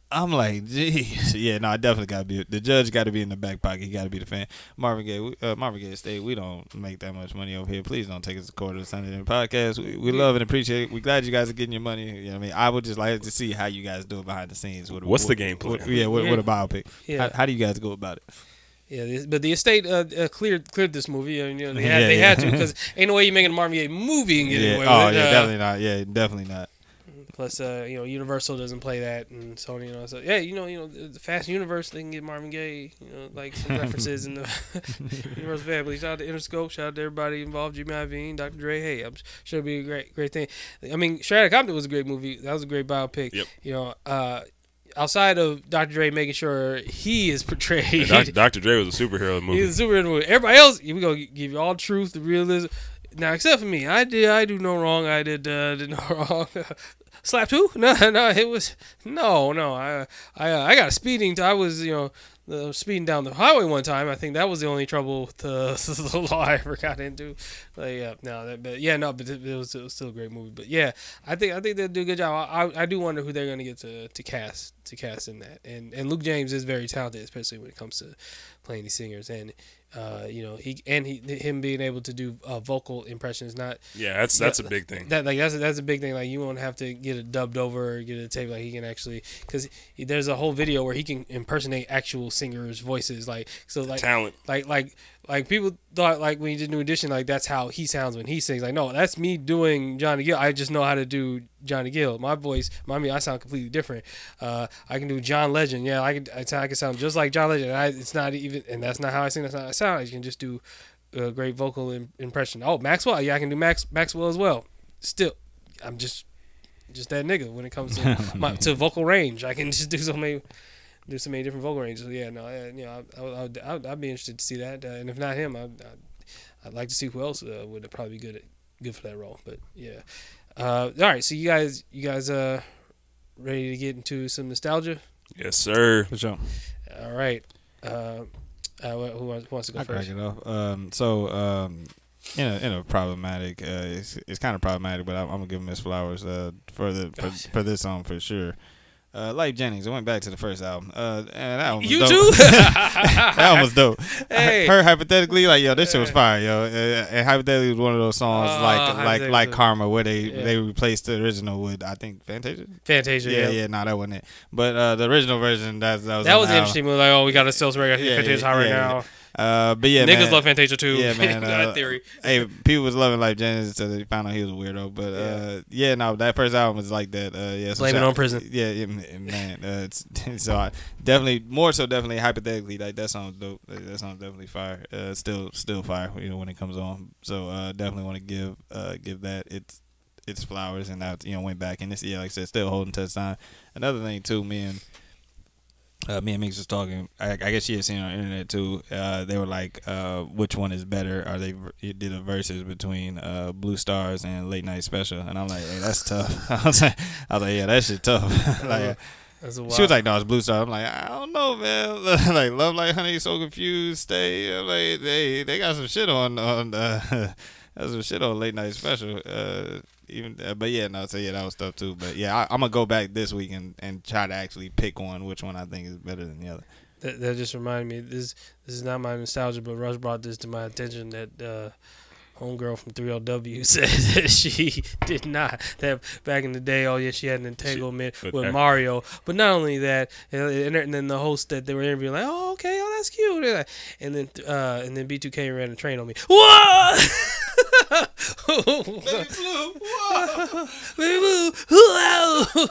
I'm like, geez, yeah, no, I definitely got to be the judge. Got to be in the back pocket. He got to be the fan. Marvin Gaye, we- uh, Marvin Gaye State. We don't make that much money over here. Please don't take us to court of the Sunday Night Podcast. We, we love and appreciate it. We glad you guys are getting your money. You know what I mean? I would just like to see how you guys do it behind the scenes. With, What's with, the game plan? With, yeah, with, with a biopic. Yeah. How, how do you guys go about it? Yeah, this- but the estate uh, uh, cleared cleared this movie. And, you know, they had Yeah, they yeah. had to because ain't no way you making a Marvin Gaye movie and get Yeah. away Oh, with it. yeah, Uh, definitely not. Yeah, definitely not. Plus, uh, you know, Universal doesn't play that, and Sony, you know, so yeah, you know, you know, the Fast Universe, they can get Marvin Gaye, you know, like some references in the Universal family. Shout out to Interscope, shout out to everybody involved, Jimmy Iovine, Doctor Dre. Hey, I'm sure it'll be a great, great thing. I mean, Straight Outta Compton was a great movie. That was a great biopic. Yep. You know, uh, outside of Doctor Dre making sure he is portrayed, Doctor Doctor Dre was a superhero movie. he's a superhero movie. Everybody else, we gonna give you all the truth, the realism. Now, except for me, I did, I do no wrong. I did, uh, did no wrong. Slapped who? No, no, it was no, no. I, I, uh, I got a speeding. T- I was, you know, uh, speeding down the highway one time. I think that was the only trouble with the, the law I ever got into. Like, yeah, no, that, but yeah, no, but it, it was, it was still a great movie. But yeah, I think, I think they'll do a good job. I, I, I do wonder who they're gonna get to, to cast, to cast in that. And, and Luke James is very talented, especially when it comes to playing these singers. And uh, you know, he and he him being able to do uh, vocal impressions, not Yeah, that's that's a big thing. that like that's a, that's a big thing. Like you won't have to get it dubbed over or get it taped. Like he can actually, because there's a whole video where he can impersonate actual singers' voices. Like so, like Talent. like like like people thought like when he did New Edition, like that's how he sounds when he sings. Like no, that's me doing Johnny Gill. I just know how to do Johnny Gill. My voice, my me, I sound completely different. Uh, I can do John Legend. Yeah, I can. I, I can sound just like John Legend. I, it's not even, and that's not how I sing. That's not how I sound. I can just do a great vocal im- impression. Oh, Maxwell. Yeah, I can do Max Maxwell as well. Still, I'm just just that nigga when it comes to my, to vocal range. I can just do so many. Do so many different vocal ranges. So yeah, no, I, you know, I, I, I'd, I'd, I'd be interested to see that, uh, and if not him, I'd, I'd, I'd like to see who else uh, would probably be good at, good for that role. But yeah, uh, all right. So you guys, you guys, uh, ready to get into some nostalgia? Yes, sir. For sure. All right. Uh, uh, who wants, who wants to go I crack first? it off. Um, so, um, in a in a problematic, uh, it's it's kind of problematic, but I'm, I'm gonna give Miss Flowers uh for the for, for this song for sure. Uh, Life Jennings. I went back to the first album. Uh, and that one was You dope. too? That one was dope. Hey. Her hypothetically, like yo, this shit was fire, yo. Uh, and hypothetically was one of those songs Oh, like like Hypothetically. like Karma, where they Yeah. they replaced the original with I think Fantasia. Fantasia. Yeah, Yeah, yeah, no, that wasn't it. But uh, the original version, that that was That on was the an album. interesting move. Like, oh, we got a sales record. Yeah, Fantasia's yeah, hot right yeah, now. Uh, but yeah, Niggas man. love Fantasia too. Yeah, man. that uh, theory. Hey, people was loving Life Jennings until they found out he was a weirdo. But uh, yeah, no, that first album was like that. Uh, yeah, so Blame it shout- on prison. Yeah, yeah, man. man, Uh, it's, so I definitely more so definitely hypothetically like that song's dope. Like, that song's definitely fire. Uh, still still fire. You know when it comes on. So uh, definitely want to give uh, give that its its flowers and I you know went back and it's yeah like I said still holding to its time. Another thing too, me and. Uh, me and Meeks was talking. I, I guess she had seen it on the internet too. Uh, they were like, uh, "Which one is better?" Or they it did a versus between uh, Blue Stars and Late Night Special, and I'm like, "Hey, that's tough." I was like, "I was like, yeah, that shit tough." like, That's a she was like, "No, it's Blue Star." I'm like, "I don't know, man." like, Love Like Honey, So Confused, Stay. I'm like, they they got some shit on on. Uh, That's some shit on Late Night Special. Uh, even, uh, but yeah, no. So yeah, that was stuff too. But yeah, I, I'm gonna go back this week and, and try to actually pick one, which one I think is better than the other. That, that just reminded me. This this is not my nostalgia, but Rush brought this to my attention that uh, homegirl from three L W said that she did not. That back in the day, oh yeah, she had an entanglement She- with okay. Mario. But not only that, and, and then the host that they were interviewing, like, oh okay, oh that's cute, and then uh, and then B two K ran a train on me. What? Baby Blue, whoa.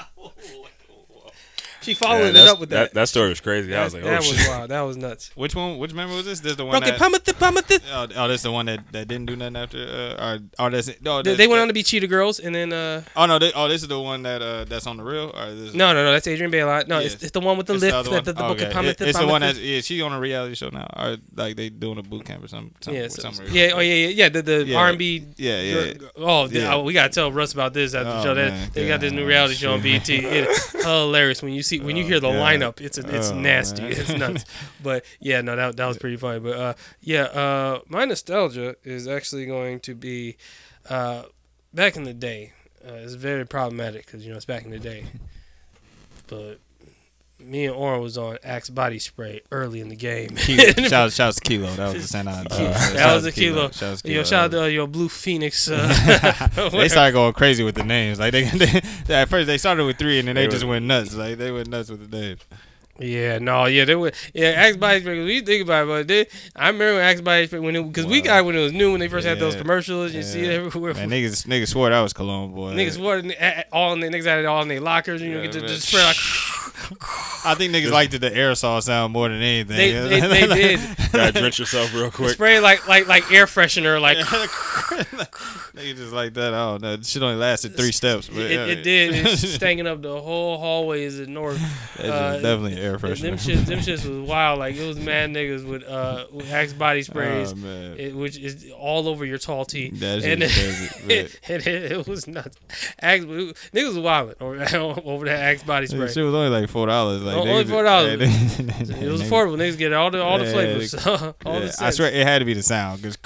She followed Yeah, it that's- up with that. That story was crazy. I was like, that oh was shit. wild. That was nuts. Which one? Which member was this? This the one Broken that. Pummeth, Pummeth. Oh, oh, this the one that, that didn't do nothing after. Uh, or oh, that's it. No, They, that's, they went that, on to be Cheetah Girls, and then uh, Oh no! They, oh, this is the one that uh that's on the real. Or this no, no, no, that's Adrian Bailon. No, Yes. it's, it's the one with the It's the lift. other The, one? the, the Oh, Broken okay. Pummeth, It- It's the one Pummeth. that's yeah. She's on a reality show now, or like they doing a boot camp or something. something Yeah, with so, some yeah, oh yeah, yeah, yeah. The the Yeah. R and B. Yeah, yeah. Oh, the- Yeah. oh, we gotta tell Russ about this after the Oh, show. That man. they got this new Yeah. reality show on B E T. It's hilarious when you see when you Oh, hear the God. lineup. It's a, it's Oh, nasty. man. It's nuts. But yeah, no, that that was pretty funny. But uh, yeah, uh, my nostalgia is actually going to be uh, back in the day. Uh, it's very problematic because you know it's back in the day. But Me and Oren was on Axe body spray early in the game. Kilo. shout, shout out to Kilo. That was the Saint Ives. Uh, Uh, that was a Kilo. Shout out to Yo, Kilo. shout out to uh, your Blue Phoenix. Uh, They started going crazy with the names. Like they, they, at first they started with three and then they, They just were- went nuts. Like they went nuts with the names. Yeah, no, yeah, they were. Yeah, Axe body spray. When you think about it, but they, I remember Axe body spray when it because we Wow. got it when it was new when they first had those Yeah. commercials. You see it Yeah. everywhere. Man, niggas, niggas swore that was cologne, boy. Niggas wore it in- all in the niggas had it all in their lockers. You know, Yeah, get to man. just spray like I think niggas liked it, the aerosol sound more than anything. they, they, they did. Gotta drench yourself real quick. Spray like like like air freshener. Like Niggas just like that. I don't know. Shit only lasted three steps. But, it, yeah. it did. It's stanking up the whole hallways in North. That's uh, just definitely an air And freshener. them shits, them shits was wild. Like it was mad niggas with uh with Axe body sprays, Oh, man. it, which is all over your tall tee. That shit and is crazy, man. it, it, it, it was nuts. Axe, niggas was wilding over that over that Axe body spray. That shit was only like four dollars. Like Only niggas- four dollars. yeah, It was affordable. Niggas get all the all the Yeah, flavors, all Yeah, the I scents. swear it had to be the sound because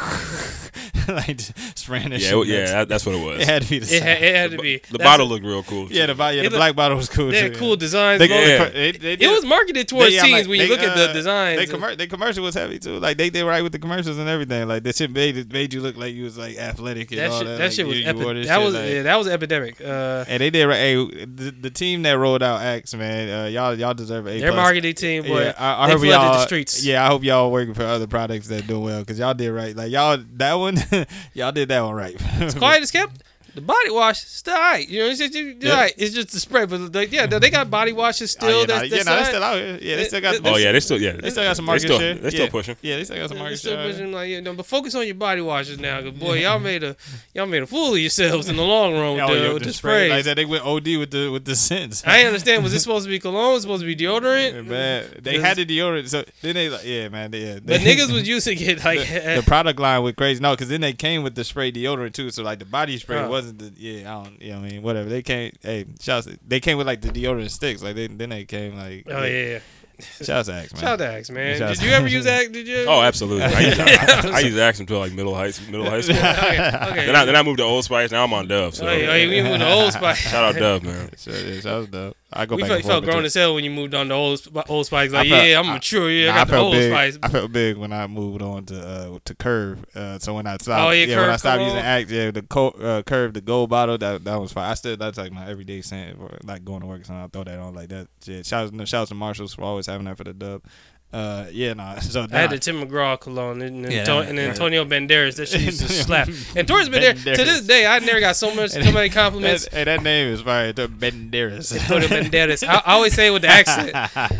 like just spraying that Yeah, shit. it- yeah, that, that's what it was. it had to be the It sound. had, it had to be. The That's- bottle looked real cool. yeah, too. the, bo- yeah, It the look- black bottle was cool They too. had yeah. cool designs. They, logo. Yeah. they, they, It did- was marketed towards they- yeah, teens like, when you they, look at the uh, designs. They, commer- they commercial was heavy too. Like they they right with the commercials and everything. Like that shit made it made you look like you was like athletic and that all shit, that. that Like, shit was you- you epic. wore this That shit, was like- yeah, that was epidemic. Uh, And they did right. Hey, the, the team that rolled out Axe, man, uh, y'all y'all deserve an A their plus. marketing team, boy, Yeah, I, I they hope flooded y'all. the streets. Yeah, I hope y'all working for other products that do well because y'all did right. Like y'all that one, y'all did that one right. It's quiet as kept. The body wash still alright. You know, it's just, it's, Yeah. alright. It's just the spray, but like, yeah, they got body washes still. Oh, yeah, that's, nah, yeah, that's nah, they alright. still out here. Yeah, they still got. They- Oh yeah, they still yeah They still got some they market still, share. They still yeah. pushing. Yeah, they still got some They're market still share. pushing like, you know, but focus on your body washes now, cause boy, y'all made a y'all made a fool of yourselves in the long run with Oh, the, yeah, with the the spray. sprays. Like that, they went O D with the with the scents. I ain't understand. Was this supposed to be cologne? Was it supposed to be deodorant? Man, they had the deodorant. So then they like, yeah, man, they, yeah. But They, niggas was using it like the product line went crazy. No, because then they came with the spray deodorant too. So like the body spray Oh. wasn't the yeah. I don't. You know what I mean, whatever. They came. Hey, shouts. They came with like the deodorant sticks. Like they, then they came like. oh yeah, yeah. Shouts to Axe, man. Shout out to Axe, man. Shout out Did to- you ever use Axe? Did you? Oh, absolutely. I used, I, I used Axe until like middle high middle high school. okay, okay. Then I then I moved to Old Spice. Now I'm on Dove. So Oh, yeah, oh, yeah, we moved to Old Spice. shout out Dove, man. Sure, yeah, shouts to I go We back felt, and felt forth grown between- as hell when you moved on to Old, Sp- Old Spice. Like, I felt- yeah, I'm I- mature. Yeah, Nah, I got the felt Old big. Spice. I felt big when I moved on to uh, to Curve. Uh, so when I stopped, Oh, yeah, yeah, when I Curve stopped cologne. using Axe, yeah, the co- uh, Curve, the gold bottle, that that was fine. I still that's like my everyday scent, for, like going to work or something. I throw that on like that. Shit. Shout out, shout out to Marshalls for always having that for the dub. Uh, yeah, nah. So I had nah. the Tim McGraw cologne and, and, Yeah, Ton- that- and yeah. Antonio Banderas. That shit used to slap. And Torres Banderas. To this day, I never got so much so many compliments. That, hey, that name is fire. Banderas. Antonio Banderas. I, I always say it with the accent.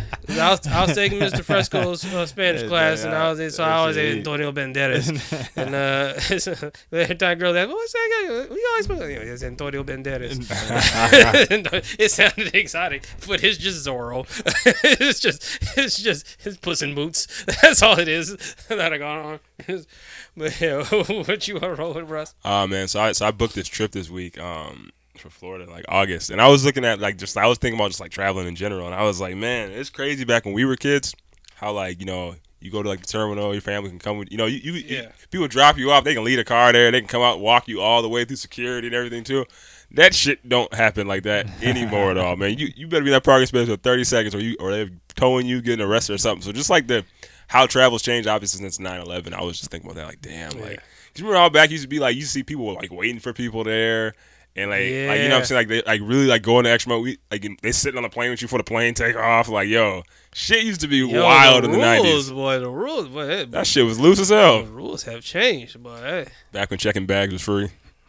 I was, I was taking Mister Fresco's uh, Spanish Yeah, class, yeah, and I was so I always say Antonio Banderas. And uh, every time girls ask, "What's that guy? We always speak." You know, it's Antonio Banderas. It sounded exotic, but it's just Zorro. It's just, it's just his Puss in Boots. That's all it is that I got on. But yeah, what you are rolling, Russ? Oh man, so I so I booked this trip this week um for Florida, like August, and I was looking at like just I was thinking about just like traveling in general, and I was like, man, it's crazy back when we were kids, how like you know you go to like the terminal, your family can come with you know you, you, Yeah. you people drop you off, they can leave a car there, they can come out walk you all the way through security and everything too. That shit don't happen like that anymore at all, man. You you better be in that parking space for thirty seconds, or you or they're towing you, getting arrested or something. So just like the how travel's changed, obviously since nine eleven, I was just thinking about that, like damn, like. Yeah. Cause you remember how back used to be like you used to see people like waiting for people there, and like, like you know what Yeah. I'm saying, like they like really like going the extra mile. We like they sitting on the plane with you for the plane take off. Like yo, shit used to be Yo, wild the in the rules, nineties. boy. The rules, boy. Hey, That shit was loose as the hell. rules have changed, boy. Hey. Back when checking bags was free.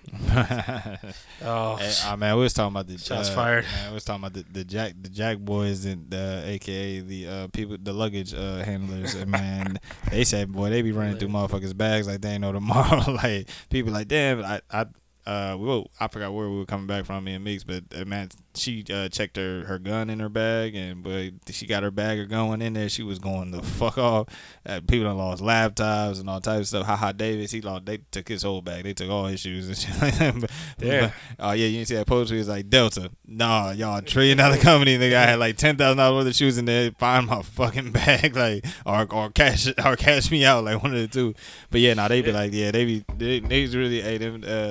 Oh, Hey, uh, man, we was talking about the Shots uh, fired. Man, we was talking about the, the Jack the Jack boys and uh, A K A the uh, people the luggage uh, handlers. And man, they said boy they be running through motherfuckers bags like they ain't know tomorrow. Like people like damn I I. Uh, whoa, I forgot where we were coming back from, me and Meeks, but uh, man, she uh, checked her, her gun in her bag, and boy, she got her bag or going in there. She was going the fuck off. Uh, people done lost laptops and all types of stuff. Haha, Davis, he lost. They took his whole bag. They took all his shoes and shit like that. But, Damn. but, oh yeah, you didn't see that post? He was like Delta. Nah, y'all a trillion dollar company. Nigga, I had like ten thousand dollars worth of shoes in there. Find my fucking bag, like or or cash or cash me out, like one of the two. But yeah, nah, they be like, yeah, they be they, they really hey them uh,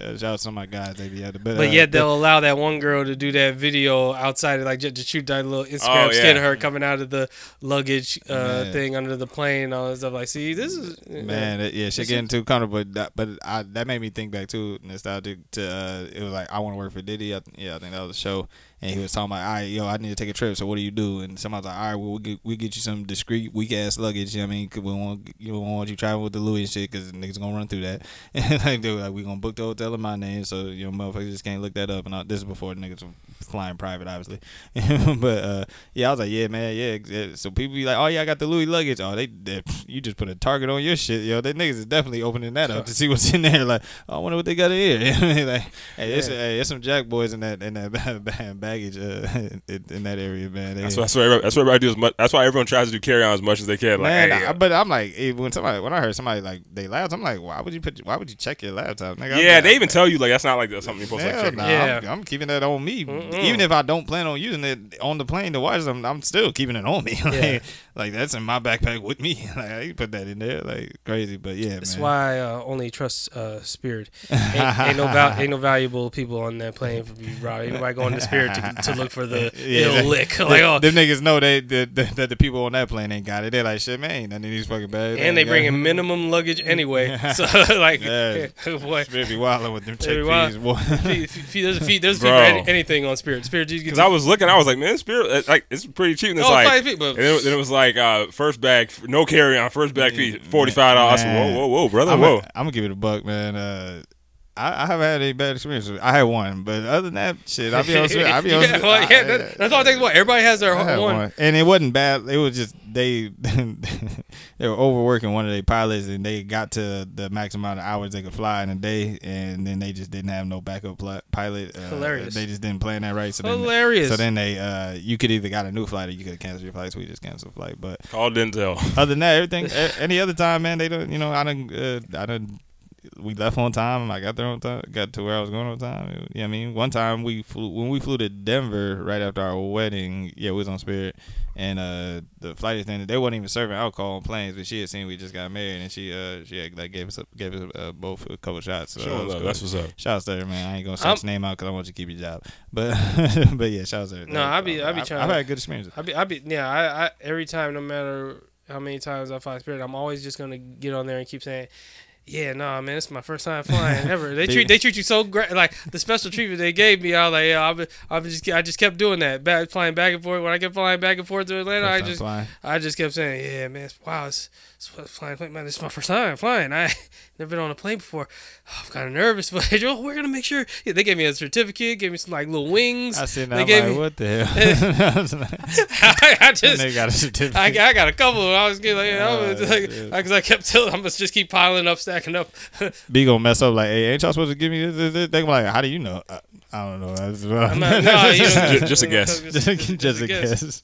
uh, shout out to some of my guys. They be at the but, But uh, yet they'll allow that one girl to do that video outside, like just to shoot that little Instagram Oh, yeah. skit of her coming out of the luggage uh, Man. thing under the plane and all that stuff. Like, see, this is Man, it, yeah, shit getting too comfortable. But that, but I, that made me think back too, nostalgic. To uh, it was like I want to work for Diddy. I, yeah, I think that was a show, and he was talking about, all right, yo, I need to take a trip. So what do you do? And somebody's like, all right, well, we get we get you some discreet weak ass luggage. You know what I mean, 'cause we want you don't want you traveling with the Louis and shit, because niggas gonna run through that. And like, dude, like we gonna book the hotel in my name, so you know, motherfuckers just can't look that up. And all, this is before the niggas were flying private, obviously. But uh, yeah, I was like, yeah, man, yeah, yeah. So people be like, oh yeah, I got the Louis luggage. Oh, they, they you just put a target on your shit, yo. They niggas is definitely opening that up to see what's in there. Like, oh, I wonder what they got in here. I mean, like, hey, it's, hey, it's some jack boys in that in that baggage uh, in, in that area, man. They, That's why, that's why everybody, that's why everybody do as much. That's why everyone tries to do carry on as much as they can. Like, man, hey, I, but I'm like, eh, when somebody when I heard somebody like they laptop, I'm like, why would you put? Why would you check your laptop? Nigga, yeah, I'm, they even tell you like that's not like that's something you're supposed to like, Hell check. nah, Yeah. I'm, I'm keeping that on me. Mm-mm. Even if I don't plan on using it on the plane to watch them, I'm still keeping it on me. like, Yeah. like that's in my backpack with me. Like I ain't put that in there. Like crazy, but yeah, That's man. why I uh, only trust uh, Spirit. Ain't, ain't no val- ain't no valuable people on that plane for me, bro. Ain't nobody going to Spirit to, to look for the Yeah, ill that- lick. Like, oh, them niggas know they that, that, that the people on that plane ain't got it. They're like, shit, man, ain't none of these fucking bags. and they ain't bring got in it. minimum luggage anyway. So like, Yeah. boy, Spirit be wilding with them They check be wild. fees, boy. fee, fee, fee, there's a fee. There's a fee Bro. for any, anything on Spirit. Spirit just Because I was looking, I was like, man, Spirit, uh, like it's pretty cheap. And it's oh, like, five feet, but and then, then it was like uh, first bag, no carry on, first bag fee, forty five dollars. Man. Whoa, whoa, whoa, brother, I'm whoa. gonna give it a buck, man. Uh, I, I haven't had any bad experiences. I had one, but other than that, shit, I'll be honest with you. I'll be honest yeah, with you. well, yeah, I- that, that's all it takes. What everybody has their I had one. one. And it wasn't bad. It was just they they were overworking one of their pilots, and they got to the max amount of hours they could fly in a day, and then they just didn't have no backup pl- pilot. Uh, Hilarious. They just didn't plan that right. So then, Hilarious. so then they, uh, you could either got a new flight or you could have canceled your flight. So we just canceled the flight. But Call Denzel. other than that, everything, a- any other time, man, they don't. You know, I done, uh, I done. We left on time. I got there on time. Got to where I was going on time. You know what I mean? One time we flew when we flew to Denver right after our wedding. Yeah, we was on Spirit, and uh, the flight attendant, they wasn't even serving alcohol on planes, but she had seen we just got married, and she uh she had, like gave us a, gave us uh, both a couple shots. So Sure, it was love, cool. that's what's up. Shouts to her, man. I ain't gonna I'm- shout your name out because I want you to keep your job. But but yeah, shouts to her. No, I be- I be I've- trying I've to- had good experiences. I be, I be, yeah. I, I every time, no matter how many times I fly Spirit, I'm always just gonna get on there and keep saying, "Yeah, nah, man, it's my first time flying ever." They treat they treat you so great, like the special treatment they gave me. I was like, yeah, I've been, I've been just I just kept doing that, back flying back and forth. When I kept flying back and forth to Atlanta, I First time just flying. I just kept saying, "Yeah, man, it's, wow, it's, it's flying, flying, man, this is my first time flying. I never been on a plane before. Oh, I'm kind of nervous, but oh, we're gonna make sure." Yeah, they gave me a certificate, gave me some like little wings. I said, They I'm gave like, me- what the hell? I, I just they got a certificate. I, I got a couple. I was getting like, Uh, I was like, yeah. because I kept telling, I must just keep piling up, stacking up. B gonna mess up like, hey, ain't y'all supposed to give me this? this, this? They gonna be like, how do you know? I, I don't know. That's well. I'm not, no, you know, Ju- just a guess. just, just a guess.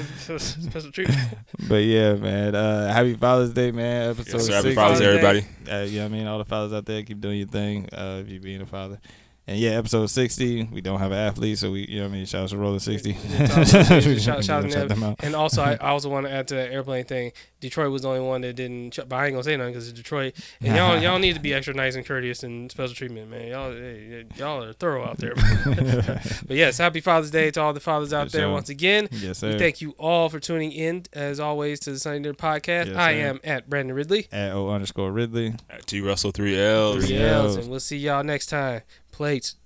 Special treatment. But yeah, man. Uh, happy Father's Day, man. Episode Yes, sir. Happy six. Father's Day, everybody. Uh, you know what I mean? All the fathers out there, keep doing your thing. Uh, if you being a father. And yeah, episode sixty. We don't have an athlete, so we, you know what I mean? Shout out to Roller sixty. Shout, shout Check out to them them. out. And also, I, I also want to add to that airplane thing. Detroit was the only one that didn't, ch- but I ain't gonna say nothing because it's Detroit. And y'all, y'all need to be extra nice and courteous and special treatment, man. Y'all, hey, y'all are thorough out there. But yes, happy Father's Day to all the fathers out Yes, there sir. once again. Yes, We sir. thank you all for tuning in, as always, to the Sunday Dinner Podcast. Yes, I sir. am at Brandon Ridley. At O underscore Ridley. T Russell three L's. Three L's. L's, and we'll see y'all next time. Plates.